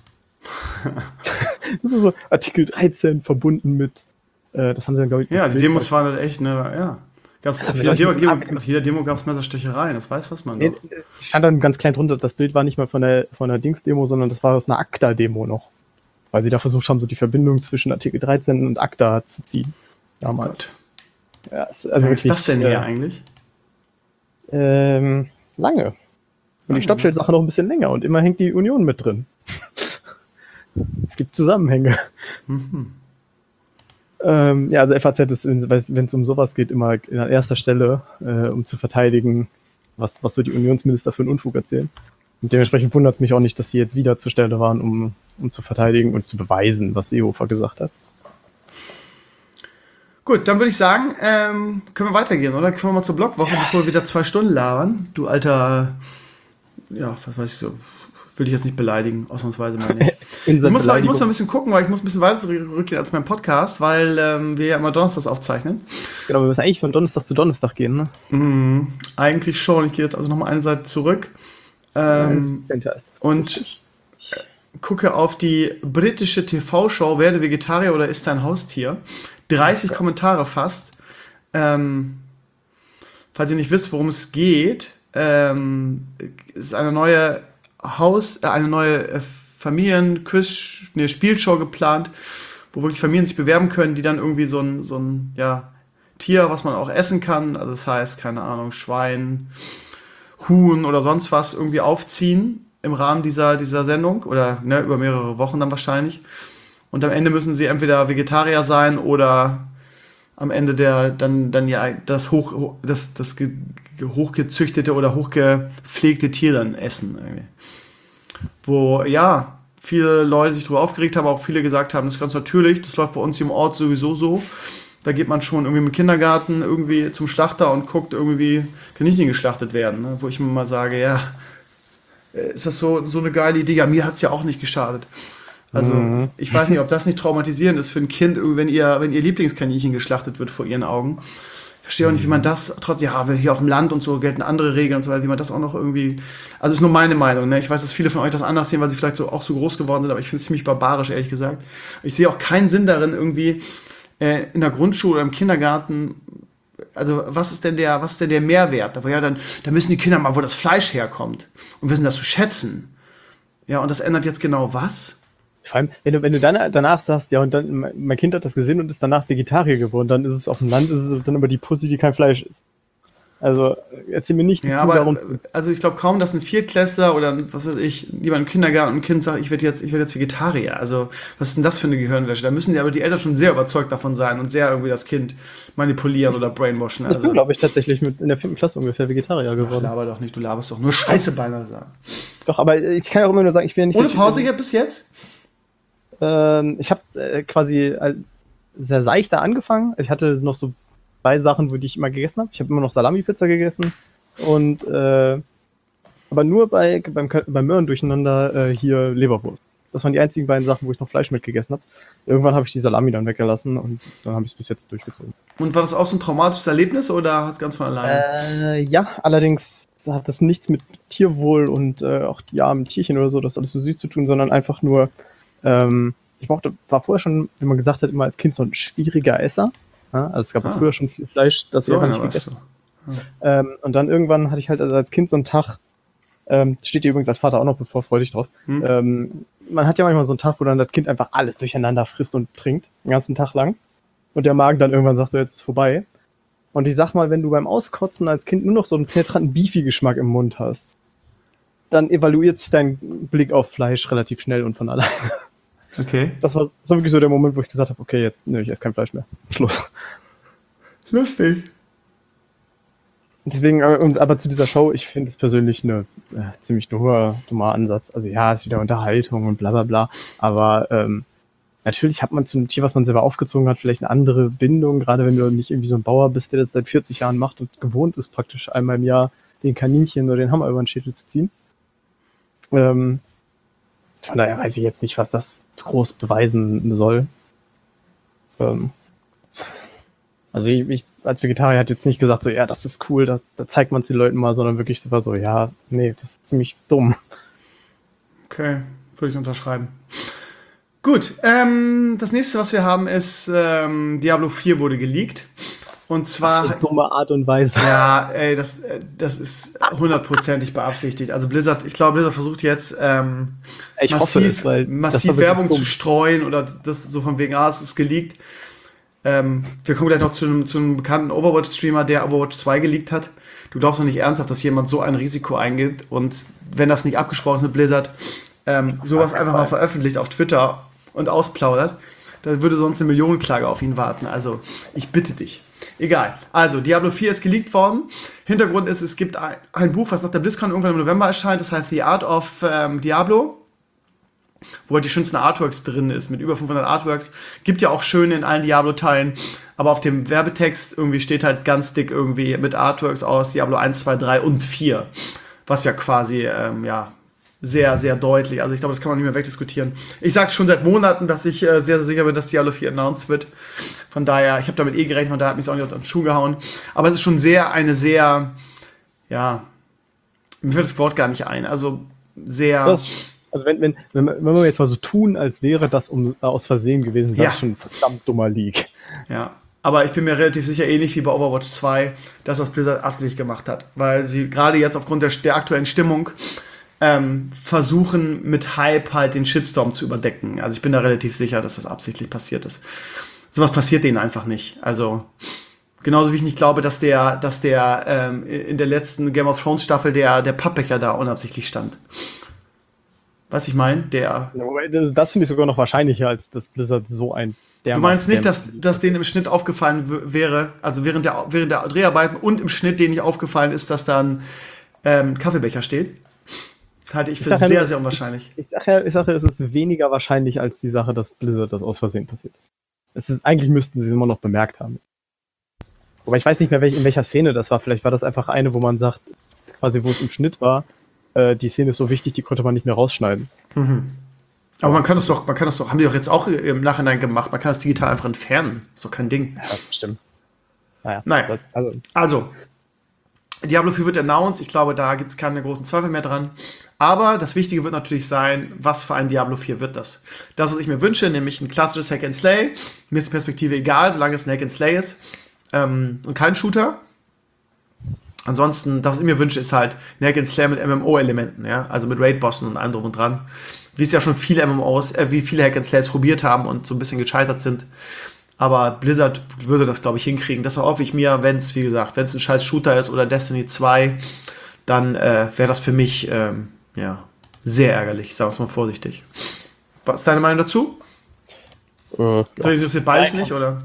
Das ist so Artikel 13 verbunden mit, das haben sie dann, glaube ich... Ja, die Demos waren halt echt, ne, ja. Auf jeder Demo gab es Messerstechereien, das weiß was man doch. Ich stand dann ganz klein drunter, das Bild war nicht mal von der Dings-Demo, sondern das war aus einer ACTA-Demo noch. Weil sie da versucht haben, so die Verbindung zwischen Artikel 13 und ACTA zu ziehen. Damals. Oh ja, also was wirklich, ist das denn hier eigentlich? Lange. Und die Stoppschildsache noch ein bisschen länger und immer hängt die Union mit drin. Es gibt Zusammenhänge. Mhm. Also FAZ ist, wenn es um sowas geht, immer an erster Stelle, um zu verteidigen, was so die Unionsminister für einen Unfug erzählen. Und dementsprechend wundert es mich auch nicht, dass sie jetzt wieder zur Stelle waren, um zu verteidigen und zu beweisen, was Seehofer gesagt hat. Gut, dann würde ich sagen, können wir weitergehen, oder? Können wir mal zur Blogwoche, bevor wir wieder 2 Stunden labern. Du alter, ja, was weiß ich so, will ich jetzt nicht beleidigen, ausnahmsweise mal nicht. Ich muss mal ein bisschen gucken, weil ich muss ein bisschen weiter zurückgehen als mein Podcast, weil wir ja immer donnerstags aufzeichnen. Genau, wir müssen eigentlich von Donnerstag zu Donnerstag gehen, ne? Eigentlich schon. Ich gehe jetzt also nochmal eine Seite zurück und gucke auf die britische TV-Show Werde Vegetarier oder ist dein Haustier? 30 Kommentare fast. Falls ihr nicht wisst, worum es geht, ist eine neue Spielshow geplant, wo wirklich Familien sich bewerben können, die dann irgendwie so ein Tier, was man auch essen kann, also das heißt, keine Ahnung, Schwein, Huhn oder sonst was irgendwie aufziehen im Rahmen dieser Sendung oder über mehrere Wochen dann wahrscheinlich. Und am Ende müssen sie entweder Vegetarier sein oder am Ende das hochgezüchtete oder hochgepflegte Tier dann essen. Irgendwie. Wo, ja, viele Leute sich darüber aufgeregt haben, auch viele gesagt haben, das ist ganz natürlich, das läuft bei uns hier im Ort sowieso so. Da geht man schon irgendwie mit Kindergarten irgendwie zum Schlachter und guckt irgendwie, kann nicht geschlachtet werden. Ne? Wo ich mir mal sage, ja, ist das so eine geile Idee? Ja, mir hat es ja auch nicht geschadet. Also, ich weiß nicht, ob das nicht traumatisierend ist für ein Kind, wenn ihr Lieblingskaninchen geschlachtet wird vor ihren Augen. Ich verstehe auch nicht, wie man das, hier auf dem Land und so gelten andere Regeln und so weiter, wie man das auch noch irgendwie, also ist nur meine Meinung, ne? Ich weiß, dass viele von euch das anders sehen, weil sie vielleicht auch so groß geworden sind, aber ich finde es ziemlich barbarisch, ehrlich gesagt. Ich sehe auch keinen Sinn darin, irgendwie in der Grundschule oder im Kindergarten also was ist denn der Mehrwert? Aber ja, dann müssen die Kinder mal, wo das Fleisch herkommt und wissen das zu schätzen. Ja, und das ändert jetzt genau was? Vor allem, wenn du dann danach sagst, ja, und dann, mein Kind hat das gesehen und ist danach Vegetarier geworden, dann ist es auf dem Land, ist es dann über die Pussy, die kein Fleisch isst. Also, erzähl mir nicht, dass ja, du aber, darum... also ich glaube kaum, dass ein Viertklässler oder was weiß ich, jemand im Kindergarten ein Kind sagt, ich werde jetzt Vegetarier. Also, was ist denn das für eine Gehirnwäsche? Da müssen die Eltern schon sehr überzeugt davon sein und sehr irgendwie das Kind manipulieren oder brainwashen. Also, Ich bin, glaube ich, tatsächlich in der 4. Klasse ungefähr Vegetarier geworden. Laber doch nicht, du laberst doch nur Scheiße beinahe sagen. Doch, aber ich kann ja auch immer nur sagen, ich bin ja nicht... Ohne Pause hier bis jetzt? Ich habe quasi sehr seicht da angefangen. Ich hatte noch so 2 Sachen, die ich immer gegessen habe. Ich habe immer noch Salami-Pizza gegessen und aber nur beim Möhren durcheinander hier Leberwurst. Das waren die einzigen beiden Sachen, wo ich noch Fleisch mitgegessen habe. Irgendwann habe ich die Salami dann weggelassen und dann habe ich es bis jetzt durchgezogen. Und war das auch so ein traumatisches Erlebnis oder hat es ganz von alleine? Ja, allerdings hat das nichts mit Tierwohl und auch die armen Tierchen oder so, das alles so süß zu tun, sondern einfach nur ich war vorher schon, wie man gesagt hat, immer als Kind so ein schwieriger Esser. Ja, also es gab früher schon viel Fleisch, das ich einfach nicht gegessen habe. Und dann irgendwann hatte ich halt als Kind so einen Tag, steht dir übrigens als Vater auch noch bevor, freu dich drauf. Man hat ja manchmal so einen Tag, wo dann das Kind einfach alles durcheinander frisst und trinkt, den ganzen Tag lang. Und der Magen dann irgendwann sagt, so jetzt ist es vorbei. Und ich sag mal, wenn du beim Auskotzen als Kind nur noch so einen penetranten Beefy-Geschmack im Mund hast, dann evaluiert sich dein Blick auf Fleisch relativ schnell und von alleine. Okay. Das war wirklich so der Moment, wo ich gesagt habe, okay, ich esse kein Fleisch mehr. Schluss. Lustig. Deswegen, aber zu dieser Show, ich finde es persönlich ziemlich dummer Ansatz. Also ja, ist wieder Unterhaltung und bla bla bla. Aber natürlich hat man zu einem Tier, was man selber aufgezogen hat, vielleicht eine andere Bindung, gerade wenn du nicht irgendwie so ein Bauer bist, der das seit 40 Jahren macht und gewohnt ist, praktisch einmal im Jahr den Kaninchen oder den Hammer über den Schädel zu ziehen. Von daher weiß ich jetzt nicht, was das groß beweisen soll. Also ich als Vegetarier hat jetzt nicht gesagt, so ja, das ist cool, da zeigt man es den Leuten mal, sondern wirklich so, ja, nee, das ist ziemlich dumm. Okay, würde ich unterschreiben. Gut, das nächste, was wir haben, ist Diablo 4 wurde geleakt. Und zwar... Auf so dumme Art und Weise. Ja, ey, das ist 100%ig beabsichtigt. Also ich glaube, Blizzard versucht jetzt massiv Werbung zu streuen oder das so von wegen, es ist geleakt. Wir kommen gleich noch zu einem bekannten Overwatch-Streamer, der Overwatch 2 geleakt hat. Du glaubst doch nicht ernsthaft, dass jemand so ein Risiko eingeht und wenn das nicht abgesprochen ist mit Blizzard, sowas einfach mal veröffentlicht auf Twitter und ausplaudert, da würde sonst eine Millionenklage auf ihn warten. Also, ich bitte dich. Egal. Also, Diablo 4 ist geleakt worden. Hintergrund ist, es gibt ein Buch, was nach der BlizzCon irgendwann im November erscheint. Das heißt The Art of Diablo, wo halt die schönsten Artworks drin ist, mit über 500 Artworks. Gibt ja auch schöne in allen Diablo-Teilen. Aber auf dem Werbetext irgendwie steht halt ganz dick irgendwie mit Artworks aus Diablo 1, 2, 3 und 4. Was ja quasi, sehr, sehr deutlich. Also ich glaube, das kann man nicht mehr wegdiskutieren. Ich sage schon seit Monaten, dass ich sehr, sehr sicher bin, dass Diablo 4 announced wird. Von daher, ich habe damit gerechnet, von daher hat mich auch nicht auf den Schuh gehauen. Aber es ist schon mir fällt das Wort gar nicht ein. Also sehr... Also wenn wir jetzt mal so tun, als wäre das aus Versehen gewesen, wäre das schon ein verdammt dummer Leak. Ja, aber ich bin mir relativ sicher, ähnlich wie bei Overwatch 2, dass das Blizzard absichtlich gemacht hat. Weil sie gerade jetzt aufgrund der aktuellen Stimmung versuchen mit Hype halt den Shitstorm zu überdecken. Also ich bin da relativ sicher, dass das absichtlich passiert ist. Sowas passiert denen einfach nicht. Also genauso wie ich nicht glaube, dass der in der letzten Game of Thrones Staffel der Pappbecher da unabsichtlich stand. Weißt du, ich meine? Das finde ich sogar noch wahrscheinlicher, als dass Blizzard so ein... Du meinst nicht, dass denen im Schnitt aufgefallen wäre, also während der Dreharbeiten und im Schnitt denen nicht aufgefallen ist, dass da ein Kaffeebecher steht? Das halte ich für sehr, sehr unwahrscheinlich. Ich sage, es ist weniger wahrscheinlich als die Sache, dass Blizzard das aus Versehen passiert ist. Eigentlich müssten sie es immer noch bemerkt haben. Aber ich weiß nicht mehr, in welcher Szene das war. Vielleicht war das einfach eine, wo man sagt, quasi wo es im Schnitt war, die Szene ist so wichtig, die konnte man nicht mehr rausschneiden. Mhm. Aber man kann das doch, haben die doch jetzt auch im Nachhinein gemacht, man kann das digital einfach entfernen. Ist doch kein Ding. Ja, stimmt. Naja. Also, Diablo 4 wird announced. Ich glaube, da gibt es keine großen Zweifel mehr dran. Aber das Wichtige wird natürlich sein, was für ein Diablo 4 wird das? Das, was ich mir wünsche, nämlich ein klassisches Hack and Slay. Mir ist die Perspektive egal, solange es ein Hack and Slay ist. und kein Shooter. Ansonsten, das, was ich mir wünsche, ist halt ein Hack and Slay mit MMO-Elementen, ja, also mit Raid-Bossen und allem drum und dran. Wie es ja schon viele MMOs, wie viele Hack and Slays probiert haben und so ein bisschen gescheitert sind. Aber Blizzard würde das, glaube ich, hinkriegen. Das hoffe ich mir, wenn es, wie gesagt, wenn es ein scheiß Shooter ist oder Destiny 2, dann wäre das für mich, sehr ärgerlich, sagen wir es mal vorsichtig. Was ist deine Meinung dazu? Ja. Soll interessiert beides nicht, oder?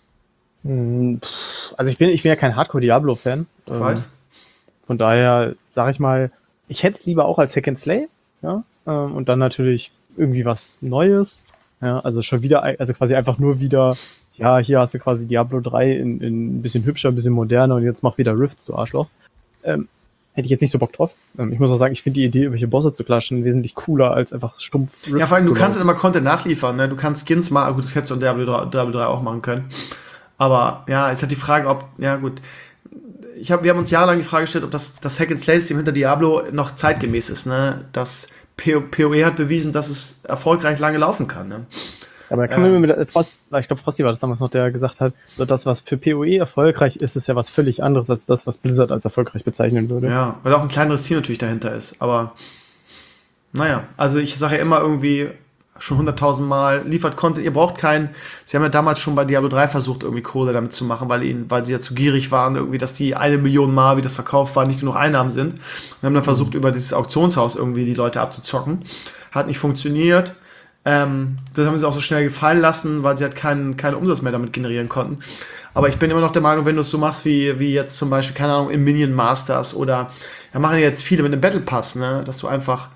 Also ich bin ja kein Hardcore-Diablo-Fan. Ich weiß. Von daher, sage ich mal, ich hätte es lieber auch als Hack and Slay, ja, und dann natürlich irgendwie was Neues, ja, also schon wieder, also quasi einfach nur wieder, ja, hier hast du quasi Diablo 3 in ein bisschen hübscher, ein bisschen moderner und jetzt mach wieder Rifts, du Arschloch. Hätte ich jetzt nicht so Bock drauf. Ich muss auch sagen, ich finde die Idee, irgendwelche Bosse zu klatschen, wesentlich cooler, als einfach stumpf Rifts. Ja, vor allem, du kannst immer Content nachliefern, ne? Du kannst Skins machen, gut, das hättest du in Diablo 3 auch machen können. Aber ja, jetzt hat die Frage, ob, ja gut, wir haben uns jahrelang die Frage gestellt, ob das Hack-and-Slay-System hinter Diablo noch zeitgemäß ist, ne? Das PoE hat bewiesen, dass es erfolgreich lange laufen kann, ne? Aber da kann man mit Frost, ich glaube, Frosty war das damals noch, der gesagt hat, so das, was für PoE erfolgreich ist, ist ja was völlig anderes als das, was Blizzard als erfolgreich bezeichnen würde. Ja, weil auch ein kleineres Team natürlich dahinter ist. Aber naja, also ich sage ja immer irgendwie schon 100.000 Mal, liefert Content, ihr braucht keinen. Sie haben ja damals schon bei Diablo 3 versucht, irgendwie Kohle damit zu machen, weil sie ja zu gierig waren, irgendwie, dass die 1 Million Mal, wie das verkauft war, nicht genug Einnahmen sind. Und haben dann versucht, über dieses Auktionshaus irgendwie die Leute abzuzocken. Hat nicht funktioniert. Das haben sie auch so schnell gefallen lassen, weil sie halt keinen Umsatz mehr damit generieren konnten. Aber ich bin immer noch der Meinung, wenn du es so machst, wie jetzt zum Beispiel, keine Ahnung, im Minion Masters oder, ja, machen ja jetzt viele mit einem Battle Pass, ne, dass du einfach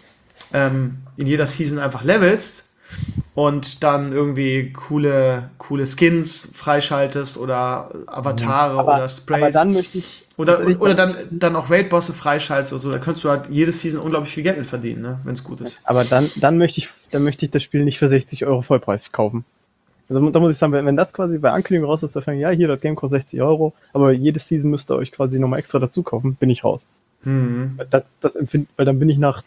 in jeder Season einfach levelst und dann irgendwie coole Skins freischaltest oder Avatare oder Sprays. Aber dann möchte ich... Oder dann auch Raid-Bosse freischaltest oder so. Da könntest du halt jede Season unglaublich viel Geld mit verdienen, ne, wenn es gut ist. Aber dann möchte ich das Spiel nicht für 60 Euro Vollpreis kaufen. Also da muss ich sagen, wenn das quasi bei Ankündigung raus ist, ja, hier, das Game kostet 60 Euro, aber jede Season müsst ihr euch quasi nochmal extra dazu kaufen, bin ich raus. Weil dann bin ich nach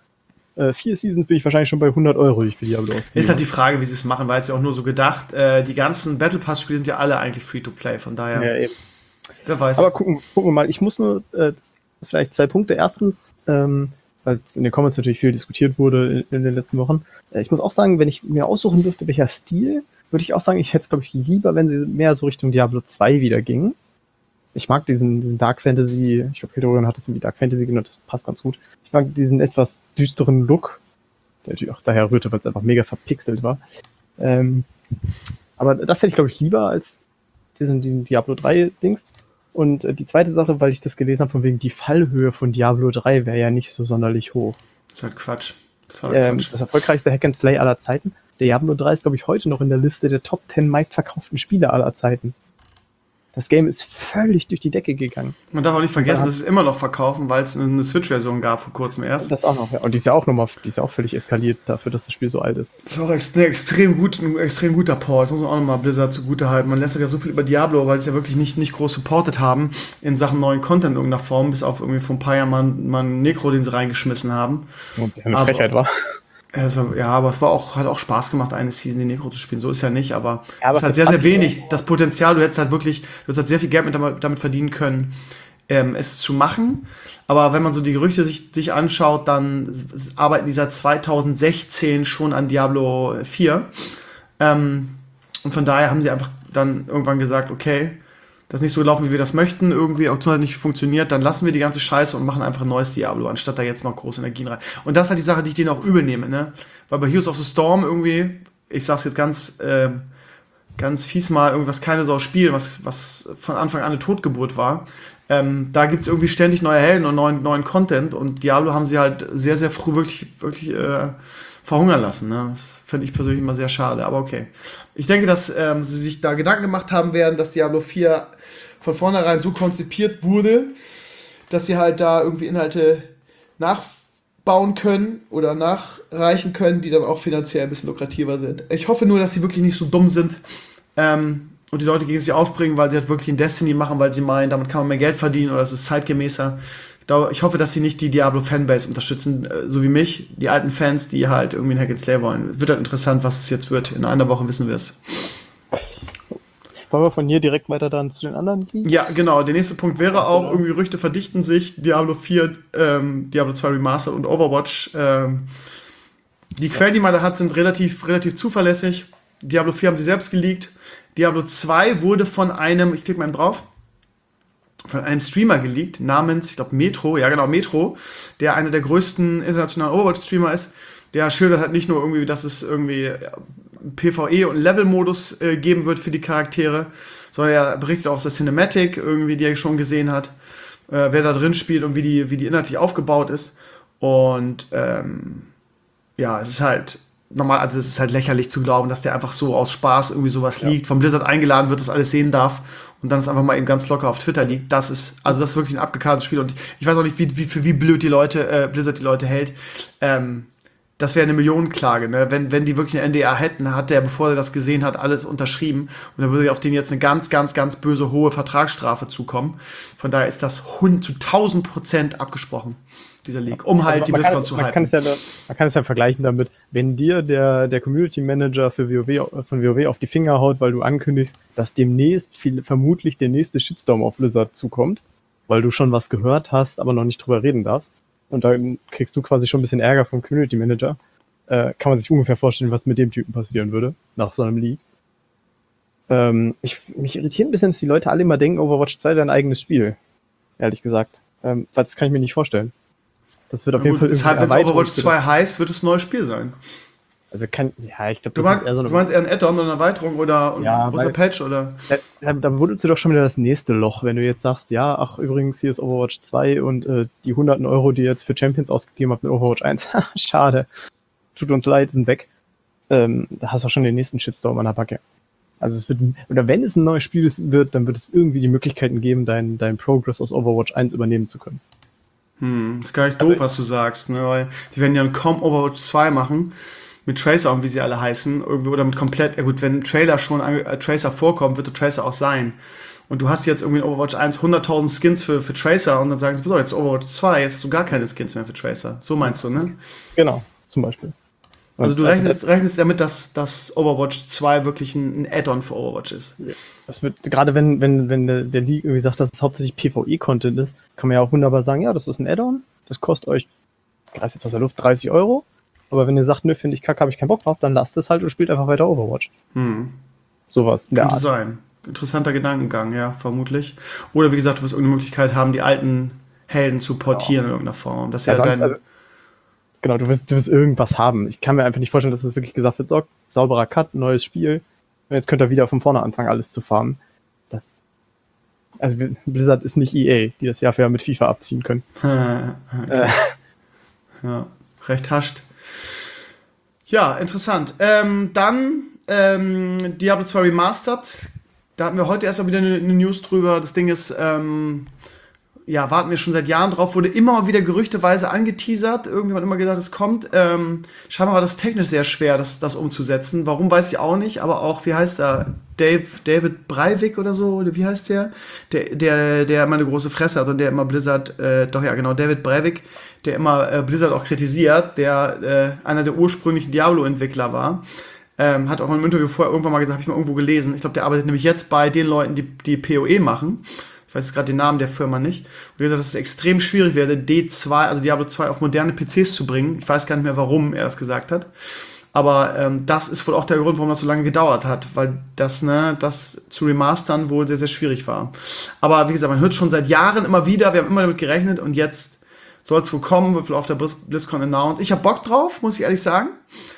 4 Seasons bin ich wahrscheinlich schon bei 100 Euro, die ich für Diablo ausgebe. Ist halt die Frage, wie sie es machen, weil es ja auch nur so gedacht, die ganzen Battle Pass-Spiele sind ja alle eigentlich Free-to-Play, von daher. Ja, eben. Wer weiß. Aber gucken wir mal. Ich muss nur vielleicht 2 Punkte. Erstens, weil es in den Comments natürlich viel diskutiert wurde in den letzten Wochen. Ich muss auch sagen, wenn ich mir aussuchen dürfte, welcher Stil, würde ich auch sagen, ich hätte es, glaube ich, lieber, wenn sie mehr so Richtung Diablo 2 wieder gingen. Ich mag diesen Dark Fantasy, ich glaube, Hedorion hat es irgendwie Dark Fantasy genannt, das passt ganz gut. Ich mag diesen etwas düsteren Look, der natürlich auch daher rührte, weil es einfach mega verpixelt war. Aber das hätte ich, glaube ich, lieber als diesen Diablo 3 Dings. Und die zweite Sache, weil ich das gelesen habe, von wegen die Fallhöhe von Diablo 3 wäre ja nicht so sonderlich hoch. Das ist halt Quatsch. Das erfolgreichste Hack and Slay aller Zeiten. Diablo 3 ist, glaube ich, heute noch in der Liste der Top 10 meistverkauften Spiele aller Zeiten. Das Game ist völlig durch die Decke gegangen. Man darf auch nicht vergessen, dass es immer noch verkaufen, weil es eine Switch-Version gab vor kurzem erst. Das auch noch, ja. Und die ist ja auch völlig eskaliert dafür, dass das Spiel so alt ist. Das ist auch ein extrem guter Port. Das muss man auch nochmal Blizzard zugute halten. Man lässt ja so viel über Diablo, weil sie ja wirklich nicht groß supportet haben in Sachen neuen Content in irgendeiner Form, bis auf irgendwie vor ein paar Jahren mal einen Necro, den sie reingeschmissen haben. Und der eine Frechheit war. Aber es hat auch Spaß gemacht, eine Season die Necro zu spielen. So ist ja nicht, aber es hat sehr, sehr wenig. Das Potenzial, du hättest halt sehr viel Geld damit verdienen können, es zu machen. Aber wenn man so die Gerüchte sich anschaut, dann arbeiten die seit 2016 schon an Diablo 4. Und von daher haben sie einfach dann irgendwann gesagt, okay, das ist nicht so gelaufen, wie wir das möchten, irgendwie Auktion hat nicht funktioniert, dann lassen wir die ganze Scheiße und machen einfach ein neues Diablo, anstatt da jetzt noch große Energien rein. Und das ist halt die Sache, die ich denen auch übel nehme, ne? Weil bei Heroes of the Storm irgendwie, ich sag's jetzt ganz fies mal, irgendwas keine Sau spielen, was von Anfang an eine Totgeburt war. Da gibt's irgendwie ständig neue Helden und neuen Content und Diablo haben sie halt sehr, sehr früh wirklich verhungern lassen. Ne? Das finde ich persönlich immer sehr schade, aber okay. Ich denke, dass sie sich da Gedanken gemacht haben werden, dass Diablo 4 von vornherein so konzipiert wurde, dass sie halt da irgendwie Inhalte nachbauen können oder nachreichen können, die dann auch finanziell ein bisschen lukrativer sind. Ich hoffe nur, dass sie wirklich nicht so dumm sind und die Leute gegen sich aufbringen, weil sie halt wirklich ein Destiny machen, weil sie meinen, damit kann man mehr Geld verdienen oder es ist zeitgemäßer. Ich hoffe, dass sie nicht die Diablo-Fanbase unterstützen, so wie mich, die alten Fans, die halt irgendwie ein Hack and Slay wollen. Wird halt interessant, was es jetzt wird. In einer Woche wissen wir es. wollen wir von hier direkt weiter dann zu den anderen Leaks? Ja, genau. Der nächste Punkt wäre auch, irgendwie Gerüchte verdichten sich, Diablo 4, Diablo 2 Remastered und Overwatch. Die Quellen, die man da hat, sind relativ zuverlässig. Diablo 4 haben sie selbst geleakt. Diablo 2 wurde von einem, ich klicke mal drauf, von einem Streamer geleakt, namens, ich glaube, Metro, ja genau, Metro, der einer der größten internationalen Overwatch-Streamer ist. Der schildert halt nicht nur irgendwie, dass es irgendwie PvE und Level-Modus geben wird für die Charaktere, sondern er berichtet auch aus der Cinematic, irgendwie, die er schon gesehen hat, wer da drin spielt und wie die inhaltlich aufgebaut ist. Und ja, es ist halt normal, also es ist halt lächerlich zu glauben, dass der einfach so aus Spaß irgendwie sowas liegt, von Blizzard eingeladen wird, das alles sehen darf und dann es einfach mal eben ganz locker auf Twitter liegt. Das ist wirklich ein abgekartetes Spiel und ich weiß auch nicht, wie blöd die Leute, Blizzard die Leute hält. Das wäre eine Millionenklage, ne? Wenn die wirklich eine NDA hätten, hat der, bevor er das gesehen hat, alles unterschrieben und dann würde auf den jetzt eine ganz, ganz, ganz böse hohe Vertragsstrafe zukommen. Von daher ist das zu 1000% abgesprochen, dieser Leak, um halt die BlizzCon zu halten. Man kann es ja vergleichen damit, wenn dir der Community Manager von WoW auf die Finger haut, weil du ankündigst, dass demnächst vermutlich der nächste Shitstorm auf Blizzard zukommt, weil du schon was gehört hast, aber noch nicht drüber reden darfst. Und dann kriegst du quasi schon ein bisschen Ärger vom Community Manager. Kann man sich ungefähr vorstellen, was mit dem Typen passieren würde, nach so einem Leak. Mich irritiert ein bisschen, dass die Leute alle immer denken, Overwatch 2 wäre ein eigenes Spiel. Ehrlich gesagt. Weil das kann ich mir nicht vorstellen. Das wird auf jeden Fall deshalb, wenn es Overwatch 2 heißt, wird es ein neues Spiel sein. Also ich glaube, das ist eher so eine... Du meinst eher ein Add-on oder eine Erweiterung oder ein großer Patch, oder? Dann buddelst du doch schon wieder das nächste Loch, wenn du jetzt sagst, ja, ach übrigens, hier ist Overwatch 2 und die 100 Euro, die ihr jetzt für Champions ausgegeben habt mit Overwatch 1, schade, tut uns leid, sind weg. Da hast du auch schon den nächsten Shitstorm an der Backe. Also es wird, oder wenn es ein neues Spiel wird, dann wird es irgendwie die Möglichkeiten geben, deinen Progress aus Overwatch 1 übernehmen zu können. Ist gar nicht doof, was du sagst, ne? Weil sie werden ja kaum Overwatch 2 machen, mit Tracer und wie sie alle heißen, irgendwie, oder mit komplett, ja gut, wenn ein Trailer schon Tracer vorkommt, wird der Tracer auch sein. Und du hast jetzt irgendwie in Overwatch 1 100.000 Skins für Tracer und dann sagen sie, pass auf, jetzt Overwatch 2, jetzt hast du gar keine Skins mehr für Tracer. So meinst du, ne? Genau, zum Beispiel. Also du rechnest damit, dass Overwatch 2 wirklich ein Add-on für Overwatch ist. Das wird, gerade wenn der League irgendwie sagt, dass es hauptsächlich PvE-Content ist, kann man ja auch wunderbar sagen, ja, das ist ein Add-on, das kostet euch, ich greif's jetzt aus der Luft, 30 Euro. Aber wenn ihr sagt, nö, finde ich kacke, habe ich keinen Bock drauf, dann lasst es halt und spielt einfach weiter Overwatch. Sowas. Könnte sein. Interessanter Gedankengang, ja, vermutlich. Oder wie gesagt, du wirst irgendeine Möglichkeit haben, die alten Helden zu portieren in irgendeiner Form. Das ist genau, du wirst irgendwas haben. Ich kann mir einfach nicht vorstellen, dass es wirklich gesagt wird, so, sauberer Cut, neues Spiel. Und jetzt könnt ihr wieder von vorne anfangen, alles zu farmen. Also Blizzard ist nicht EA, die das Jahr für Jahr mit FIFA abziehen können. Okay. Ja, recht hascht. Ja, interessant. Dann Diablo 2 Remastered. Da hatten wir heute erst mal wieder eine News drüber. Das Ding ist, warten wir schon seit Jahren drauf. Wurde immer wieder gerüchteweise angeteasert. Irgendwie hat man immer gedacht, es kommt. Scheinbar war das technisch sehr schwer, das umzusetzen. Warum, weiß ich auch nicht. Aber auch, wie heißt er? David Breivik oder so? Oder wie heißt der? Der immer eine große Fresse hat und der immer Blizzard, David Breivik, der immer Blizzard auch kritisiert, der einer der ursprünglichen Diablo-Entwickler war. Hat auch in einem Interview vorher irgendwann mal gesagt, habe ich mal irgendwo gelesen. Ich glaube, der arbeitet nämlich jetzt bei den Leuten, die PoE machen. Ich weiß jetzt gerade den Namen der Firma nicht. Und er hat gesagt, dass es extrem schwierig werde, D2, also Diablo 2 auf moderne PCs zu bringen. Ich weiß gar nicht mehr, warum er das gesagt hat. Aber das ist wohl auch der Grund, warum das so lange gedauert hat, weil das zu remastern wohl sehr, sehr schwierig war. Aber wie gesagt, man hört schon seit Jahren immer wieder, wir haben immer damit gerechnet und jetzt soll es wohl kommen, wird wohl auf der BlizzCon announced. Ich habe Bock drauf, muss ich ehrlich sagen.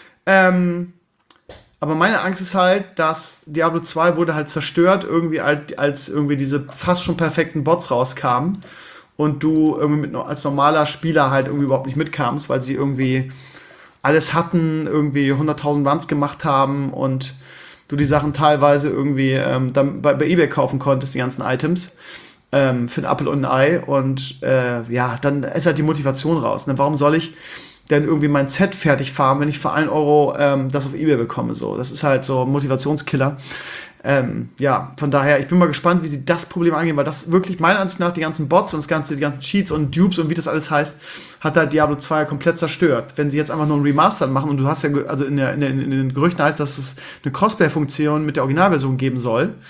Aber meine Angst ist halt, dass Diablo 2 wurde halt zerstört, irgendwie als irgendwie diese fast schon perfekten Bots rauskamen und du irgendwie als normaler Spieler halt irgendwie überhaupt nicht mitkamst, weil sie irgendwie alles hatten, irgendwie 100.000 Runs gemacht haben und du die Sachen teilweise irgendwie dann bei eBay kaufen konntest, die ganzen Items, für ein Apfel und ein Ei und dann ist halt die Motivation raus. Ne? Warum soll ich denn irgendwie mein Set fertig farmen, wenn ich für 1 Euro das auf eBay bekomme? So, das ist halt so ein Motivationskiller. Von daher, ich bin mal gespannt, wie sie das Problem angehen, weil das wirklich meiner Ansicht nach die ganzen Bots und die ganzen Cheats und Dupes und wie das alles heißt, hat halt Diablo 2 komplett zerstört. Wenn sie jetzt einfach nur ein Remaster machen und du hast ja, also in den Gerüchten heißt, dass es eine Crossplay-Funktion mit der Originalversion geben soll,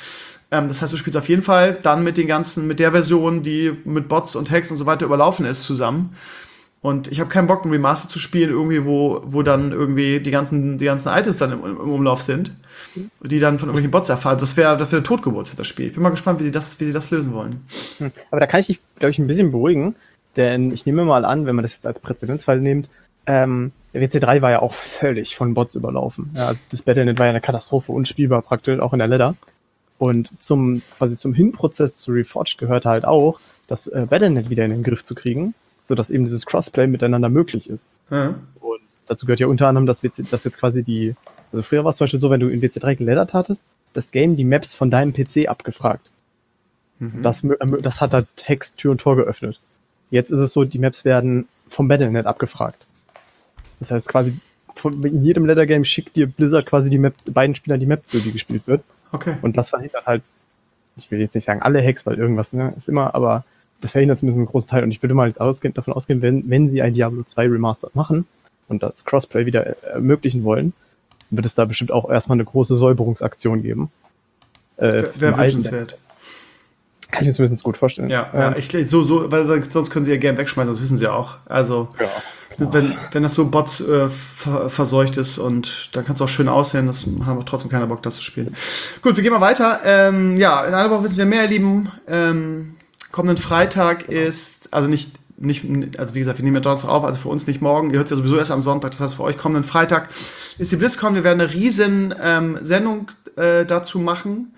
Das heißt, du spielst auf jeden Fall dann mit der Version, die mit Bots und Hacks und so weiter überlaufen ist, zusammen. Und ich habe keinen Bock, ein Remaster zu spielen, irgendwie, wo dann irgendwie die ganzen Items dann im Umlauf sind, die dann von irgendwelchen Bots erfahren. Das wäre eine Totgeburt für das Spiel. Ich bin mal gespannt, wie sie das lösen wollen. Aber da kann ich dich, glaube ich, ein bisschen beruhigen, denn ich nehme mal an, wenn man das jetzt als Präzedenzfall nimmt, der WC3 war ja auch völlig von Bots überlaufen. Ja, also das Battle.net war ja eine Katastrophe, unspielbar praktisch, auch in der Ladder. Und zum Hinprozess zu Reforged gehörte halt auch, das Battle.net wieder in den Griff zu kriegen, sodass eben dieses Crossplay miteinander möglich ist. Ja. Und dazu gehört ja unter anderem, dass jetzt quasi also früher war es zum Beispiel so, wenn du in WC3 geladdert hattest, das Game die Maps von deinem PC abgefragt. Das hat halt Hex Tür und Tor geöffnet. Jetzt ist es so, die Maps werden vom Battle.net abgefragt. Das heißt quasi, in jedem Ladder-Game schickt dir Blizzard quasi beiden Spielern die Map zu, die gespielt wird. Okay. Und das verhindert halt, ich will jetzt nicht sagen alle Hacks, weil irgendwas ist immer, aber das verhindert zumindest einen großen Teil. Und ich würde mal jetzt davon ausgehen, wenn sie ein Diablo 2 Remastered machen und das Crossplay wieder ermöglichen wollen, wird es da bestimmt auch erstmal eine große Säuberungsaktion geben. Wäre wünschenswert. Kann ich mir zumindest gut vorstellen. Ja, weil sonst können sie ja Game wegschmeißen, das wissen sie ja auch. Also, wenn das so Bots verseucht ist und dann kann es auch schön aussehen, das haben wir trotzdem keiner Bock, das zu spielen. Gut, wir gehen mal weiter. In einer Woche wissen wir mehr, ihr Lieben. Kommenden Freitag ist, also also wie gesagt, wir nehmen ja Donnerstag auf, also für uns nicht morgen. Ihr hört es ja sowieso erst am Sonntag, das heißt für euch kommenden Freitag ist die BlizzCon. Wir werden eine riesen Sendung dazu machen.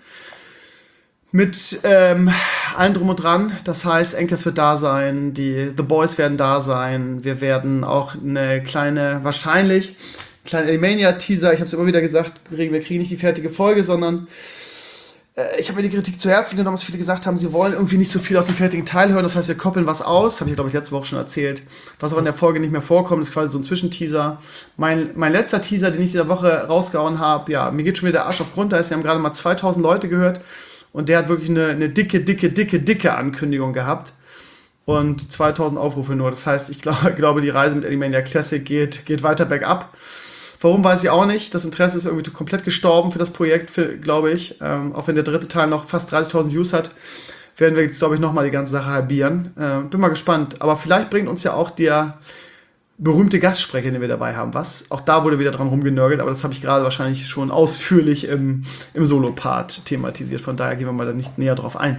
Mit allem drum und dran. Das heißt, Enkles wird da sein, die The Boys werden da sein. Wir werden auch eine kleine Alimania-Teaser, ich habe es immer wieder gesagt, wir kriegen nicht die fertige Folge, sondern ich habe mir die Kritik zu Herzen genommen, dass viele gesagt haben, sie wollen irgendwie nicht so viel aus dem fertigen Teil hören. Das heißt, wir koppeln was aus. Habe ich, glaube ich, letzte Woche schon erzählt. Was auch in der Folge nicht mehr vorkommt, ist quasi so ein Zwischenteaser. Mein letzter Teaser, den ich diese Woche rausgehauen habe, ja, mir geht schon wieder der Arsch auf Grund. Da haben gerade mal 2000 Leute gehört. Und der hat wirklich eine dicke Ankündigung gehabt. Und 2000 Aufrufe nur. Das heißt, ich glaube, die Reise mit Alimania Classic geht weiter bergab. Warum, weiß ich auch nicht. Das Interesse ist irgendwie komplett gestorben für das Projekt, glaube ich. Auch wenn der dritte Teil noch fast 30.000 Views hat, werden wir jetzt, glaube ich, nochmal die ganze Sache halbieren. Bin mal gespannt. Aber vielleicht bringt uns ja auch der berühmte Gastsprecher, den wir dabei haben, was. Auch da wurde wieder dran rumgenörgelt, aber das habe ich gerade wahrscheinlich schon ausführlich im Solo-Part thematisiert. Von daher gehen wir mal da nicht näher drauf ein.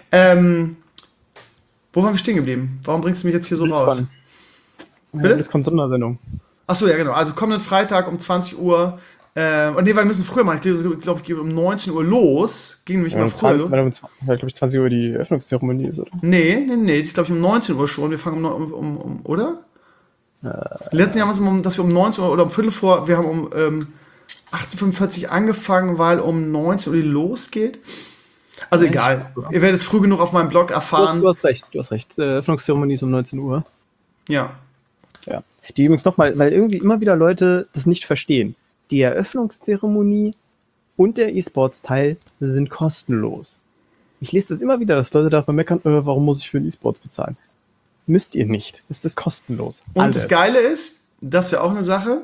Wo waren wir stehen geblieben? Warum bringst du mich jetzt hier so raus? Bitte? Das kommt Sondersendung. Achso, ja, genau. Also kommenden Freitag um 20 Uhr. Wir müssen früher machen. Ich glaube, ich gehe um 19 Uhr los. Ging nämlich mal früher los. Weil, glaube ich, 20 Uhr die Öffnungszeremonie ist, oder? Nee. Die ist, glaube ich, um 19 Uhr schon. Wir fangen oder? Letzten Jahr war es, dass wir um 19 Uhr oder um Viertel vor, wir haben um 18:45 angefangen, weil um 19 Uhr die losgeht. Also egal. Ihr werdet es früh genug auf meinem Blog erfahren. Du hast recht. Öffnungszeremonie ist um 19 Uhr. Ja. Die übrigens nochmal, weil irgendwie immer wieder Leute das nicht verstehen. Die Eröffnungszeremonie und der E-Sports-Teil sind kostenlos. Ich lese das immer wieder, dass Leute davon meckern, warum muss ich für den E-Sports bezahlen? Müsst ihr nicht. Es ist kostenlos. Und das Geile ist, das wäre auch eine Sache,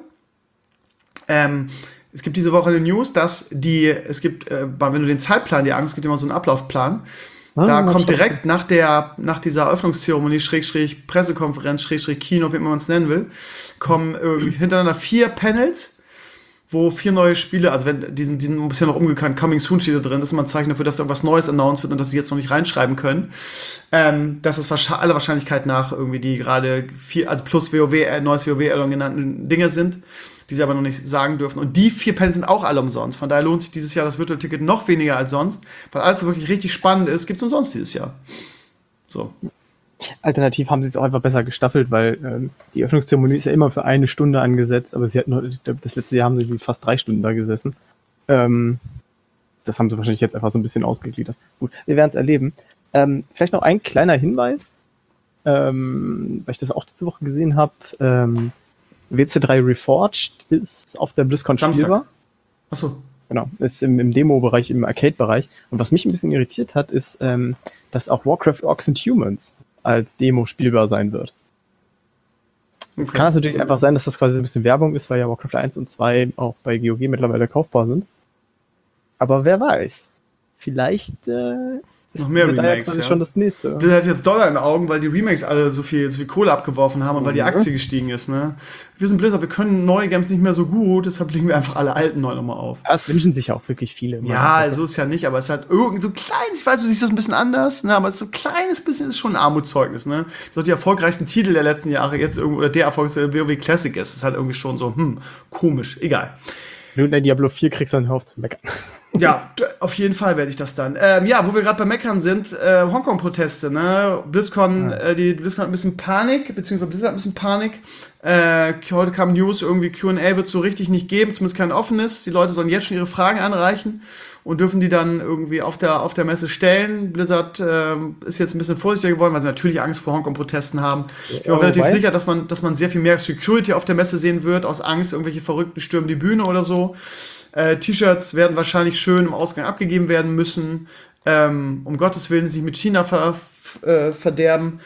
es gibt diese Woche eine News, dass wenn du den Zeitplan dir anguckst, es gibt immer so einen Ablaufplan, da kommt direkt nach dieser Eröffnungszeremonie, / Pressekonferenz, / Kino, wie immer man es nennen will, kommen hintereinander 4 Panels, wo 4 neue Spiele, also die sind ein bisschen noch umgekannt, Coming Soon steht da drin, das ist immer ein Zeichen dafür, dass da irgendwas Neues announced wird und dass sie jetzt noch nicht reinschreiben können. Das ist aller Wahrscheinlichkeit nach irgendwie die gerade also plus WoW, neues WoW genannten Dinge sind, die sie aber noch nicht sagen dürfen. Und die 4 Panels sind auch alle umsonst. Von daher lohnt sich dieses Jahr das Virtual Ticket noch weniger als sonst, weil alles, was wirklich richtig spannend ist, gibt es umsonst dieses Jahr. So. Alternativ haben sie es auch einfach besser gestaffelt, weil die Öffnungszeremonie ist ja immer für 1 Stunde angesetzt, aber das letzte Jahr haben sie fast 3 Stunden da gesessen. Das haben sie wahrscheinlich jetzt einfach so ein bisschen ausgegliedert. Gut, wir werden es erleben. Vielleicht noch ein kleiner Hinweis, weil ich das auch diese Woche gesehen habe. WC3 Reforged ist auf der BlizzCon spielbar. Achso. Genau, ist im Demo-Bereich, im Arcade-Bereich. Und was mich ein bisschen irritiert hat, ist, dass auch Warcraft Orcs and Humans als Demo spielbar sein wird. Jetzt kann es natürlich einfach sein, dass das quasi so ein bisschen Werbung ist, weil ja Warcraft 1 und 2 auch bei GOG mittlerweile kaufbar sind. Aber wer weiß, vielleicht noch mehr wird da ja Remakes, quasi schon das nächste. Blizzard hat jetzt Dollar in den Augen, weil die Remakes alle so viel Kohle abgeworfen haben und weil die Aktie gestiegen ist, ne? Wir sind Blizzard, wir können neue Games nicht mehr so gut, deshalb legen wir einfach alle alten neu nochmal auf. Ja, das wünschen sich ja auch wirklich viele. Ja, so ist ja nicht, aber es hat irgend so kleines, ich weiß, du siehst das ein bisschen anders, ne, aber so ein kleines bisschen ist schon ein Armutszeugnis, ne? So die erfolgreichsten Titel der letzten Jahre jetzt irgendwo, oder der erfolgreichste WoW Classic ist, ist halt irgendwie schon so, komisch, egal. Wenn du in Diablo 4 kriegst, dann hör auf zu meckern. Ja, auf jeden Fall werde ich das dann. Ja, wo wir gerade bei Meckern sind, Hongkong-Proteste, ne? BlizzCon, die BlizzCon hat ein bisschen Panik, beziehungsweise Blizzard hat ein bisschen Panik. Heute kam News, irgendwie Q&A wird es so richtig nicht geben, zumindest kein offenes. Die Leute sollen jetzt schon ihre Fragen anreichen und dürfen die dann irgendwie auf der Messe stellen. Blizzard ist jetzt ein bisschen vorsichtiger geworden, weil sie natürlich Angst vor Hongkong-Protesten haben. Ich bin auch relativ sicher, dass man sehr viel mehr Security auf der Messe sehen wird, aus Angst, irgendwelche Verrückten stürmen die Bühne oder so. T-Shirts werden wahrscheinlich schön im Ausgang abgegeben werden müssen. Um Gottes Willen sich mit China verderben.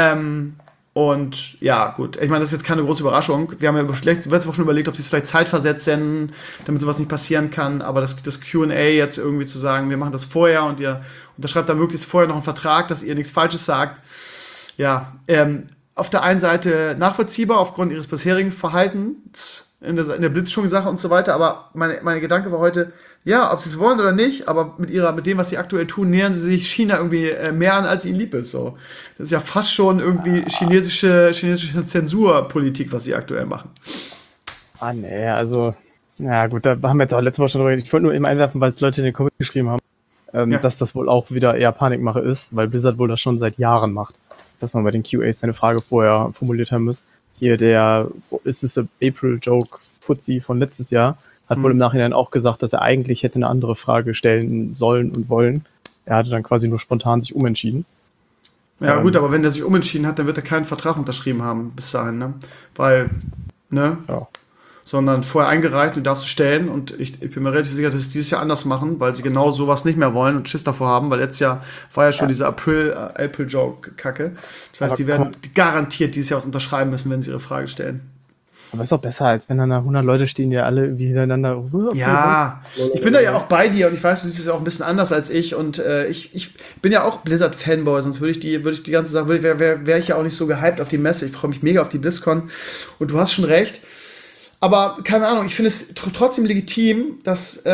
Und ja, gut. Ich meine, das ist jetzt keine große Überraschung. Wir haben ja letzte Woche schon überlegt, ob sie es vielleicht zeitversetzt senden, damit sowas nicht passieren kann. Aber das Q&A jetzt irgendwie zu sagen, wir machen das vorher und ihr unterschreibt da möglichst vorher noch einen Vertrag, dass ihr nichts Falsches sagt. Ja, auf der einen Seite nachvollziehbar aufgrund ihres bisherigen Verhaltens in der Blitzschung-Sache und so weiter, aber meine Gedanke war heute, ja, ob sie es wollen oder nicht, aber mit dem, was sie aktuell tun, nähern sie sich China irgendwie mehr an, als ihnen lieb ist. So. Das ist ja fast schon irgendwie chinesische Zensurpolitik, was sie aktuell machen. Ah, nee, also, na gut, da haben wir jetzt auch letzte Woche schon drüber geredet. Ich wollte nur eben einwerfen, weil es Leute in den Comments geschrieben haben, dass das wohl auch wieder eher Panikmache ist, weil Blizzard wohl das schon seit Jahren macht. Dass man bei den QAs seine Frage vorher formuliert haben muss. Hier ist es der April-Joke Fuzzi von letztes Jahr, hat wohl im Nachhinein auch gesagt, dass er eigentlich hätte eine andere Frage stellen sollen und wollen. Er hatte dann quasi nur spontan sich umentschieden. Ja gut, aber wenn der sich umentschieden hat, dann wird er keinen Vertrag unterschrieben haben bis dahin, ne? Weil, ne? Ja. Sondern vorher eingereicht und darfst du stellen und ich bin mir relativ sicher, dass sie es dieses Jahr anders machen, weil sie genau sowas nicht mehr wollen und Schiss davor haben, weil letztes Jahr war ja schon diese April-Joke-Kacke. Das heißt, die werden garantiert dieses Jahr was unterschreiben müssen, wenn sie ihre Frage stellen. Aber ist doch besser, als wenn dann da 100 Leute stehen, die alle irgendwie hintereinander... Ja, ich bin da ja auch bei dir und ich weiß, du siehst es ja auch ein bisschen anders als ich und ich bin ja auch Blizzard-Fanboy, sonst würde ich die ganze Sache, wäre ich ja auch nicht so gehypt auf die Messe. Ich freue mich mega auf die BlizzCon und du hast schon recht. Aber keine Ahnung, ich finde es trotzdem legitim, dass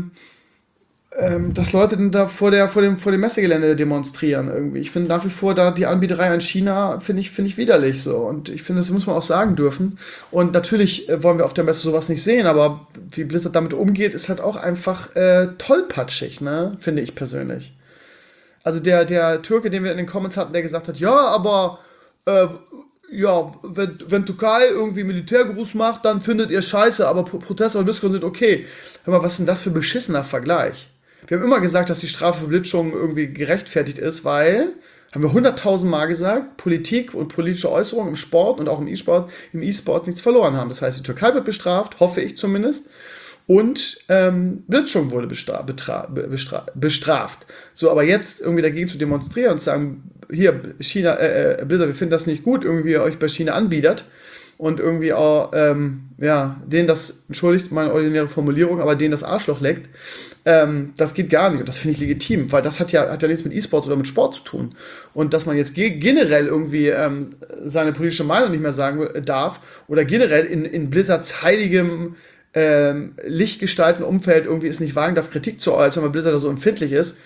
Leute dann da vor dem Messegelände demonstrieren irgendwie. Ich finde nach wie vor da die Anbieterei in China finde ich widerlich so und ich finde, das muss man auch sagen dürfen. Und natürlich wollen wir auf der Messe sowas nicht sehen, aber wie Blizzard damit umgeht, ist halt auch einfach tollpatschig, ne? Finde ich persönlich. Also der Türke, den wir in den Comments hatten, der gesagt hat, ja, aber ja, wenn Türkei irgendwie Militärgruß macht, dann findet ihr scheiße, aber Proteste und BlizzCon sind okay. Hör mal, was ist denn das für ein beschissener Vergleich? Wir haben immer gesagt, dass die Strafe für Blitzschung irgendwie gerechtfertigt ist, weil, haben wir 100.000 Mal gesagt, Politik und politische Äußerungen im Sport und auch im E-Sport nichts verloren haben. Das heißt, die Türkei wird bestraft, hoffe ich zumindest, und Blitzschung wurde bestraft. So, aber jetzt irgendwie dagegen zu demonstrieren und zu sagen, hier, China, Blizzard, wir finden das nicht gut, irgendwie ihr euch bei China anbietet und irgendwie auch, denen das, entschuldigt meine ordinäre Formulierung, aber denen das Arschloch leckt, das geht gar nicht und das finde ich legitim, weil das hat ja nichts mit E-Sports oder mit Sport zu tun. Und dass man jetzt generell irgendwie seine politische Meinung nicht mehr sagen darf oder generell in Blizzards heiligem lichtgestalteten Umfeld irgendwie es nicht wagen darf, Kritik zu äußern, weil Blizzard da so empfindlich ist,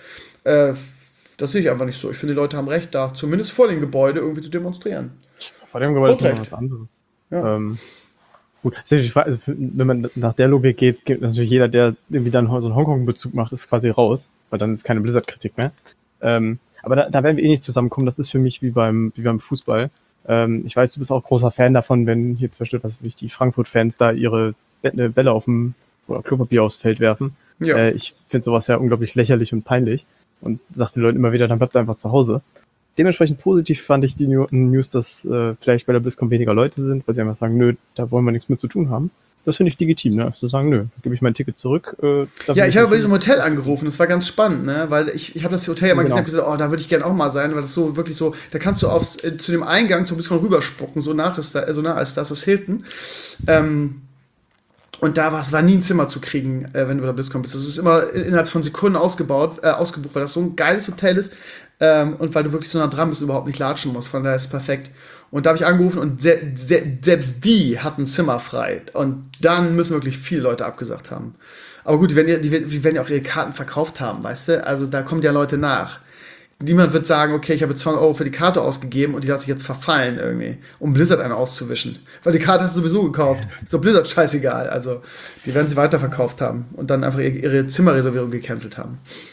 das sehe ich einfach nicht so. Ich finde, die Leute haben recht, da zumindest vor dem Gebäude irgendwie zu demonstrieren. Vor dem Gebäude ist noch was anderes. Ja. Gut, also, wenn man nach der Logik geht natürlich jeder, der irgendwie dann so einen Hongkong-Bezug macht, ist quasi raus, weil dann ist keine Blizzard-Kritik mehr. Aber da werden wir eh nicht zusammenkommen. Das ist für mich wie beim Fußball. Ich weiß, du bist auch großer Fan davon, wenn hier zum Beispiel, die Frankfurt-Fans da ihre Bälle oder Klopapier aufs Feld werfen. Ja. Ich finde sowas ja unglaublich lächerlich und peinlich und sage den Leuten immer wieder, dann bleibt einfach zu Hause. Dementsprechend positiv fand ich die News, dass vielleicht bei der BlizzCon weniger Leute sind, weil sie einfach sagen, nö, da wollen wir nichts mit zu tun haben. Das finde ich legitim, ne? Zu sagen, nö, gebe ich mein Ticket zurück. Ja, ich habe bei diesem Hotel angerufen, das war ganz spannend, ne? Weil ich habe das Hotel ja mal gesehen und gesagt, oh, da würde ich gerne auch mal sein, weil das so wirklich so, da kannst du zu dem Eingang so ein bisschen rüberspucken, so nah ist das Hilton. Und da war nie ein Zimmer zu kriegen, wenn du da BlizzCon bist. Das ist immer innerhalb von Sekunden ausgebucht, weil das so ein geiles Hotel ist und weil du wirklich so nah dran bist und überhaupt nicht latschen musst. Von daher ist es perfekt. Und da habe ich angerufen und selbst die hatten Zimmer frei. Und dann müssen wirklich viele Leute abgesagt haben. Aber gut, die werden ja auch ihre Karten verkauft haben, weißt du? Also da kommen ja Leute nach. Niemand wird sagen, okay, ich habe 200 Euro für die Karte ausgegeben und die lasse ich jetzt verfallen irgendwie, um Blizzard eine auszuwischen. Weil die Karte hast du sowieso gekauft. Ist doch Blizzard scheißegal. Also, die werden sie weiterverkauft haben und dann einfach ihre Zimmerreservierung gecancelt haben.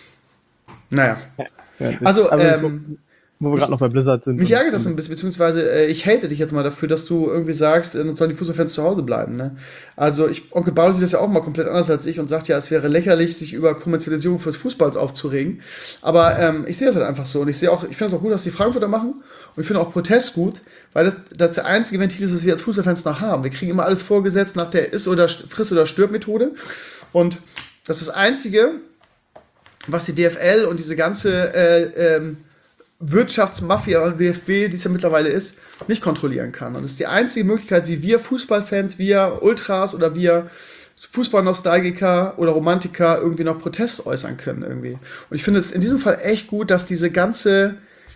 Naja. Ja, Also, wo wir gerade noch bei Blizzard sind. mich ärgert das ein bisschen, beziehungsweise ich hate dich jetzt mal dafür, dass du irgendwie sagst, dann sollen die Fußballfans zu Hause bleiben. Ne? Also Onkel Paul sieht das ja auch mal komplett anders als ich und sagt ja, es wäre lächerlich, sich über Kommerzialisierung fürs Fußballs aufzuregen. Aber ich sehe das halt einfach so und ich finde es auch gut, dass die Frankfurter machen und ich finde auch Protest gut, weil das der einzige Ventil ist, das wir als Fußballfans noch haben. Wir kriegen immer alles vorgesetzt nach der Friss- oder Stirb-Methode und das ist das Einzige, was die DFL und diese ganze Wirtschaftsmafia und DFB, die es ja mittlerweile ist, nicht kontrollieren kann. Und das ist die einzige Möglichkeit, wie wir Fußballfans, wir Ultras oder wir Fußballnostalgiker oder Romantiker irgendwie noch Protest äußern können irgendwie. Und ich finde es in diesem Fall echt gut, dass diese ganze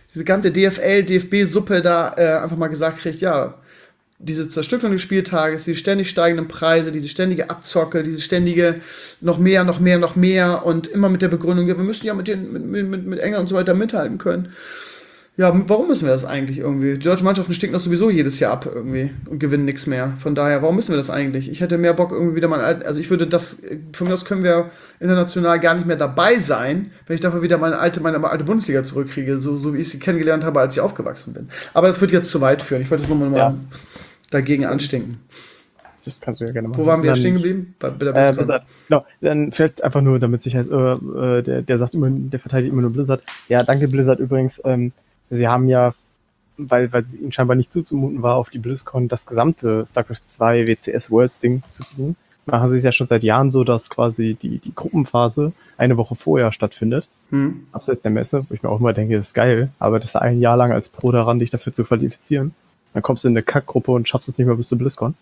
DFL, DFB-Suppe da einfach mal gesagt kriegt, ja, diese Zerstückelung des Spieltages, die ständig steigenden Preise, diese ständige Abzocke, diese ständige noch mehr und immer mit der Begründung, ja, wir müssen ja mit England und so weiter mithalten können. Ja, warum müssen wir das eigentlich irgendwie? Die deutschen Mannschaften stinken doch sowieso jedes Jahr ab irgendwie und gewinnen nichts mehr. Von daher, warum müssen wir das eigentlich? Ich hätte mehr Bock irgendwie wieder mal, also ich würde das, von mir aus können wir international gar nicht mehr dabei sein, wenn ich dafür wieder meine alte Bundesliga zurückkriege, so wie ich sie kennengelernt habe, als ich aufgewachsen bin. Aber das wird jetzt zu weit führen. Ich wollte das nochmal dagegen anstinken. Das kannst du ja gerne machen. Wo waren wir stehen geblieben? Bei der BlizzCon. Blizzard. Genau, dann vielleicht einfach nur, damit sich der sagt immer, der verteidigt immer nur Blizzard. Ja, danke Blizzard übrigens. Sie haben ja, weil es ihnen scheinbar nicht zuzumuten war, auf die BlizzCon das gesamte StarCraft 2 WCS Worlds Ding zu tun. Machen sie es ja schon seit Jahren so, dass quasi die Gruppenphase eine Woche vorher stattfindet. Abseits der Messe, wo ich mir auch immer denke, das ist geil, aber das ist ein Jahr lang als Pro daran, dich dafür zu qualifizieren. Dann kommst du in eine Kackgruppe und schaffst es nicht mehr bis zur BlizzCon.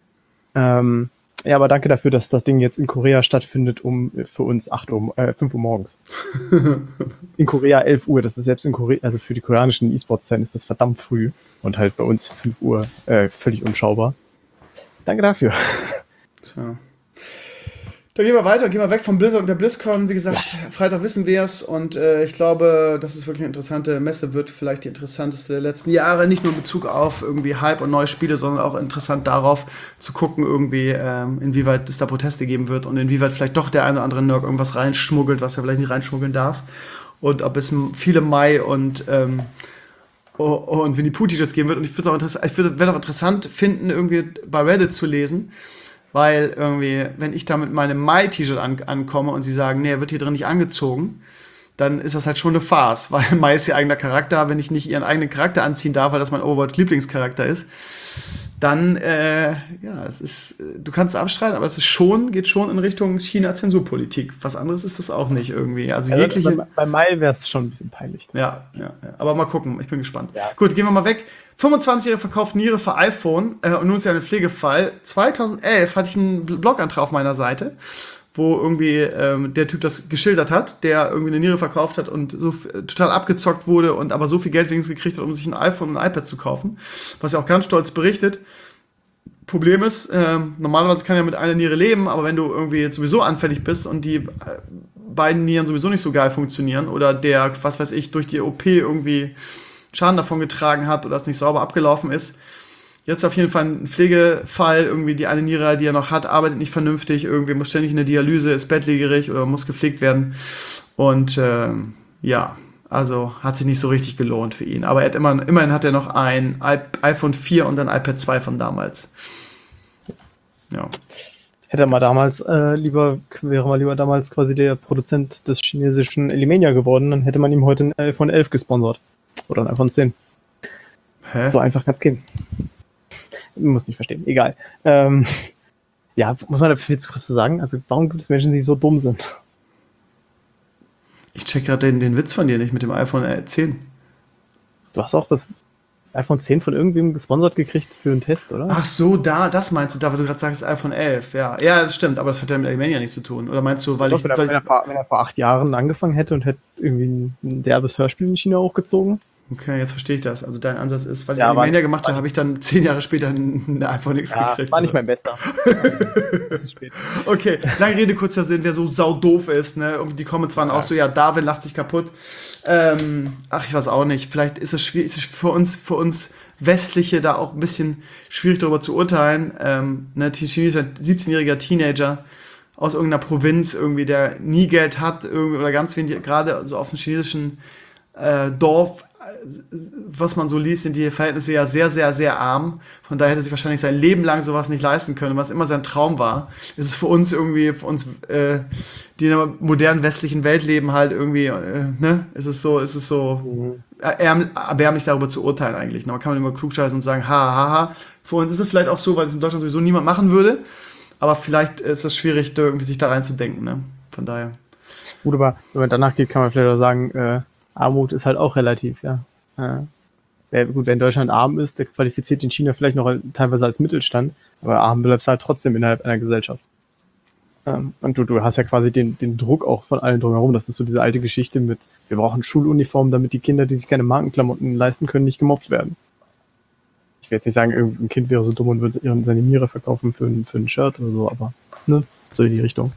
Ja, aber danke dafür, dass das Ding jetzt in Korea stattfindet, für uns 5 Uhr morgens. In Korea 11 Uhr, das ist selbst in Korea, also für die koreanischen E-Sports-Zeiten ist das verdammt früh und halt bei uns 5 Uhr völlig unschaubar. Danke dafür. Tja. Dann gehen wir weiter, gehen wir weg vom Blizzard und der BlizzCon. Wie gesagt, Freitag wissen wir es und ich glaube, dass es wirklich eine interessante Messe wird, vielleicht die interessanteste der letzten Jahre, nicht nur in Bezug auf irgendwie Hype und neue Spiele, sondern auch interessant darauf zu gucken, irgendwie, inwieweit es da Proteste geben wird und inwieweit vielleicht doch der eine oder andere Nerd irgendwas reinschmuggelt, was er vielleicht nicht reinschmuggeln darf. Und ob es viele Mai und Winnie Pooh-T-Shirts geben wird. Und ich werde auch interessant finden, irgendwie bei Reddit zu lesen, weil irgendwie, wenn ich da mit meinem Mai-T-Shirt ankomme und sie sagen, nee, er wird hier drin nicht angezogen, dann ist das halt schon eine Farce, weil Mai ist ihr eigener Charakter. Wenn ich nicht ihren eigenen Charakter anziehen darf, weil das mein Overworld-Lieblingscharakter ist, dann, es ist, du kannst es abstreiten, aber es ist geht schon in Richtung China-Zensurpolitik. Was anderes ist das auch nicht irgendwie. Also jegliche. Bei Mai wäre es schon ein bisschen peinlich. Ja. Aber mal gucken, ich bin gespannt. Ja. Gut, gehen wir mal weg. 25-Jährige verkauft Niere für iPhone und nun ist ja ein Pflegefall. 2011 hatte ich einen Blogantrag auf meiner Seite, wo irgendwie der Typ das geschildert hat, der irgendwie eine Niere verkauft hat und so total abgezockt wurde und aber so viel Geld wenigstens gekriegt hat, um sich ein iPhone und ein iPad zu kaufen, was er auch ganz stolz berichtet. Problem ist, normalerweise kann er mit einer Niere leben, aber wenn du irgendwie jetzt sowieso anfällig bist und die beiden Nieren sowieso nicht so geil funktionieren oder der, was weiß ich, durch die OP irgendwie Schaden davon getragen hat oder es nicht sauber abgelaufen ist. Jetzt auf jeden Fall ein Pflegefall, irgendwie die eine Niere, die er noch hat, arbeitet nicht vernünftig, irgendwie muss ständig in der Dialyse, ist bettlägerig oder muss gepflegt werden. Und also hat sich nicht so richtig gelohnt für ihn. Aber er hat immerhin hat er noch ein iPhone 4 und ein iPad 2 von damals. Ja. Hätte er mal damals wäre mal lieber damals quasi der Produzent des chinesischen Elimania geworden, dann hätte man ihm heute ein iPhone 11 gesponsert. Oder ein iPhone 10. Hä? So einfach kann es gehen. Muss nicht verstehen. Egal. Ja, muss man dafür jetzt kurz sagen, also warum gibt es Menschen, die so dumm sind? Ich check gerade den Witz von dir nicht mit dem iPhone 10. Du hast auch das iPhone 10 von irgendwem gesponsert gekriegt für einen Test, oder? Ach so, das meinst du, da, weil du gerade sagst, iPhone 11, ja. Ja, das stimmt, aber das hat ja mit Alemannia nichts zu tun. Oder meinst du, weil ich... Wenn er vor 8 Jahren angefangen hätte und hätte irgendwie ein derbes Hörspiel in China hochgezogen. Okay, jetzt verstehe ich das. Also dein Ansatz ist, weil ich Ja, Alemannia gemacht habe, habe ich dann 10 Jahre später ein iPhone X gekriegt. War nicht mein bester. Das ist spät. Okay, lange Rede, kurzer Sinn, wer so saudoof ist, ne? Irgendwie die Comments waren auch so, ja, Darwin lacht sich kaputt. Ich weiß auch nicht. Vielleicht ist es schwierig, ist es für uns Westliche da auch ein bisschen schwierig darüber zu urteilen. Ne, chinesischer 17-jähriger Teenager aus irgendeiner Provinz irgendwie, der nie Geld hat, irgendwie, oder ganz wenig, gerade so auf dem chinesischen Dorf, was man so liest, sind die Verhältnisse ja sehr, sehr, sehr arm. Von daher hätte er sich wahrscheinlich sein Leben lang sowas nicht leisten können. Was immer sein Traum war, ist es für uns, die in einer modernen westlichen Welt leben, halt irgendwie, ne, ist es so erbärmlich darüber zu urteilen eigentlich. Man kann immer klugscheißen und sagen, ha. Für uns ist es vielleicht auch so, weil es in Deutschland sowieso niemand machen würde. Aber vielleicht ist es schwierig, irgendwie sich da reinzudenken, ne? Von daher. Gut, aber wenn man danach geht, kann man vielleicht auch sagen, Armut ist halt auch relativ, ja. Gut, wenn Deutschland arm ist, der qualifiziert in China vielleicht noch teilweise als Mittelstand, aber arm bleibst halt trotzdem innerhalb einer Gesellschaft. Und du hast ja quasi den Druck auch von allen drumherum. Das ist so diese alte Geschichte mit, wir brauchen Schuluniformen, damit die Kinder, die sich keine Markenklamotten leisten können, nicht gemobbt werden. Ich will jetzt nicht sagen, irgendein Kind wäre so dumm und würde seine Niere verkaufen für ein Shirt oder so, aber ne, so in die Richtung.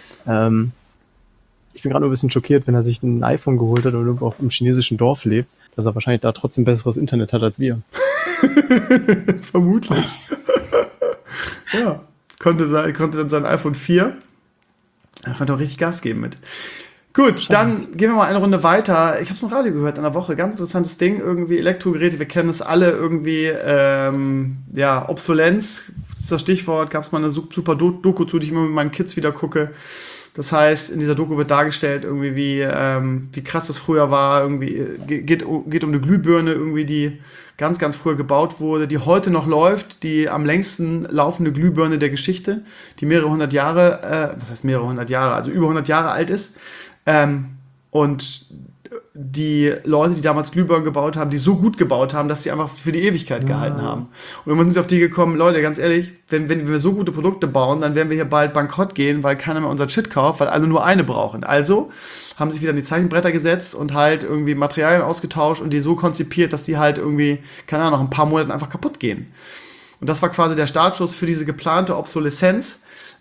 Ich bin gerade nur ein bisschen schockiert, wenn er sich ein iPhone geholt hat oder irgendwo auf einem chinesischen Dorf lebt, dass er wahrscheinlich da trotzdem besseres Internet hat als wir. Vermutlich. Ja. Konnte dann sein iPhone 4. Er konnte auch richtig Gas geben mit. Gut, dann gehen wir mal eine Runde weiter. Ich habe es im Radio gehört in der Woche. Ganz interessantes Ding. Irgendwie Elektrogeräte, wir kennen es alle irgendwie. Obsolenz ist das Stichwort. Gab es mal eine super Doku zu, die ich immer mit meinen Kids wieder gucke. Das heißt, in dieser Doku wird dargestellt, irgendwie, wie krass das früher war. Irgendwie geht um eine Glühbirne, irgendwie, die ganz, ganz früher gebaut wurde, die heute noch läuft, die am längsten laufende Glühbirne der Geschichte, die mehrere hundert Jahre, also über 100 Jahre alt ist. Und die Leute, die damals Glühbirnen gebaut haben, die so gut gebaut haben, dass sie einfach für die Ewigkeit gehalten haben. Und irgendwann sind sie auf die gekommen, Leute, ganz ehrlich, wenn wir so gute Produkte bauen, dann werden wir hier bald bankrott gehen, weil keiner mehr unseren Shit kauft, weil alle nur eine brauchen. Also haben sich wieder an die Zeichenbretter gesetzt und halt irgendwie Materialien ausgetauscht und die so konzipiert, dass die halt irgendwie, keine Ahnung, nach ein paar Monaten einfach kaputt gehen. Und das war quasi der Startschuss für diese geplante Obsoleszenz.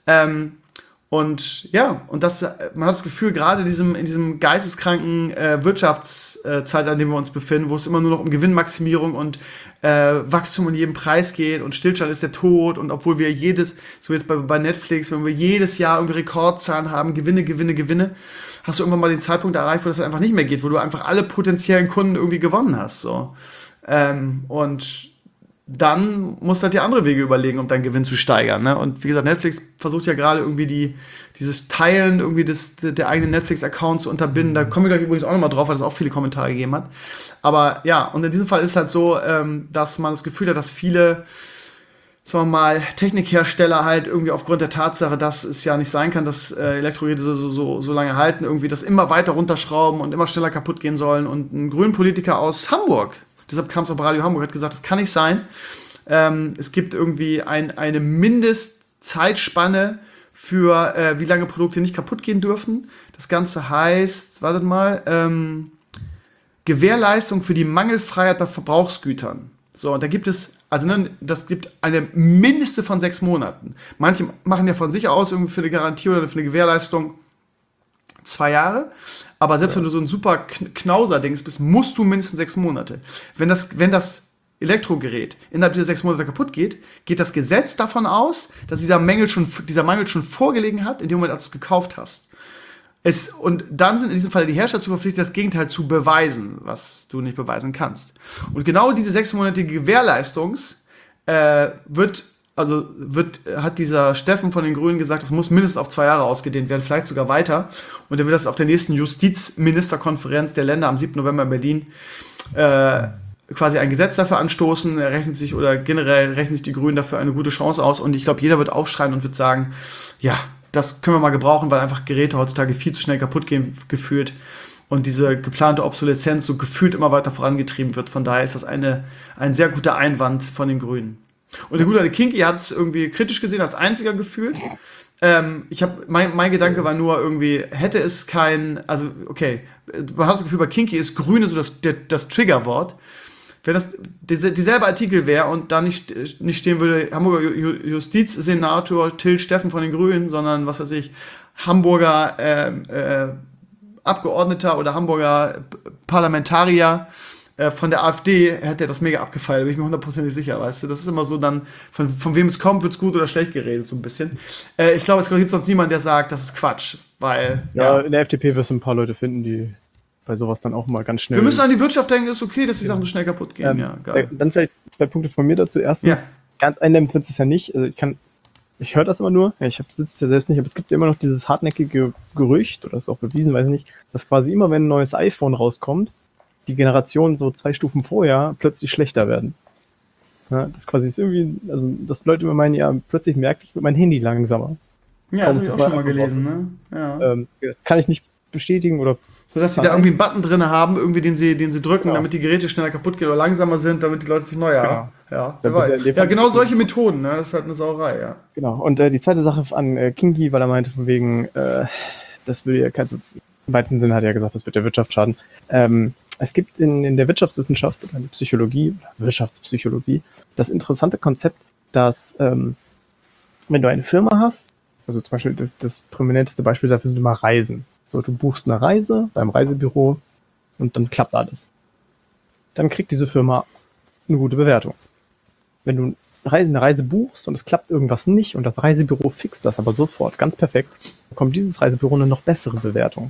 Und man hat das Gefühl, gerade in diesem geisteskranken Wirtschaftszeitalter, in dem wir uns befinden, wo es immer nur noch um Gewinnmaximierung und Wachstum um jeden Preis geht und Stillstand ist der Tod, und obwohl wir so jetzt bei Netflix, wenn wir jedes Jahr irgendwie Rekordzahlen haben, Gewinne, hast du irgendwann mal den Zeitpunkt erreicht, wo das einfach nicht mehr geht, wo du einfach alle potenziellen Kunden irgendwie gewonnen hast. So. Und dann musst du halt dir andere Wege überlegen, um deinen Gewinn zu steigern. Ne? Und wie gesagt, Netflix versucht ja gerade irgendwie dieses Teilen irgendwie der eigenen Netflix-Account zu unterbinden. Da kommen wir gleich übrigens auch nochmal drauf, weil es auch viele Kommentare gegeben hat. Aber ja, und in diesem Fall ist es halt so, dass man das Gefühl hat, dass viele, sagen wir mal, Technikhersteller halt irgendwie aufgrund der Tatsache, dass es ja nicht sein kann, dass Elektrogeräte so lange halten, irgendwie das immer weiter runterschrauben und immer schneller kaputt gehen sollen. Und ein Grünpolitiker aus Hamburg, deshalb kam es auf Radio Hamburg, hat gesagt, das kann nicht sein. Es gibt irgendwie eine Mindestzeitspanne für wie lange Produkte nicht kaputt gehen dürfen. Das Ganze heißt, Gewährleistung für die Mangelfreiheit bei Verbrauchsgütern. So, und da gibt es, das gibt eine Mindeste von 6 Monaten. Manche machen ja von sich aus irgendwie für eine Garantie oder für eine Gewährleistung 2 Jahre. Aber selbst wenn du so ein super Knauser-Dings bist, musst du mindestens 6 Monate. Wenn das Elektrogerät innerhalb dieser 6 Monate kaputt geht, geht das Gesetz davon aus, dass dieser Mangel schon vorgelegen hat, in dem Moment, als du es gekauft hast. Und dann sind in diesem Fall die Hersteller zu verpflichtet, das Gegenteil zu beweisen, was du nicht beweisen kannst. Und genau diese 6-monatige Gewährleistungs hat dieser Steffen von den Grünen gesagt, das muss mindestens auf 2 Jahre ausgedehnt werden, vielleicht sogar weiter. Und er will das auf der nächsten Justizministerkonferenz der Länder am 7. November in Berlin quasi ein Gesetz dafür anstoßen. Generell rechnen sich die Grünen dafür eine gute Chance aus. Und ich glaube, jeder wird aufschreien und wird sagen, ja, das können wir mal gebrauchen, weil einfach Geräte heutzutage viel zu schnell kaputt gehen, gefühlt. und diese geplante Obsoleszenz so gefühlt immer weiter vorangetrieben wird. Von daher ist das ein sehr guter Einwand von den Grünen. Und der gute alte Kinky hat es irgendwie kritisch gesehen, als einziger gefühlt. Mein Gedanke war nur irgendwie, hätte es also okay, man hat das Gefühl, bei Kinky ist Grüne so das Triggerwort. Wenn das dieselbe Artikel wäre und da nicht stehen würde, Hamburger Justizsenator Till Steffen von den Grünen, sondern, was weiß ich, Hamburger Abgeordneter oder Hamburger Parlamentarier von der AfD, hätte er das mega abgefeiert, bin ich mir 100% sicher, weißt du. Das ist immer so dann, von wem es kommt, wird es gut oder schlecht geredet, so ein bisschen. Ich glaube, es gibt sonst niemanden, der sagt, das ist Quatsch, weil... Ja, in der FDP wirst du ein paar Leute finden, die bei sowas dann auch mal ganz schnell... Wir müssen an die Wirtschaft denken, ist okay, dass die Sachen so schnell kaputt gehen, ja, geil. Dann vielleicht 2 Punkte von mir dazu. Erstens, ganz eindämmend wird es ja nicht, also ich höre das immer nur, ich sitze es ja selbst nicht, aber es gibt ja immer noch dieses hartnäckige Gerücht, oder ist auch bewiesen, weiß ich nicht, dass quasi immer, wenn ein neues iPhone rauskommt, die Generationen so 2 Stufen vorher plötzlich schlechter werden. Ja, das quasi ist irgendwie, also dass Leute immer meinen, ja, plötzlich merke ich mit meinem Handy langsamer. Ja, das habe ich auch schon mal gelesen, ne? Ja. Kann ich nicht bestätigen oder... So, dass sie da irgendwie einen Button drin haben, irgendwie den sie drücken, damit die Geräte schneller kaputt gehen oder langsamer sind, damit die Leute sich neu haben. Ja, genau solche Methoden, ne? Das ist halt eine Sauerei, ja. Genau, und die zweite Sache an Kinky, weil er meinte von wegen, das will ja im weitesten Sinne hat er gesagt, das wird der Wirtschaft schaden. Es gibt in der Wirtschaftswissenschaft oder in der Psychologie, Wirtschaftspsychologie, das interessante Konzept, dass wenn du eine Firma hast, also zum Beispiel das prominenteste Beispiel dafür sind immer Reisen. So, du buchst eine Reise beim Reisebüro und dann klappt alles. Dann kriegt diese Firma eine gute Bewertung. Wenn du eine Reise buchst und es klappt irgendwas nicht und das Reisebüro fixt das aber sofort, ganz perfekt, bekommt dieses Reisebüro eine noch bessere Bewertung.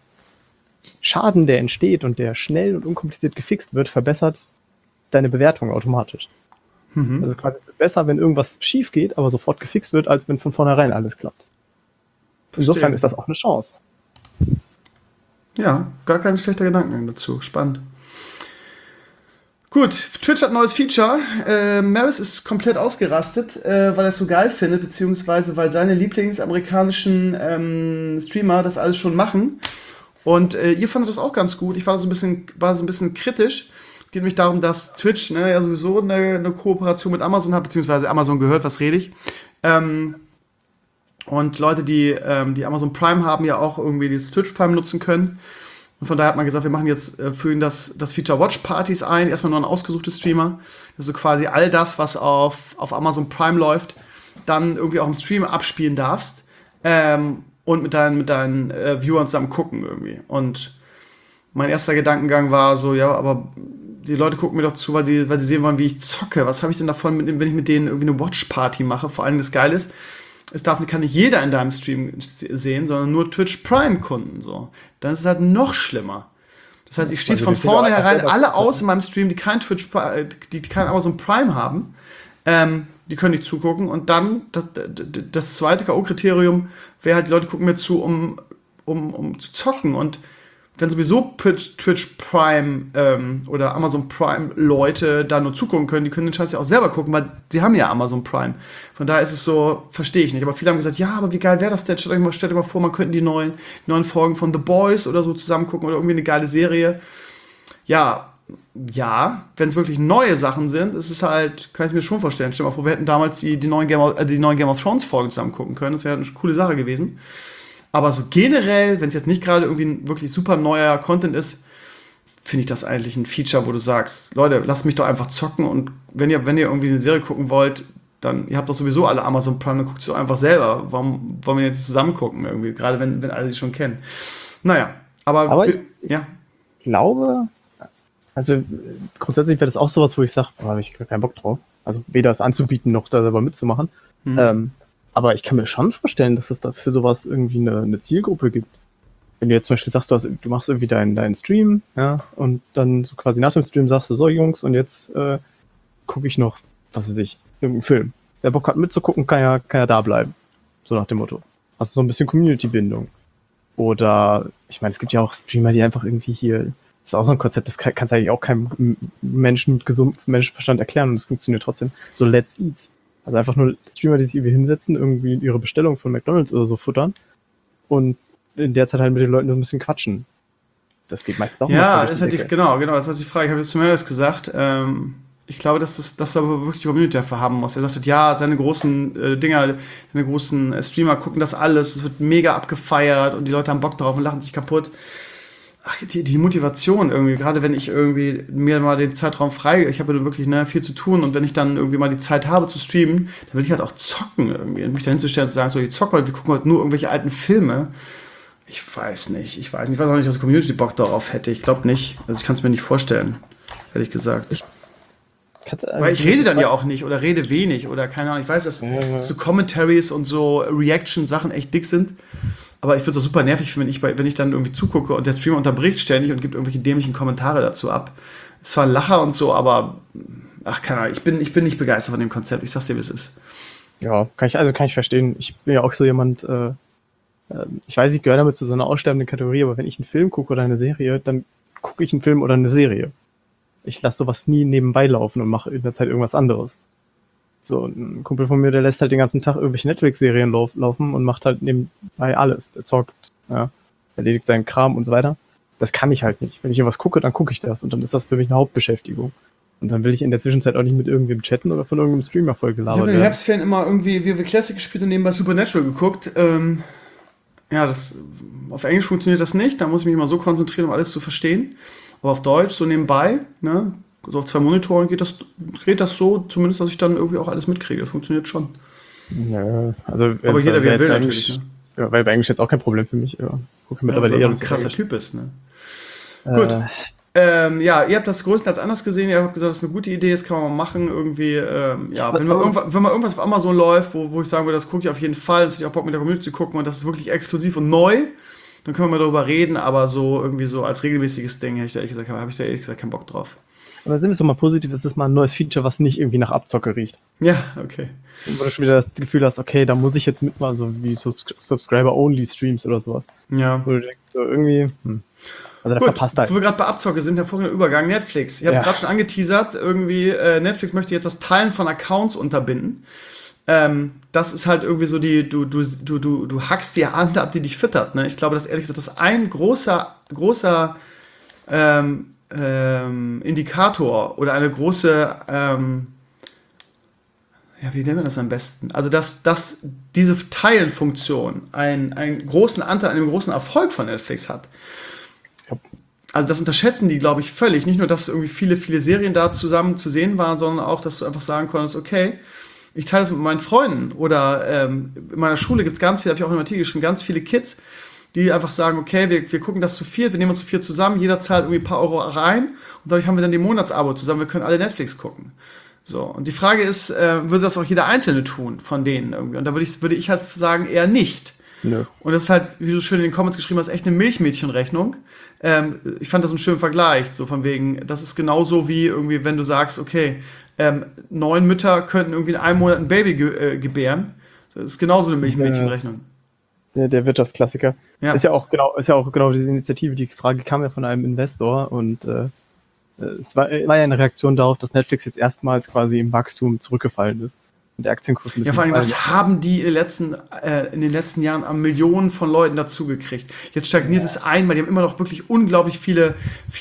Schaden, der entsteht und der schnell und unkompliziert gefixt wird, verbessert deine Bewertung automatisch. Also quasi es ist besser, wenn irgendwas schief geht, aber sofort gefixt wird, als wenn von vornherein alles klappt. Insofern ist das auch eine Chance. Ja, gar kein schlechter Gedanken dazu. Spannend. Gut, Twitch hat ein neues Feature. Maris ist komplett ausgerastet, weil er es so geil findet, beziehungsweise weil seine Lieblingsamerikanischen Streamer das alles schon machen. Und ihr fandet das auch ganz gut. Ich war so ein bisschen kritisch. Es geht nämlich darum, dass Twitch ja sowieso eine Kooperation mit Amazon hat, beziehungsweise Amazon gehört, was rede ich. Und Leute, die Amazon Prime haben, ja auch irgendwie dieses Twitch Prime nutzen können. Und von daher hat man gesagt, wir machen jetzt für ihn das Feature Watch Parties ein. Erstmal nur ein ausgesuchter Streamer. Das ist so quasi all das, was auf Amazon Prime läuft, dann irgendwie auch im Stream abspielen darfst. Und mit deinen Viewern zusammen gucken irgendwie. Und mein erster Gedankengang war so, ja, aber die Leute gucken mir doch zu, weil sie sehen wollen, wie ich zocke. Was habe ich denn davon, wenn ich mit denen irgendwie eine Watch Party mache? Vor allem das Geile ist, kann nicht jeder in deinem Stream sehen, sondern nur Twitch Prime-Kunden. So. Dann ist es halt noch schlimmer. Das heißt, ich schließe von vornherein alle aus in meinem Stream, die kein Amazon Prime haben. Die können nicht zugucken. Und dann, das zweite K.O.-Kriterium wäre halt, die Leute gucken mir zu, um zu zocken. Und wenn sowieso Twitch Prime oder Amazon Prime Leute da nur zugucken können, die können den Scheiß ja auch selber gucken, weil sie haben ja Amazon Prime. Von daher ist es so, verstehe ich nicht. Aber viele haben gesagt, ja, aber wie geil wäre das denn? Stellt euch mal vor, man könnte die neuen Folgen von The Boys oder so zusammen gucken oder irgendwie eine geile Serie. Ja, wenn es wirklich neue Sachen sind, ist es halt, kann ich mir schon vorstellen. Stell dir mal vor, wir hätten damals die neuen Game of Thrones Folgen zusammen gucken können. Das wäre eine coole Sache gewesen. Aber so generell, wenn es jetzt nicht gerade irgendwie ein wirklich super neuer Content ist, finde ich das eigentlich ein Feature, wo du sagst, Leute, lasst mich doch einfach zocken und wenn ihr irgendwie eine Serie gucken wollt, dann, ihr habt doch sowieso alle Amazon Prime, dann guckt es doch einfach selber. Warum wollen wir jetzt zusammen gucken irgendwie? Gerade wenn alle die schon kennen. Naja, aber ja. Ich glaube, also grundsätzlich wäre das auch sowas, wo ich sage, da habe ich keinen Bock drauf. Also weder es anzubieten, noch da selber mitzumachen. Aber ich kann mir schon vorstellen, dass es da für sowas irgendwie eine Zielgruppe gibt. Wenn du jetzt zum Beispiel sagst, du machst irgendwie deinen Stream, ja, und dann so quasi nach dem Stream sagst du, so Jungs, und jetzt gucke ich noch, was weiß ich, irgendeinen Film. Wer Bock hat mitzugucken, kann ja da bleiben. So nach dem Motto. Also so ein bisschen Community-Bindung. Oder, ich meine, es gibt ja auch Streamer, die einfach irgendwie hier, das ist auch so ein Konzept, das kannst du eigentlich auch keinem Menschen mit gesundem Menschenverstand erklären und es funktioniert trotzdem. So Let's Eats. Also einfach nur Streamer, die sich irgendwie hinsetzen, irgendwie ihre Bestellung von McDonald's oder so futtern und in der Zeit halt mit den Leuten so ein bisschen quatschen. das geht meistens auch Ja, mal das ist halt genau, das ist die Frage. Ich habe jetzt zu Melis gesagt, ich glaube, dass aber wirklich die Community dafür haben muss. Er sagte, ja, seine großen Dinger, seine großen Streamer gucken das alles, es wird mega abgefeiert und die Leute haben Bock drauf und lachen sich kaputt. Ach, die Motivation irgendwie, gerade wenn ich irgendwie mir mal den Zeitraum frei, ich habe ja wirklich viel zu tun und wenn ich dann irgendwie mal die Zeit habe zu streamen, dann will ich halt auch zocken irgendwie. Und mich da hinzustellen und zu sagen, so, ich zocke heute, wir gucken heute nur irgendwelche alten Filme. Ich weiß nicht. Ich weiß auch nicht, ob die Community Bock darauf hätte. Ich glaube nicht. Also ich kann es mir nicht vorstellen, ehrlich gesagt. Weil ich rede dann ja auch nicht oder rede wenig oder keine Ahnung. Ich weiß, dass so Commentaries und so Reaction-Sachen echt dick sind. Aber ich würde es auch super nervig finden, wenn ich dann irgendwie zugucke und der Streamer unterbricht ständig und gibt irgendwelche dämlichen Kommentare dazu ab. Es war ein Lacher und so, aber ach, keine Ahnung. Ich bin nicht begeistert von dem Konzept. Ich sag's dir, wie es ist. Ja, kann ich verstehen. Ich bin ja auch so jemand, ich weiß, ich gehöre damit zu so einer aussterbenden Kategorie, aber wenn ich einen Film gucke oder eine Serie, dann gucke ich einen Film oder eine Serie. Ich lasse sowas nie nebenbei laufen und mache in der Zeit irgendwas anderes. So, ein Kumpel von mir, der lässt halt den ganzen Tag irgendwelche Netflix-Serien laufen und macht halt nebenbei alles. Der zockt, ja, erledigt seinen Kram und so weiter. Das kann ich halt nicht. Wenn ich irgendwas gucke, dann gucke ich das und dann ist das für mich eine Hauptbeschäftigung. Und dann will ich in der Zwischenzeit auch nicht mit irgendwem chatten oder von irgendeinem Streamer voll gelabert werden. Ich habe in den Herbstferien immer irgendwie WoW Classic gespielt und nebenbei Supernatural geguckt. Ja, auf Englisch funktioniert das nicht. Da muss ich mich immer so konzentrieren, um alles zu verstehen. Aber auf Deutsch, so nebenbei, ne, so auf 2 Monitoren geht das so, zumindest, dass ich dann irgendwie auch alles mitkriege. Das funktioniert schon. Ja, also, aber jeder, wie er will, natürlich. Ne? Ja, weil bei Englisch jetzt auch kein Problem für mich. Ja, gucke mittlerweile eher, eher, weil du ein krasser Typ bist. Ne? Gut. Ja, ihr habt das größtenteils anders gesehen. Ihr habt gesagt, das ist eine gute Idee, das kann man mal machen. Irgendwie, ja, wenn mal irgendwas auf Amazon läuft, wo ich sagen würde, das gucke ich auf jeden Fall, das hätte ich auch Bock mit der Community zu gucken und das ist wirklich exklusiv und neu, dann können wir mal darüber reden, aber so irgendwie so als regelmäßiges Ding habe ich da ehrlich gesagt keinen Bock drauf. Aber sind wir doch mal positiv, ist es mal ein neues Feature, was nicht irgendwie nach Abzocke riecht. Ja, okay. Und wo du schon wieder das Gefühl hast, okay, da muss ich jetzt mitmachen, so wie Subscriber-Only-Streams oder sowas. Ja. Wo du denkst, so irgendwie, Also da verpasst halt. Wo wir gerade bei Abzocke sind, hervorragender Übergang, Netflix. Ich habe es gerade schon angeteasert, irgendwie Netflix möchte jetzt das Teilen von Accounts unterbinden. Das ist halt irgendwie so du hackst die Hand ab, die dich füttert. Ne? Ich glaube, dass ehrlich gesagt das ein großer Indikator oder eine große, wie nennen wir das am besten? Also, dass diese Teilen-Funktion einen großen Anteil an dem großen Erfolg von Netflix hat. Also das unterschätzen die, glaube ich, völlig. Nicht nur, dass irgendwie viele Serien da zusammen zu sehen waren, sondern auch, dass du einfach sagen konntest, okay, ich teile das mit meinen Freunden. Oder in meiner Schule gibt es ganz viele, habe ich auch in einem Artikel geschrieben, ganz viele Kids, die einfach sagen, okay, wir gucken das zu viert, wir nehmen uns zu viert zusammen, jeder zahlt irgendwie ein paar Euro rein und dadurch haben wir dann die Monatsabo zusammen, wir können alle Netflix gucken. So, und die Frage ist, würde das auch jeder Einzelne tun von denen irgendwie? Und da würde ich halt sagen, eher nicht. Nö. Und das ist halt, wie du schön in den Comments geschrieben hast, echt eine Milchmädchenrechnung. Ich fand das einen schönen Vergleich, so von wegen, das ist genauso wie irgendwie, wenn du sagst, okay, 9 Mütter könnten irgendwie in einem Monat ein Baby gebären. Das ist genauso eine Milchmädchenrechnung. Der Wirtschaftsklassiker. Ja. Ist ja auch genau diese Initiative. Die Frage kam ja von einem Investor und es war ja eine Reaktion darauf, dass Netflix jetzt erstmals quasi im Wachstum zurückgefallen ist. Und der Aktienkurs ein bisschen. Ja, vor allem, was haben die in den letzten Jahren an Millionen von Leuten dazugekriegt? Jetzt stagniert es ein, weil die haben immer noch wirklich unglaublich viele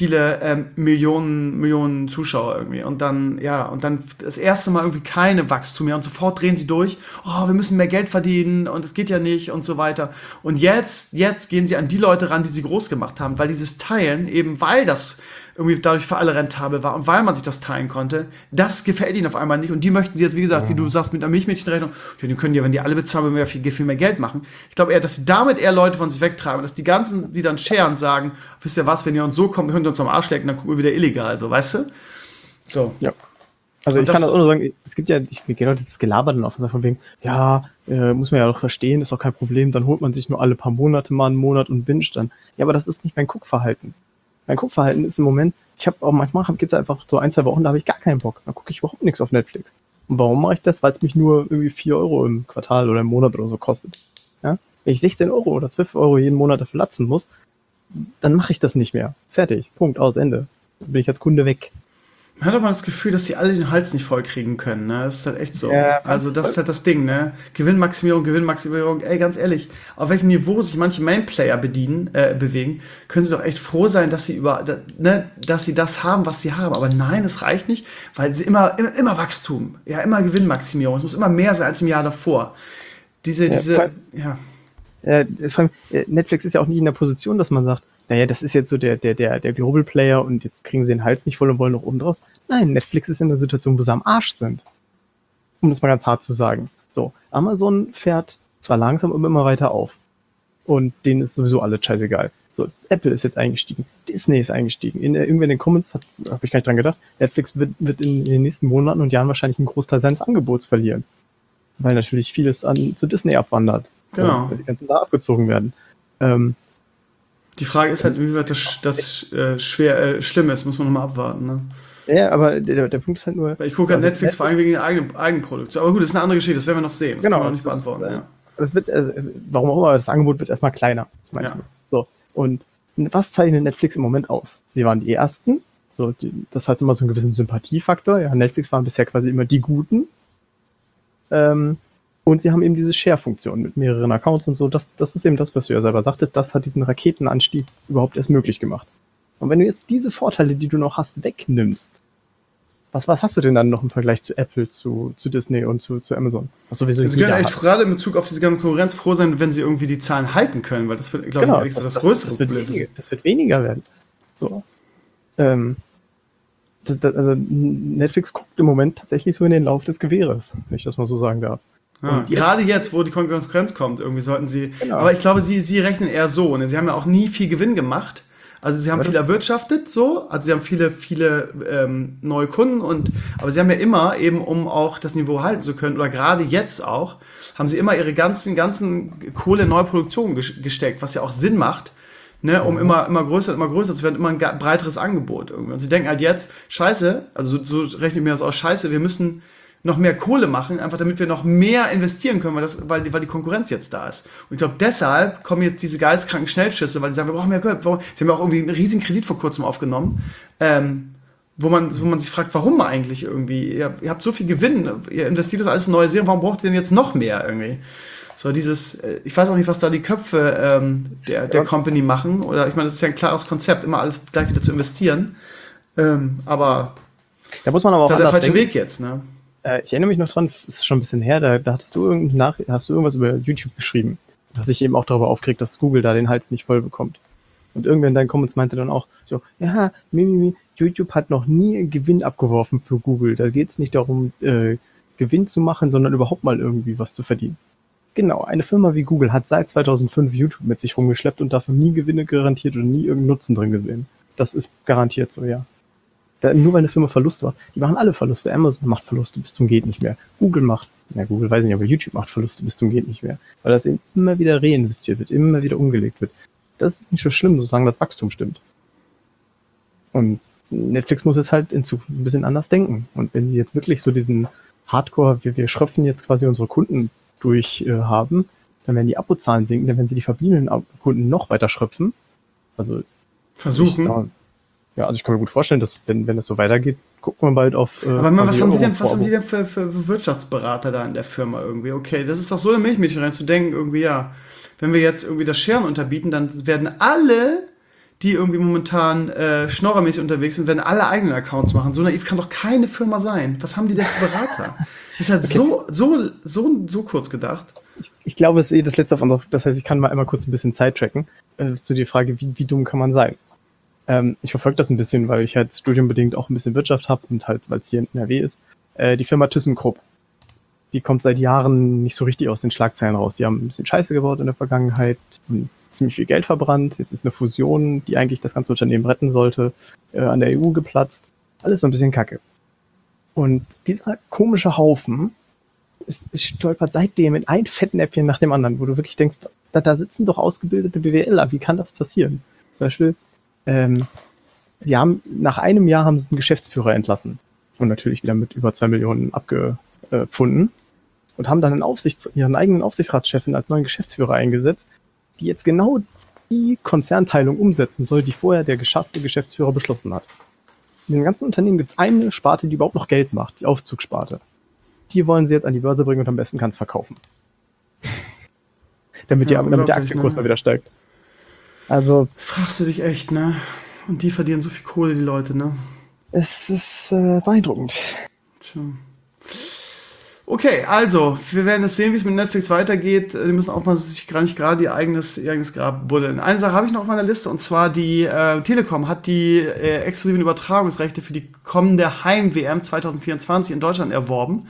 Millionen Zuschauer irgendwie. Und dann das erste Mal irgendwie keine Wachstum mehr und sofort drehen sie durch. Oh, wir müssen mehr Geld verdienen und es geht ja nicht und so weiter. Und jetzt gehen sie an die Leute ran, die sie groß gemacht haben, weil dieses Teilen, eben weil das irgendwie dadurch für alle rentabel war und weil man sich das teilen konnte, das gefällt ihnen auf einmal nicht und die möchten sie jetzt, wie gesagt, wie du sagst, mit einer Milchmädchenrechnung, ja, die können ja, wenn die alle bezahlen, viel mehr Geld machen. Ich glaube eher, dass sie damit eher Leute von sich wegtreiben, dass die ganzen, die dann scheren, sagen, wisst ihr was, wenn ihr uns so kommt, könnt ihr uns am Arsch lecken, dann gucken wir wieder illegal, so, weißt du? So. Ja. Also ich kann das auch nur sagen, es gibt ja, mir geht auch dieses Gelaber dann auf und sagt von wegen, ja, muss man ja doch verstehen, ist doch kein Problem, dann holt man sich nur alle paar Monate mal einen Monat und binget dann. Ja, aber das ist nicht mein Guckverhalten. Mein Guckverhalten ist im Moment, manchmal gibt es einfach so 1-2 Wochen, da habe ich gar keinen Bock. Da gucke ich überhaupt nichts auf Netflix. Und warum mache ich das? Weil es mich nur irgendwie 4 Euro im Quartal oder im Monat oder so kostet. Ja? Wenn ich 16 Euro oder 12 Euro jeden Monat dafür latzen muss, dann mache ich das nicht mehr. Fertig. Punkt. Aus. Ende. Dann bin ich als Kunde weg. Man hat aber das Gefühl, dass sie alle den Hals nicht voll kriegen können, ne? Das ist halt echt so. Ja, Also das ist halt das Ding, ne? Gewinnmaximierung, ey, ganz ehrlich, auf welchem Niveau sich manche Mainplayer bewegen, können sie doch echt froh sein, dass sie dass sie das haben, was sie haben. Aber nein, es reicht nicht, weil sie immer Wachstum, ja, immer Gewinnmaximierung. Es muss immer mehr sein als im Jahr davor. Netflix ist ja auch nicht in der Position, dass man sagt, naja, das ist jetzt so der Global Player und jetzt kriegen sie den Hals nicht voll und wollen noch oben drauf. Nein, Netflix ist in der Situation, wo sie am Arsch sind. Um das mal ganz hart zu sagen. So, Amazon fährt zwar langsam, aber immer weiter auf. Und denen ist sowieso alles scheißegal. So, Apple ist jetzt eingestiegen, Disney ist eingestiegen. Irgendwer in den Comments habe ich gar nicht dran gedacht, Netflix wird in den nächsten Monaten und Jahren wahrscheinlich einen Großteil seines Angebots verlieren. Weil natürlich vieles zu Disney abwandert. Genau. Weil die ganzen da abgezogen werden. Die Frage ist halt, inwieweit das schlimm ist, muss man nochmal abwarten. Ne? Ja, aber der Punkt ist halt nur... Weil ich gucke halt Netflix vor allem wegen der Eigenproduktion. Aber gut, das ist eine andere Geschichte, das werden wir noch sehen. Das genau, kann man noch nicht beantworten. Ja. Das wird, warum auch immer, das Angebot wird erstmal kleiner. So. Und was zeichnet Netflix im Moment aus? Sie waren die Ersten. So, das hat immer so einen gewissen Sympathiefaktor. Ja, Netflix waren bisher quasi immer die Guten. Und sie haben eben diese Share-Funktion mit mehreren Accounts und so. Das ist eben das, was du ja selber sagtest. Das hat diesen Raketenanstieg überhaupt erst möglich gemacht. Und wenn du jetzt diese Vorteile, die du noch hast, wegnimmst, was hast du denn dann noch im Vergleich zu Apple, zu Disney und zu Amazon? Was sowieso sie können echt gerade in Bezug auf diese ganze Konkurrenz froh sein, wenn sie irgendwie die Zahlen halten können, weil das wird, glaube ich, ehrlich gesagt das größere Problem. Das wird weniger werden. So. Also Netflix guckt im Moment tatsächlich so in den Lauf des Gewehres, wenn ich das mal so sagen darf. Ja, gerade jetzt, wo die Konkurrenz kommt, irgendwie sollten sie. Genau. Aber ich glaube, sie rechnen eher so. Ne? Sie haben ja auch nie viel Gewinn gemacht. Also sie haben viel erwirtschaftet, so. Also sie haben viele neue Kunden aber sie haben ja immer eben, um auch das Niveau halten zu können, oder gerade jetzt auch, haben sie immer ihre ganzen Kohle in neue Produktionen gesteckt, was ja auch Sinn macht. Ne, um immer größer zu werden, immer ein breiteres Angebot irgendwie. Und sie denken halt jetzt, scheiße, also so rechne ich mir das aus, scheiße, wir müssen noch mehr Kohle machen, einfach damit wir noch mehr investieren können, weil die Konkurrenz jetzt da ist. Und ich glaube, deshalb kommen jetzt diese geisteskranken Schnellschüsse, weil sie sagen, wir brauchen mehr Geld. Sie haben ja auch irgendwie einen riesigen Kredit vor kurzem aufgenommen, wo man sich fragt, warum eigentlich irgendwie? Ihr habt so viel Gewinn, ihr investiert das alles in neue Serien, warum braucht ihr denn jetzt noch mehr irgendwie? So ich weiß auch nicht, was da die Köpfe der Company machen. Oder ich meine, das ist ja ein klares Konzept, immer alles gleich wieder zu investieren. Aber da muss man aber auch ist halt der falsche Weg jetzt, ne? Ich erinnere mich noch dran, es ist schon ein bisschen her, da hast du irgendwas über YouTube geschrieben, was sich eben auch darüber aufgeregt, dass Google da den Hals nicht voll bekommt. Und irgendwer in deinen Comments meinte dann auch so, ja, YouTube hat noch nie einen Gewinn abgeworfen für Google. Da geht es nicht darum, Gewinn zu machen, sondern überhaupt mal irgendwie was zu verdienen. Genau, eine Firma wie Google hat seit 2005 YouTube mit sich rumgeschleppt und dafür nie Gewinne garantiert oder nie irgendeinen Nutzen drin gesehen. Das ist garantiert so, ja. Nur weil eine Firma Verlust macht. Die machen alle Verluste. Amazon macht Verluste bis zum geht nicht mehr. Google weiß nicht, aber YouTube macht Verluste bis zum geht nicht mehr. Weil das eben immer wieder reinvestiert wird, immer wieder umgelegt wird. Das ist nicht so schlimm, solange das Wachstum stimmt. Und Netflix muss jetzt halt in Zukunft ein bisschen anders denken. Und wenn sie jetzt wirklich so diesen Hardcore, wir schröpfen jetzt quasi unsere Kunden durch haben, dann werden die Abozahlen sinken, dann werden sie die verbliebenen Kunden noch weiter schröpfen. Also versuchen. Ja, also ich kann mir gut vorstellen, dass wenn das so weitergeht, gucken wir bald auf. Aber was haben die denn für Wirtschaftsberater da in der Firma irgendwie? Okay, das ist doch so eine Milchmädchen rein zu denken, irgendwie, ja, wenn wir jetzt irgendwie das Scheren unterbieten, dann werden alle, die irgendwie momentan schnorrermäßig unterwegs sind, werden alle eigenen Accounts machen. So naiv kann doch keine Firma sein. Was haben die denn für Berater? Das ist halt so kurz gedacht. Ich glaube, es ist das letzte auf unserer. Das heißt, ich kann mal einmal kurz ein bisschen Zeit tracken zu der Frage, wie dumm kann man sein? Ich verfolge das ein bisschen, weil ich halt studienbedingt auch ein bisschen Wirtschaft habe und halt, weil es hier in NRW ist. Die Firma ThyssenKrupp, die kommt seit Jahren nicht so richtig aus den Schlagzeilen raus. Die haben ein bisschen Scheiße gebaut in der Vergangenheit, ziemlich viel Geld verbrannt. Jetzt ist eine Fusion, die eigentlich das ganze Unternehmen retten sollte, an der EU geplatzt. Alles so ein bisschen Kacke. Und dieser komische Haufen ist stolpert seitdem in ein Fettnäpfchen nach dem anderen, wo du wirklich denkst, da sitzen doch ausgebildete BWLer, wie kann das passieren? Zum Beispiel, nach einem Jahr haben sie einen Geschäftsführer entlassen und natürlich wieder mit über 2 Millionen abgefunden und haben dann ihren eigenen Aufsichtsratschefin als neuen Geschäftsführer eingesetzt, die jetzt genau die Konzernteilung umsetzen soll, die vorher der geschasste Geschäftsführer beschlossen hat. in den ganzen Unternehmen gibt es eine Sparte, die überhaupt noch Geld macht, die Aufzugssparte. Die wollen sie jetzt an die Börse bringen und am besten kannst verkaufen. damit der Aktienkurs mal wieder steigt. Also. Fragst du dich echt, ne? Und die verdienen so viel Kohle, die Leute, ne? Es ist beeindruckend. Tja. Okay, also, wir werden jetzt sehen, wie es mit Netflix weitergeht. Die müssen aufpassen, dass sie sich nicht gerade ihr eigenes Grab buddeln. Eine Sache habe ich noch auf meiner Liste, und zwar die Telekom hat die exklusiven Übertragungsrechte für die kommende Heim-WM 2024 in Deutschland erworben.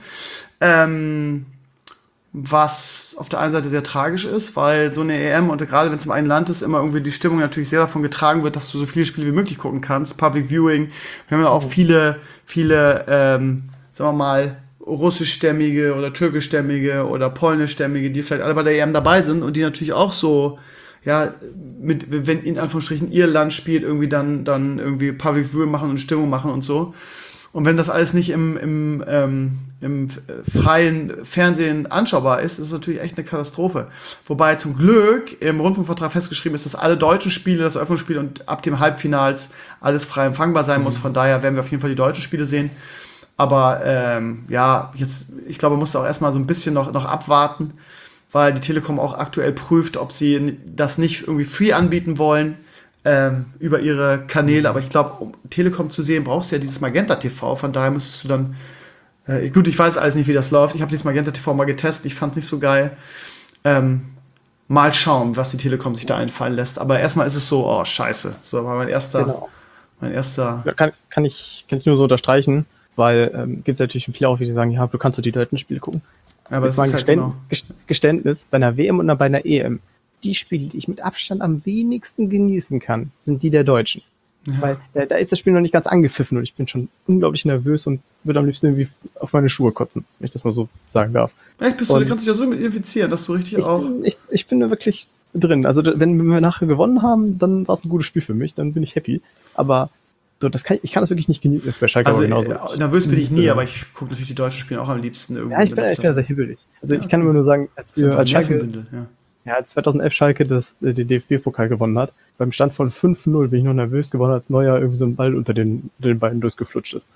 Was auf der einen Seite sehr tragisch ist, weil so eine EM, und gerade wenn es im einen Land ist, immer irgendwie die Stimmung natürlich sehr davon getragen wird, dass du so viele Spiele wie möglich gucken kannst. Public Viewing. Wir haben ja auch viele, sagen wir mal, russischstämmige oder türkischstämmige oder polnischstämmige, die vielleicht alle bei der EM dabei sind und die natürlich auch so, ja, wenn in Anführungsstrichen ihr Land spielt, irgendwie dann irgendwie Public Viewing machen und Stimmung machen und so. Und wenn das alles nicht im freien Fernsehen anschaubar ist, ist es natürlich echt eine Katastrophe. Wobei zum Glück im Rundfunkvertrag festgeschrieben ist, dass alle deutschen Spiele, das Eröffnungsspiel und ab dem Halbfinals alles frei empfangbar sein muss. Von daher werden wir auf jeden Fall die deutschen Spiele sehen. Aber jetzt, ich glaube, man muss auch erstmal so ein bisschen noch abwarten, weil die Telekom auch aktuell prüft, ob sie das nicht irgendwie free anbieten wollen über ihre Kanäle. Aber ich glaube, um Telekom zu sehen, brauchst du ja dieses Magenta TV. Von daher müsstest du dann, gut, ich weiß alles nicht, wie das läuft. Ich habe dieses Magenta TV mal getestet, ich fand es nicht so geil. Mal schauen, was die Telekom sich da einfallen lässt. Aber erstmal ist es so, oh, scheiße. So war mein erster. Ja, kann ich nur so unterstreichen. Weil gibt es natürlich viele auch, die sagen, ja, du kannst doch die deutschen Spiele gucken. Ja, aber jetzt mal ein Geständnis, bei einer WM und bei einer EM, die Spiele, die ich mit Abstand am wenigsten genießen kann, sind die der Deutschen. Ja. Weil da ist das Spiel noch nicht ganz angepfiffen und ich bin schon unglaublich nervös und würde am liebsten irgendwie auf meine Schuhe kotzen, wenn ich das mal so sagen darf. Echt, du kannst dich ja so mit identifizieren, dass du richtig ich bin da wirklich drin. Also wenn wir nachher gewonnen haben, dann war es ein gutes Spiel für mich, dann bin ich happy. Aber so, ich kann das wirklich nicht genießen, ist bei Schalke also, genauso. Nervös bin ich nie, aber ich gucke natürlich die deutschen Spiele auch am liebsten irgendwie. Ja, ich bin ja sehr hibbelig. Also ich kann immer nur sagen, als 2011 Schalke den DFB-Pokal gewonnen hat, beim Stand von 5-0 bin ich noch nervös geworden, als Neuer irgendwie so ein Ball unter den Beinen durchgeflutscht ist.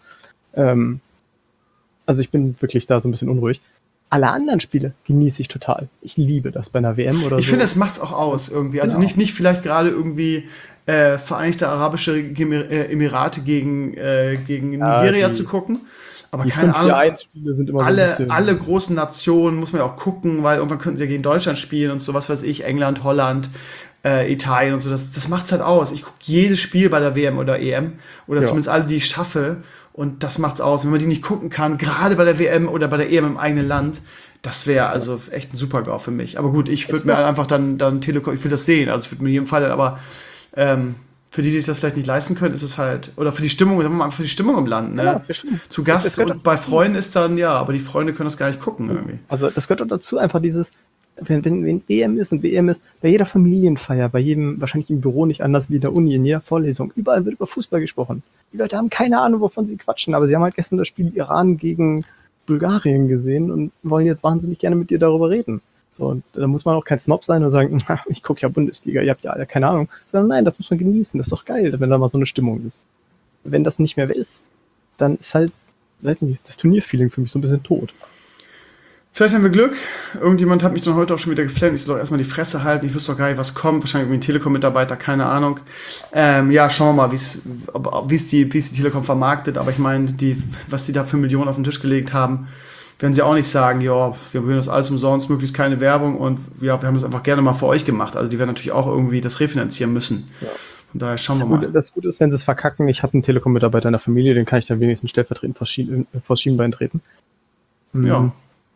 Also ich bin wirklich da so ein bisschen unruhig. Alle anderen Spiele genieße ich total. Ich liebe das bei einer WM oder so. Ich finde, das macht's auch aus irgendwie. Also nicht vielleicht gerade irgendwie Vereinigte Arabische Emirate gegen Nigeria zu gucken. Aber keine Ahnung, sind immer alle großen Nationen muss man ja auch gucken, weil irgendwann könnten sie ja gegen Deutschland spielen und so, was weiß ich, England, Holland, Italien und so. Das macht's halt aus. Ich gucke jedes Spiel bei der WM oder EM oder zumindest alle, die ich schaffe. Und das macht's aus. Wenn man die nicht gucken kann, gerade bei der WM oder bei der EM im eigenen Land, das wäre also echt ein Super-GAU für mich. Aber gut, ich würde mir einfach dann Telekom, ich will das sehen. Also ich würde mir in jedem Fall, aber für die sich das vielleicht nicht leisten können, ist es halt, oder für die Stimmung, sagen wir mal, für die Stimmung im Land, ne? Ja, zu Gast und bei Freunden ist dann, aber die Freunde können das gar nicht gucken irgendwie. Also das gehört auch dazu, einfach dieses, wenn EM ist und WM ist, bei jeder Familienfeier, bei jedem, wahrscheinlich im Büro nicht anders wie in der Uni, in jeder Vorlesung, überall wird über Fußball gesprochen. Die Leute haben keine Ahnung, wovon sie quatschen, aber sie haben halt gestern das Spiel Iran gegen Bulgarien gesehen und wollen jetzt wahnsinnig gerne mit dir darüber reden. So, und da muss man auch kein Snob sein und sagen, ich gucke ja Bundesliga, ihr habt ja alle keine Ahnung. Sondern nein, das muss man genießen, das ist doch geil, wenn da mal so eine Stimmung ist. Wenn das nicht mehr ist, dann ist halt, weiß nicht, das Turnierfeeling für mich so ein bisschen tot. Vielleicht haben wir Glück. Irgendjemand hat mich dann heute auch schon wieder geflammt. Ich soll doch erstmal die Fresse halten. Ich wüsste doch gar nicht, was kommt. Wahrscheinlich irgendwie ein Telekom-Mitarbeiter, keine Ahnung. Schauen wir mal, wie es die Telekom vermarktet. Aber ich meine, was die da für Millionen auf den Tisch gelegt haben, werden sie auch nicht sagen, ja, wir wollen das alles umsonst, möglichst keine Werbung und ja, wir haben das einfach gerne mal für euch gemacht. Also die werden natürlich auch irgendwie das refinanzieren müssen. Ja. Von daher schauen wir mal. Das Gute ist, wenn sie es verkacken, ich habe einen Telekom-Mitarbeiter in der Familie, den kann ich dann wenigstens stellvertretend vors Schienbein treten. Ja.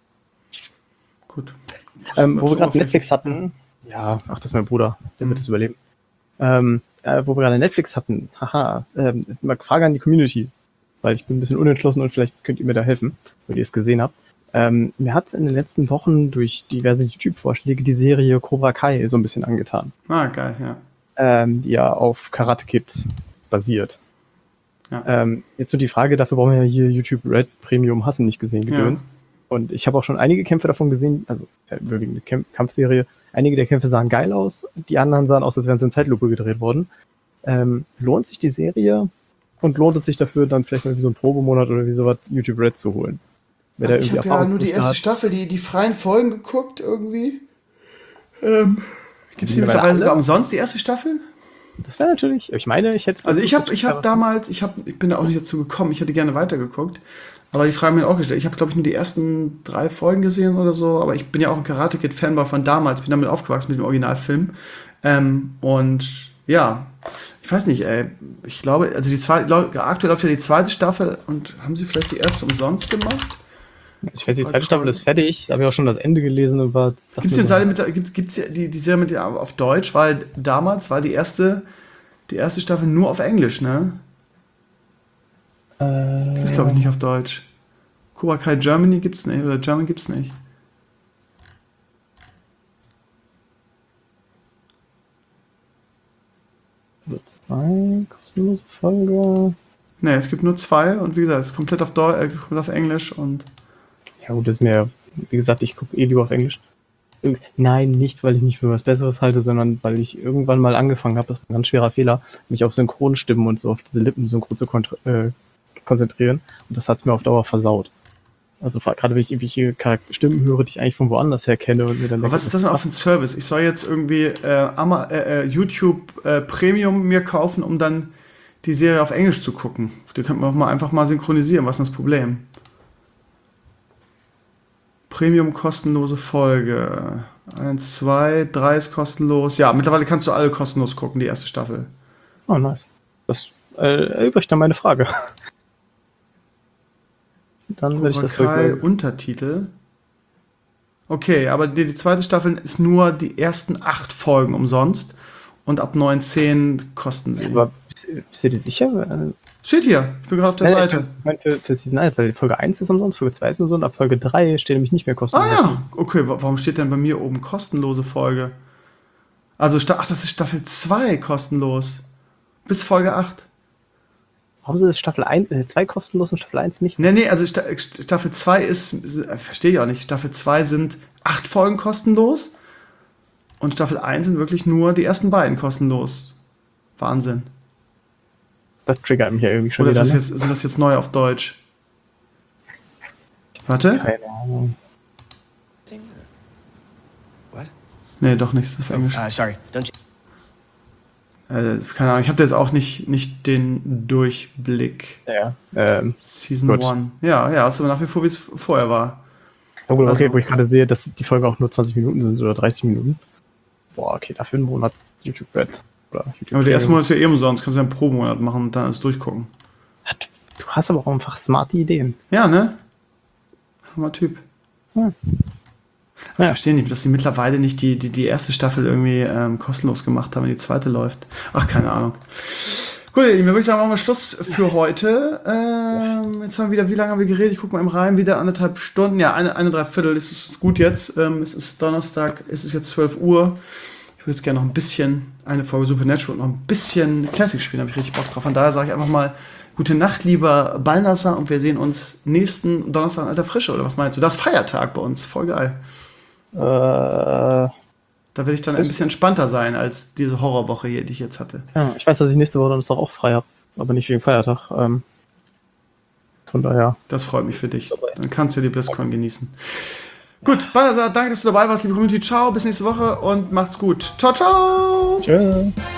Gut. Wo wir gerade Netflix hatten, das ist mein Bruder, der wird es überleben. Wo wir gerade Netflix hatten, mal Frage an die Community, weil ich bin ein bisschen unentschlossen und vielleicht könnt ihr mir da helfen, weil ihr es gesehen habt. Mir hat es in den letzten Wochen durch diverse YouTube-Vorschläge die Serie Cobra Kai so ein bisschen angetan. Geil, ja. Die ja auf Karate Kid basiert. Ja. Jetzt so die Frage, dafür brauchen wir ja hier YouTube Red Premium Hassen nicht gesehen, gedöns. Ja. Und ich habe auch schon einige Kämpfe davon gesehen, also wirklich eine Kampfserie. Einige der Kämpfe sahen geil aus, die anderen sahen aus, als wären sie in Zeitlupe gedreht worden. Lohnt sich die Serie? Und lohnt es sich dafür, dann vielleicht mal wie so einen Probemonat oder wie sowas YouTube Red zu holen? Also ich habe ja nur die erste Staffel, die freien Folgen geguckt irgendwie. Gibt es die mittlerweile sogar umsonst, die erste Staffel? Das wäre natürlich, ich meine, ich hätte... Also ich hab damals, ich bin da auch nicht dazu gekommen, ich hätte gerne weitergeguckt. Aber die Fragen mir auch gestellt. Ich habe, glaube ich, nur die ersten 3 Folgen gesehen oder so. Aber ich bin ja auch ein Karate Kid Fanboy von damals. Bin damit aufgewachsen mit dem Originalfilm. Und ja, ich weiß nicht, ey. Ich glaube, also aktuell läuft ja die zweite Staffel. Und haben sie vielleicht die erste umsonst gemacht? Ich weiß, die zweite Staffel ist fertig. Da habe ich auch schon das Ende gelesen. Und gibt's die Serie mit auf Deutsch? Weil damals war die erste Staffel nur auf Englisch, ne? Das ist, glaube ich, nicht auf Deutsch. Cobra Kai Germany gibt's nicht, oder German gibt's nicht. So 2 kostenlose Folge. Ne, es gibt nur 2 und wie gesagt, es ist komplett auf Englisch und. Ja gut, das ist mir, wie gesagt, ich gucke lieber auf Englisch. Nein, nicht, weil ich mich für was Besseres halte, sondern weil ich irgendwann mal angefangen habe, das war ein ganz schwerer Fehler, mich auf Synchronstimmen und so, auf diese Lippensynchro zu konzentrieren. Und das hat es mir auf Dauer versaut. Also gerade wenn ich irgendwelche Stimmen höre, die ich eigentlich von woanders her kenne und mir dann denke, was ist das denn auch für ein Service? Ich soll jetzt irgendwie YouTube Premium mir kaufen, um dann die Serie auf Englisch zu gucken. Die könnte man auch einfach mal synchronisieren. Was ist denn das Problem? Premium kostenlose Folge. 1, 2, 3 ist kostenlos. Ja, mittlerweile kannst du alle kostenlos gucken, die erste Staffel. Oh, nice. Das erübrigt dann meine Frage. Dann werde ich das Untertitel. Okay, aber die zweite Staffel ist nur die ersten 8 Folgen umsonst und ab 9, 10 kosten sie. Aber bist du dir sicher? Steht hier, ich bin gerade auf der Seite. Ich meine für Season 1, weil Folge 1 ist umsonst, Folge 2 ist umsonst, ab Folge 3 steht nämlich nicht mehr kostenlos. Ah ja, okay, warum steht denn bei mir oben kostenlose Folge? Also, das ist Staffel 2 kostenlos. Bis Folge 8. Warum sind es Staffel 2 kostenlos und Staffel 1 nicht? Nee, also Staffel 2 verstehe ich auch nicht. Staffel 2 sind 8 Folgen kostenlos und Staffel 1 sind wirklich nur die ersten beiden kostenlos. Wahnsinn. Das triggert mich ja irgendwie schon wieder. Oder ne? sind das jetzt neu auf Deutsch? Warte. Keine Ahnung. What? Nee, doch nicht, das ist auf Englisch. Sorry, don't you... Keine Ahnung, ich habe jetzt auch nicht den Durchblick. Ja, Season 1. Ja, ist aber nach wie vor, wie es vorher war. Oh, gut, okay, wo ich gerade sehe, dass die Folge auch nur 20 Minuten sind oder 30 Minuten. Boah, okay, dafür einen Monat YouTube Red. Aber der erste Monat ist ja umsonst, kannst du ja pro Monat machen und dann alles durchgucken. Du hast aber auch einfach smarte Ideen. Ja, ne? Hammer Typ. Ja. Ich verstehe nicht, dass sie mittlerweile nicht die erste Staffel irgendwie kostenlos gemacht haben, wenn die zweite läuft. Ach, keine Ahnung. Gut, ihr Lieben, würde ich sagen, machen wir Schluss für heute. Jetzt haben wir wieder, wie lange haben wir geredet? Ich gucke mal im Reim, wieder 1,5 Stunden. Ja, eine Dreiviertel, das ist gut jetzt. Es ist Donnerstag, es ist jetzt 12 Uhr. Ich würde jetzt gerne noch ein bisschen, eine Folge Supernatural und noch ein bisschen Classic spielen, habe ich richtig Bock drauf. Von daher sage ich einfach mal, gute Nacht, lieber Balnasar, und wir sehen uns nächsten Donnerstag in alter Frische, oder was meinst du? Das ist Feiertag bei uns, voll geil. Da will ich dann ein bisschen entspannter sein als diese Horrorwoche hier, die ich jetzt hatte. Ja, ich weiß, dass ich nächste Woche Donnerstag auch frei habe, aber nicht wegen Feiertag. Von daher. Das freut mich für dich. Dann kannst du die BlizzCon genießen. Gut, Balnasar, danke, dass du dabei warst, liebe Community. Ciao, bis nächste Woche und macht's gut. Ciao, ciao! Tschüss.